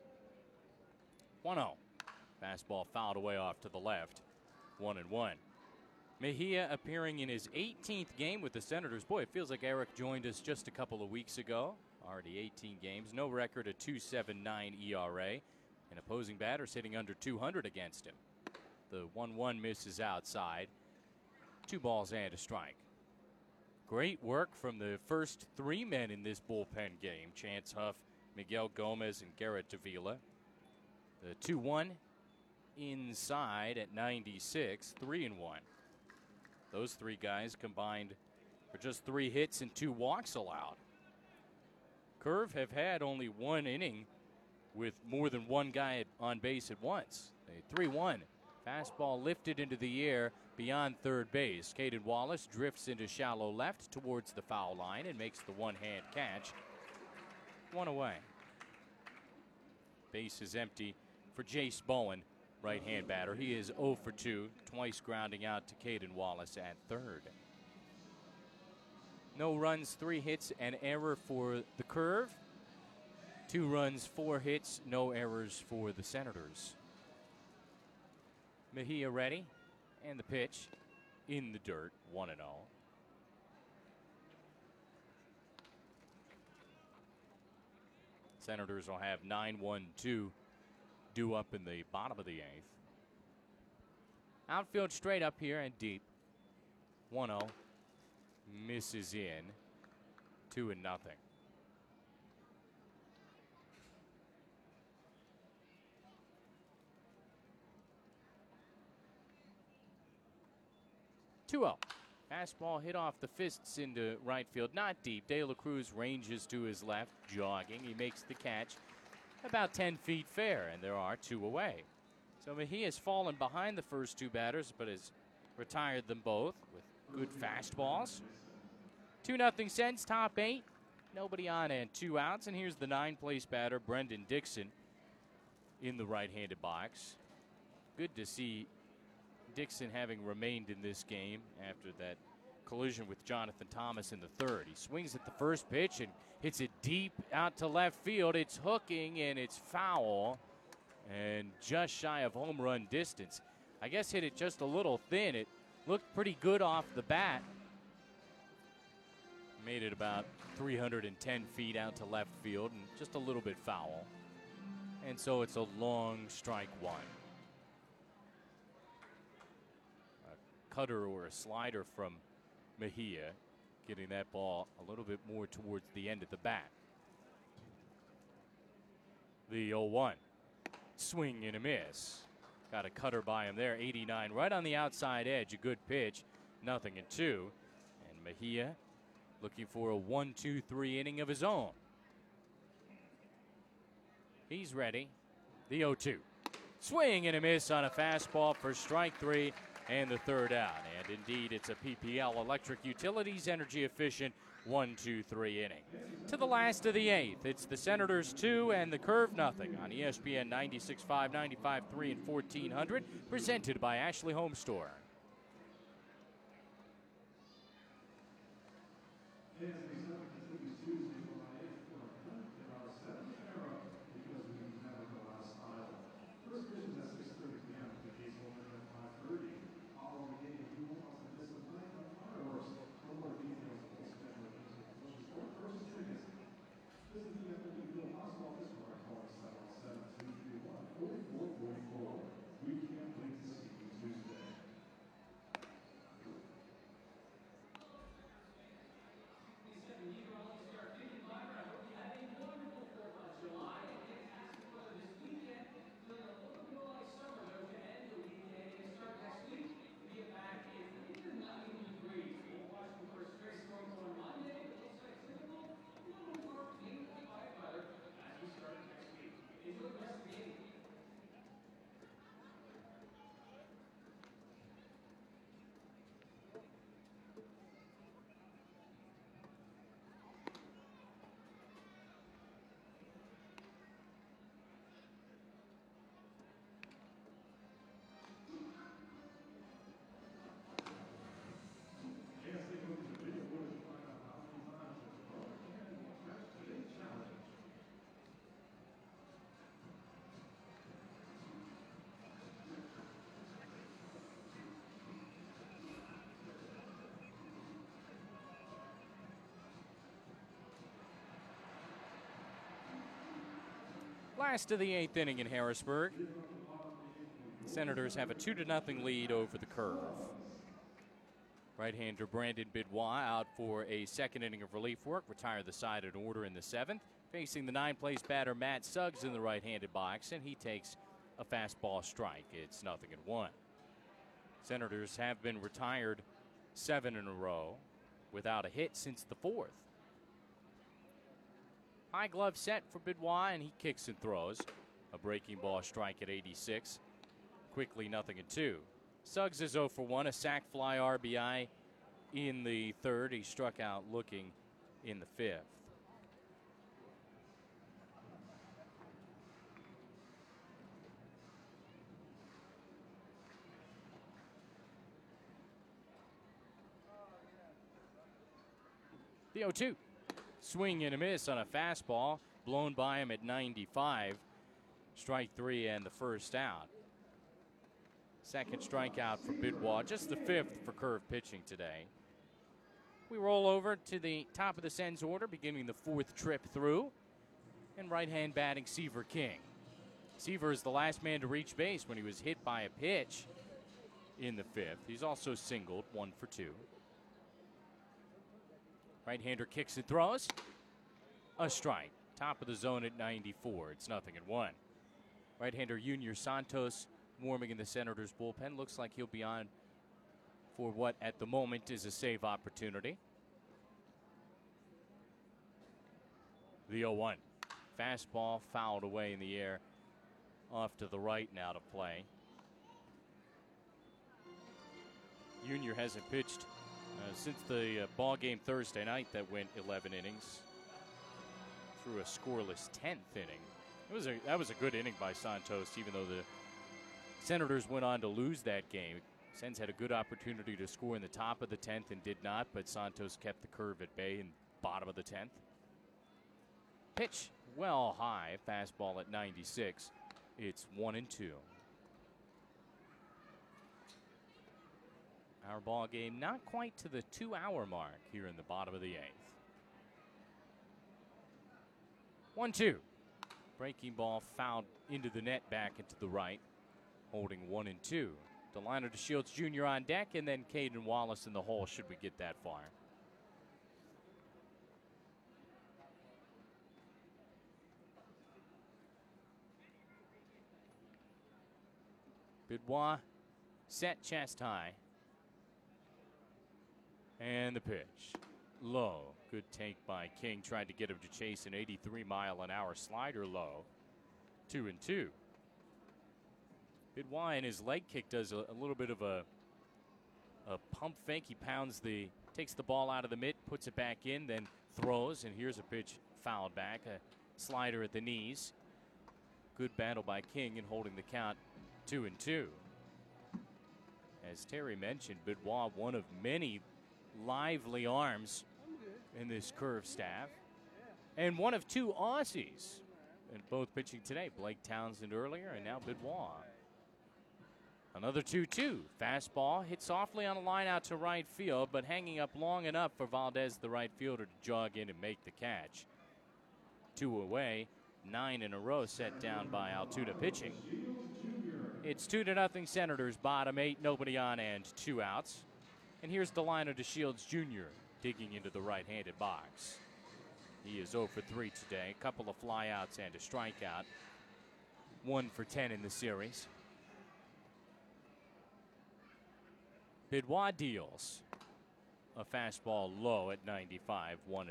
1-0. Fastball fouled away off to the left. 1-1. Mejia appearing in his 18th game with the Senators. Boy, it feels like Eric joined us just a couple of weeks ago. Already 18 games. No record, a 2.79 ERA. And opposing batters hitting under 200 against him. The 1-1 misses outside. 2 balls and a strike. Great work from the first 3 men in this bullpen game. Chance Huff, Miguel Gomez, and Garrett Davila. The 2-1 inside at 96, 3-1. Those 3 guys combined for just 3 hits and 2 walks allowed. Curve have had only 1 inning with more than 1 guy on base at once. A 3-1. Fastball lifted into the air beyond third base. Caden Wallace drifts into shallow left towards the foul line and makes the one-hand catch. 1 away. Base is empty for Jace Bowen, right-hand batter. He is 0 for 2, twice grounding out to Caden Wallace at third. No runs, 3 hits, and error for the Curve. 2 runs, 4 hits, no errors for the Senators. Mejia ready, and the pitch in the dirt, 1-0. Senators will have 9-1-2 due up in the bottom of the 8th. Outfield straight up here and deep. 1-0. Misses in. 2-0. 2-0. Fastball hit off the fists into right field. Not deep. De La Cruz ranges to his left, jogging. He makes the catch about 10 feet fair, and there are 2 away. So he has fallen behind the first 2 batters, but has retired them both with good fastballs. 2-0 Sens, top 8. Nobody on and 2 outs. And here's the 9th-place batter, Brendan Dixon, in the right-handed box. Good to see Dixon having remained in this game after that collision with Jonathan Thomas in the 3rd. He swings at the first pitch and hits it deep out to left field. It's hooking and it's foul and just shy of home run distance. I guess hit it just a little thin. It looked pretty good off the bat. Made it about 310 feet out to left field and just a little bit foul. And so it's a long strike 1. A cutter or a slider from Mejia, getting that ball a little bit more towards the end of the bat. The 0-1. Swing and a miss. Got a cutter by him there, 89, right on the outside edge. A good pitch, 0-2. And Mejia looking for a 1-2-3 inning of his own. He's ready. The 0-2. Swing and a miss on a fastball for strike 3 and the 3rd out. And indeed, it's a PPL Electric Utilities energy efficient 1-2-3 inning. To the last of the 8th, it's the Senators 2 and the Curve nothing on ESPN 96.5, 95.3, and 1400, presented by Ashley Home Store. Last of the 8th inning in Harrisburg. Senators have a 2-0 lead over the Curve. Right-hander Brandon Bidwa out for a second inning of relief work. Retired the side in order in the 7th. Facing the 9th-place batter Matt Suggs in the right-handed box, and he takes a fastball strike. It's 0-1. Senators have been retired 7 in a row without a hit since the 4th. High glove set for Bidwa, and he kicks and throws. A breaking ball strike at 86. Quickly 0-2. Suggs is 0 for 1, a sac fly RBI in the 3rd. He struck out looking in the 5th. The 0-2. Swing and a miss on a fastball, blown by him at 95. Strike 3 and the first out. Second strikeout for Bidwa, just the 5th for Curve pitching today. We roll over to the top of the Sens order, beginning the 4th trip through. And right-hand batting Seaver King. Seaver is the last man to reach base when he was hit by a pitch in the 5th. He's also singled, 1 for 2. Right-hander kicks and throws. A strike. Top of the zone at 94. It's 0-1. Right-hander Junior Santos warming in the Senators bullpen. Looks like he'll be on for what at the moment is a save opportunity. The 0-1. Fastball fouled away in the air off to the right now to play. Junior hasn't pitched since the ball game Thursday night that went 11 innings through a scoreless 10th inning. That was a good inning by Santos, even though the Senators went on to lose that game. Sens had a good opportunity to score in the top of the 10th and did not, but Santos kept the Curve at bay in bottom of the 10th. Pitch well high, fastball at 96. It's 1-2. Our ball game not quite to the 2-hour mark here in the bottom of the 8th. 1-2. Breaking ball fouled into the net, back into the right. Holding 1-2. Delino DeShields Jr. on deck, and then Caden Wallace in the hole should we get that far. Bidwa set, chest high. And the pitch. Low. Good take by King. Tried to get him to chase an 83-mile-an-hour slider low. 2-2. Bidwa in his leg kick does a little bit of a pump fake. He takes the ball out of the mitt, puts it back in, then throws. And here's a pitch fouled back. A slider at the knees. Good battle by King in holding the count 2-2. As Terry mentioned, Bidwa, one of many lively arms in this Curve staff, and one of 2 Aussies, and both pitching today. Blake Townsend earlier, and now Bidwa. Another 2-2. Fastball hit softly on a line out to right field, but hanging up long enough for Valdez, the right fielder, to jog in and make the catch. 2 away, 9 in a row set down by Altoona pitching. It's 2-0 Senators, bottom 8, nobody on and 2 outs. And here's Delino DeShields Jr. digging into the right-handed box. He is 0 for 3 today. A couple of flyouts and a strikeout. 1 for 10 in the series. Bidwa deals. A fastball low at 95, 1-0.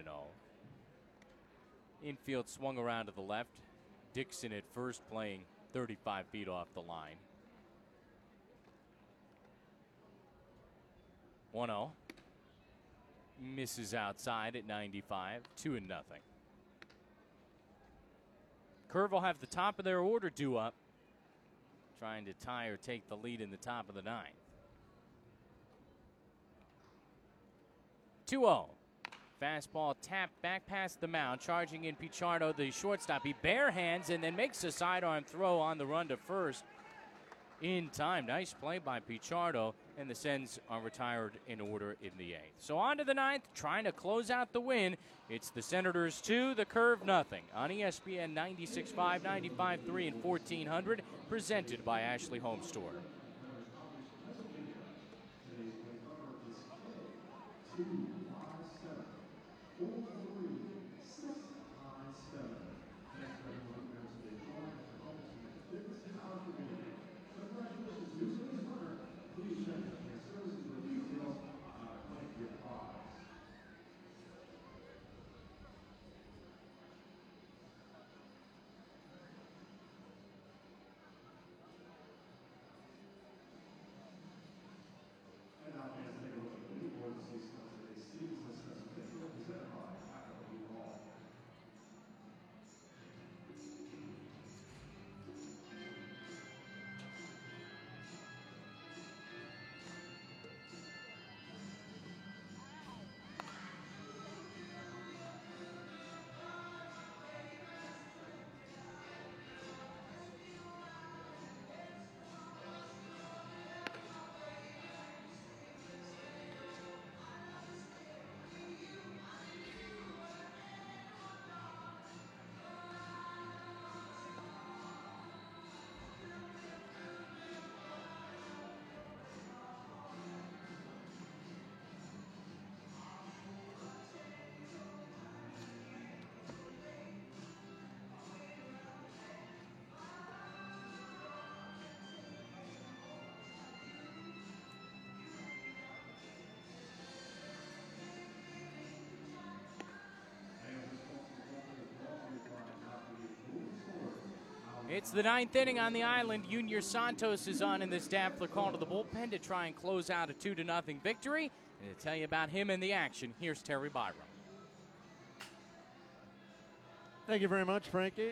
Infield swung around to the left. Dixon at first, playing 35 feet off the line. 1-0. Misses outside at 95, 2-0. Curve will have the top of their order due up, trying to tie or take the lead in the top of the 9th. 2-0. Fastball tapped back past the mound, charging in Pichardo, the shortstop. He bare hands and then makes a sidearm throw on the run to first. in time. Nice play by Pichardo, and the Sens are retired in order in the 8th. So on to the 9th, trying to close out the win. It's the Senators 2, the Curve nothing on ESPN 96.5, 95.3, and 1400, presented by Ashley Home Store. It's the 9th inning on the island. Junior Santos is on in this Dampler call to the bullpen to try and close out a 2-0 victory. And to tell you about him and the action, here's Terry Byram. Thank you very much, Frankie.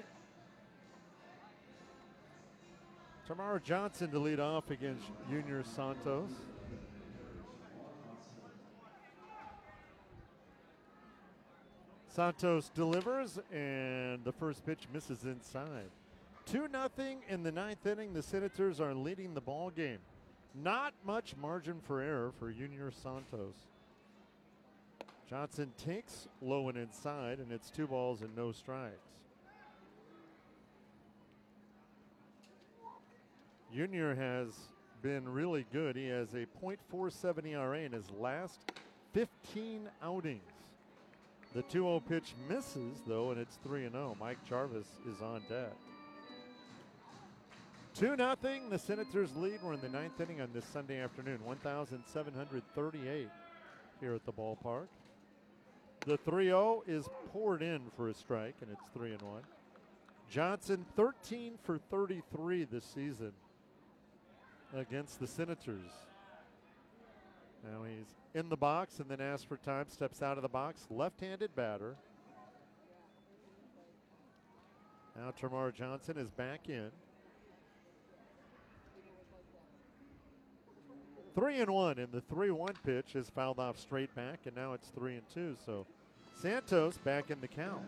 Tamara Johnson to lead off against Junior Santos. Santos delivers, and the first pitch misses inside. 2-0 in the 9th inning. The Senators are leading the ball game. Not much margin for error for Junior Santos. Johnson takes low and inside, and it's 2 balls and no strikes. Junior has been really good. He has a .47 ERA in his last 15 outings. The 2-0 pitch misses, though, and it's 3-0. Mike Jarvis is on deck. 2-0, the Senators lead. We're in the 9th inning on this Sunday afternoon. 1,738 here at the ballpark. The 3-0 is poured in for a strike, and it's 3-1. Johnson 13 for 33 this season against the Senators. Now he's in the box and then asks for time, steps out of the box. Left-handed batter. Now Tamar Johnson is back in. 3-1, and the 3-1 pitch is fouled off straight back, and now it's 3-2. So Santos back in the count.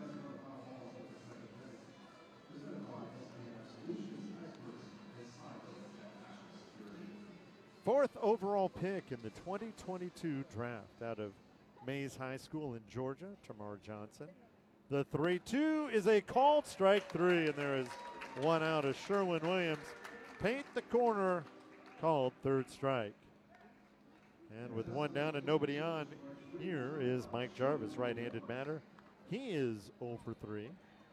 Fourth overall pick in the 2022 draft out of Mays High School in Georgia, Tamar Johnson. The 3-2 is a called strike 3, and there is one out of Sherwin Williams. Paint the corner, called third strike. And with one down and nobody on, here is Mike Jarvis, right-handed batter. He is 0 for 3.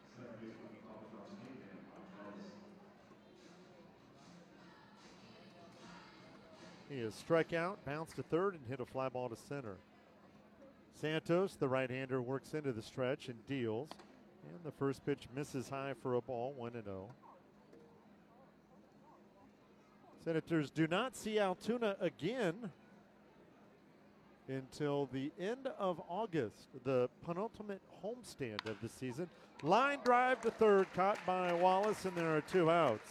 He is struck out, bounced to third, and hit a fly ball to center. Santos, the right-hander, works into the stretch and deals. And the first pitch misses high for a ball, 1-0. Senators do not see Altoona again until the end of August, the penultimate homestand of the season. Line drive to third, caught by Wallace, and there are 2 outs.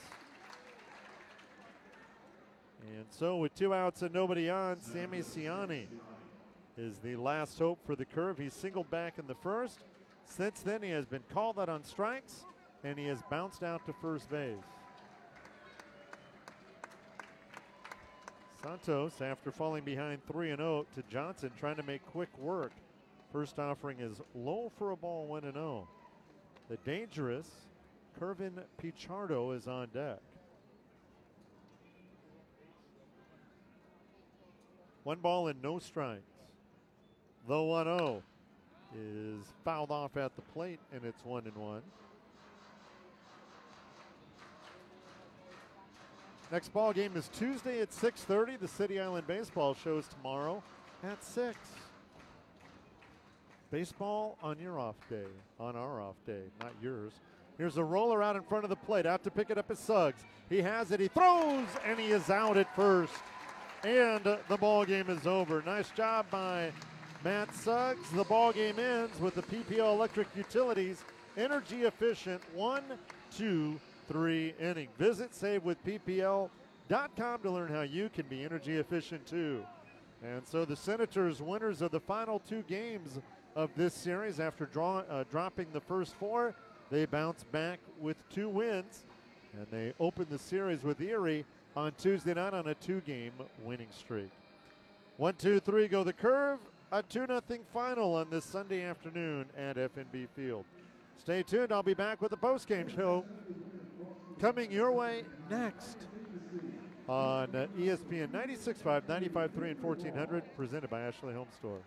And so with 2 outs and nobody on, Sammy Ciani is the last hope for the Curve. He singled back in the first. Since then, he has been called out on strikes, and he has bounced out to first base. Santos, after falling behind 3-0 to Johnson, trying to make quick work. First offering is low for a ball, 1-0. The dangerous Kervin Pichardo is on deck. 1 ball and no strikes. The 1-0 is fouled off at the plate, and it's 1-1. Next ball game is Tuesday at 6:30. The City Island baseball shows tomorrow at 6. Baseball on your off day, on our off day, not yours. Here's a roller out in front of the plate. Out to pick it up is Suggs. He has it. He throws, and he is out at first. And the ball game is over. Nice job by Matt Suggs. The ball game ends with the PPL Electric Utilities energy efficient 1-2-3 inning. Visit SaveWithPPL.com to learn how you can be energy efficient too. And so the Senators, winners of the final 2 games of this series, after dropping the first 4, they bounce back with 2 wins, and they open the series with Erie on Tuesday night on a 2-game winning streak. 1-2-3 go the Curve. A 2-0 final on this Sunday afternoon at FNB Field. Stay tuned. I'll be back with the postgame show coming your way next on ESPN 96.5, 95.3, and 1400, presented by Ashley Home Store.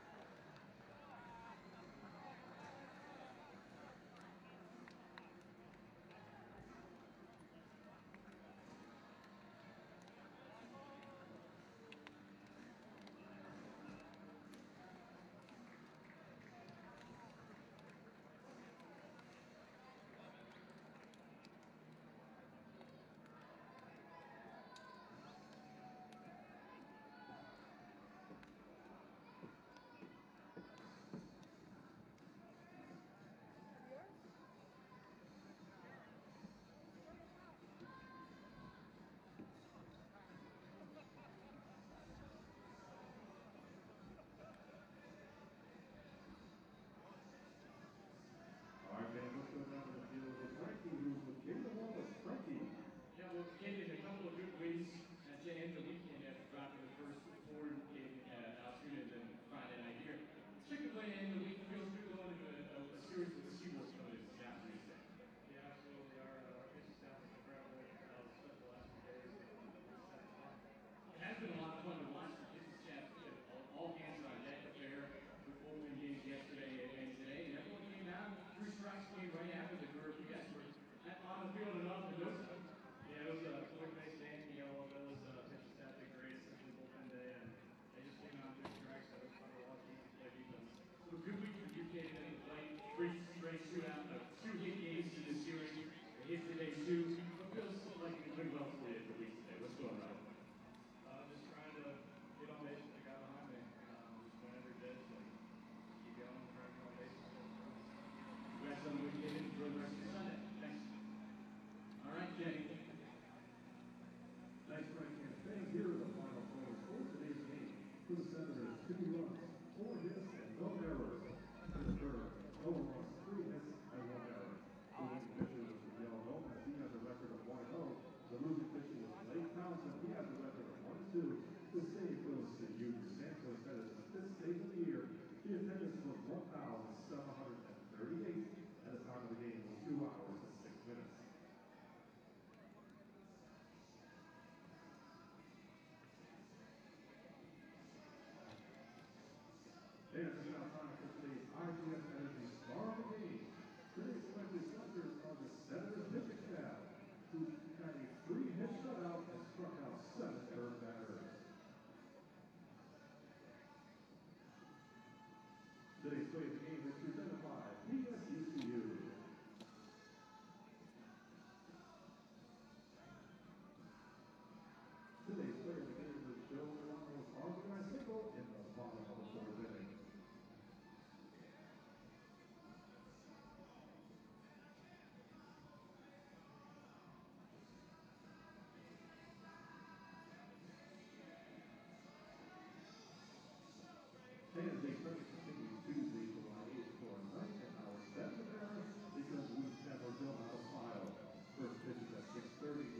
Today's play of the game is presented by PSUC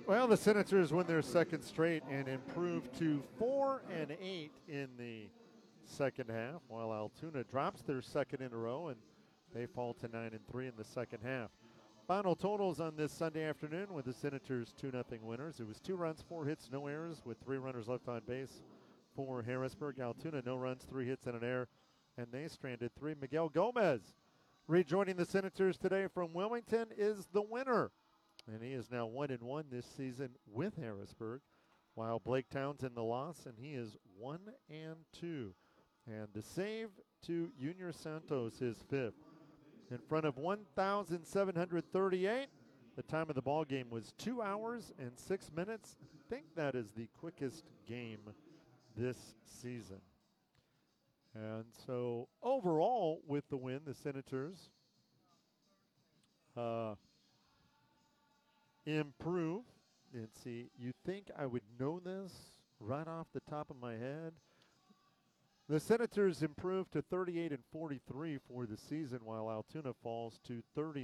Well, the Senators win their second straight and improve to 4-8 in the second half, while Altoona drops their second in a row and they fall to 9-3 in the second half. Final totals on this Sunday afternoon with the Senators 2-0 winners. It was 2 runs, 4 hits, no errors, with 3 runners left on base for Harrisburg. Altoona, no runs, 3 hits, and an error, and they stranded 3. Miguel Gomez, rejoining the Senators today from Wilmington, is the winner. And he is now 1-1 this season with Harrisburg, while Blake Townsend the loss, and he is 1-2. And the save to Junior Santos, his 5th. In front of 1,738. The time of the ball game was 2 hours and 6 minutes. I think that is the quickest game this season. And so overall, with the win, the Senators improve. Let's see, you think I would know this right off the top of my head? The Senators improved to 38-43 for the season, while Altoona falls to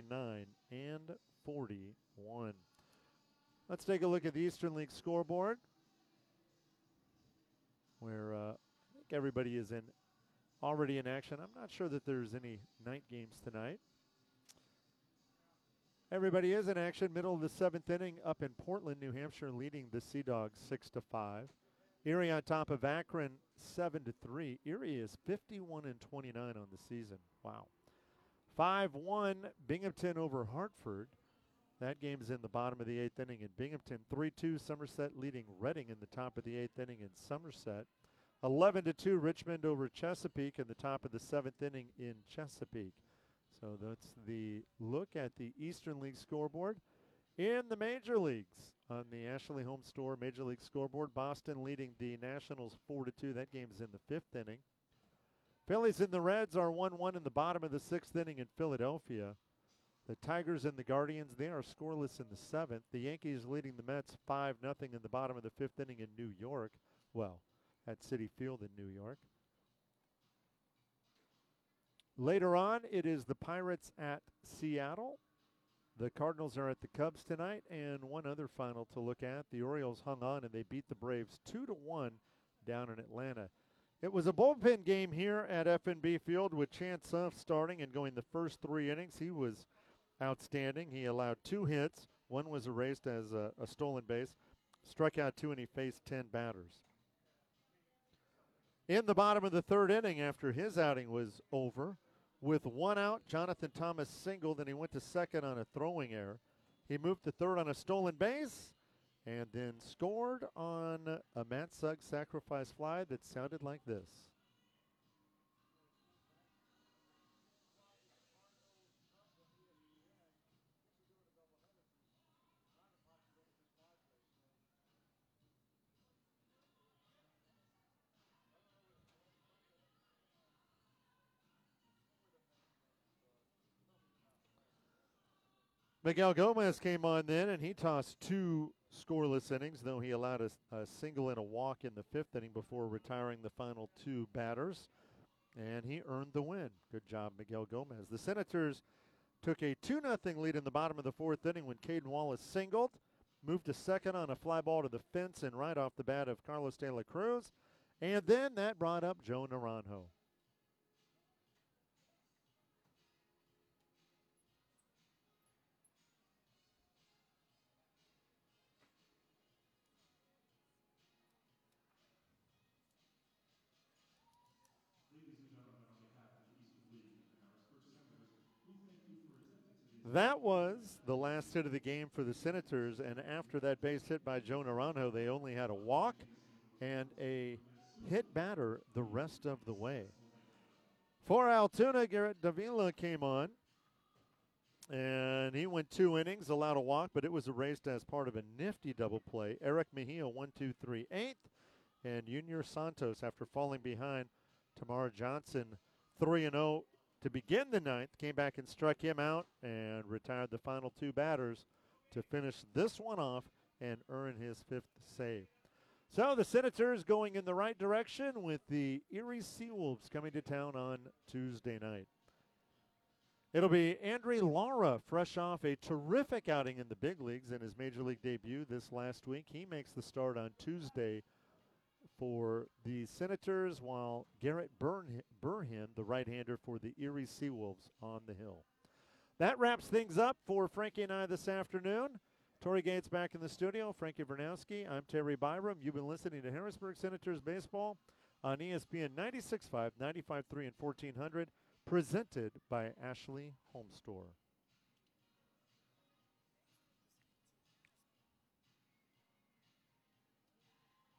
39-41. Let's take a look at the Eastern League scoreboard, where I think everybody is already in action. I'm not sure that there's any night games tonight. Everybody is in action. Middle of the 7th inning, up in Portland, New Hampshire, leading the Sea Dogs 6-5. Erie on top of Akron 7-3. Erie is 51-29 on the season. Wow. 5-1 Binghamton over Hartford. That game is in the bottom of the 8th inning in Binghamton. 3-2 Somerset leading Reading in the top of the 8th inning in Somerset. 11-2 Richmond over Chesapeake in the top of the 7th inning in Chesapeake. So that's the look at the Eastern League scoreboard. In the major leagues, on the Ashley Home Store Major League scoreboard, Boston leading the Nationals 4-2. That game's in the 5th inning. Phillies and the Reds are 1-1 in the bottom of the 6th inning in Philadelphia. The Tigers and the Guardians, they are scoreless in the 7th. The Yankees leading the Mets 5-0 in the bottom of the 5th inning in New York. Well, at Citi Field in New York. Later on, it is the Pirates at Seattle. The Cardinals are at the Cubs tonight, and one other final to look at. The Orioles hung on, and they beat the Braves 2-1 down in Atlanta. It was a bullpen game here at FNB Field with Chance Huff starting and going the first 3 innings. He was outstanding. He allowed 2 hits. One was erased as a stolen base. Struck out 2, and he faced 10 batters. In the bottom of the 3rd inning, after his outing was over, with 1 out, Jonathan Thomas singled, and he went to second on a throwing error. He moved to third on a stolen base, and then scored on a Matt Suggs sacrifice fly that sounded like this. Miguel Gomez came on then, and he tossed 2 scoreless innings, though he allowed a single and a walk in the 5th inning before retiring the final 2 batters, and he earned the win. Good job, Miguel Gomez. The Senators took a 2-0 lead in the bottom of the 4th inning when Caden Wallace singled, moved to second on a fly ball to the fence and right off the bat of Carlos De La Cruz, and then that brought up Joe Naranjo. That was the last hit of the game for the Senators, and after that base hit by Joe Naranjo, they only had a walk and a hit batter the rest of the way. For Altoona, Garrett Davila came on, and he went 2 innings, allowed a walk, but it was erased as part of a nifty double play. Eric Mejia, 1-2-3 8th, and Junior Santos, after falling behind Tamara Johnson, 3-0 to begin the 9th, came back and struck him out and retired the final 2 batters to finish this one off and earn his 5th save. So the Senators going in the right direction with the Erie Seawolves coming to town on Tuesday night. It'll be Andre Lara, fresh off a terrific outing in the big leagues in his major league debut this last week. He makes the start on Tuesday for the Senators, while Garrett Burhan, the right-hander for the Erie Seawolves, on the hill. That wraps things up for Frankie and I this afternoon. Tori Gates back in the studio. Frankie Vernowski. I'm Terry Byram. You've been listening to Harrisburg Senators Baseball on ESPN 96.5, 95.3, and 1400, presented by Ashley Home Store.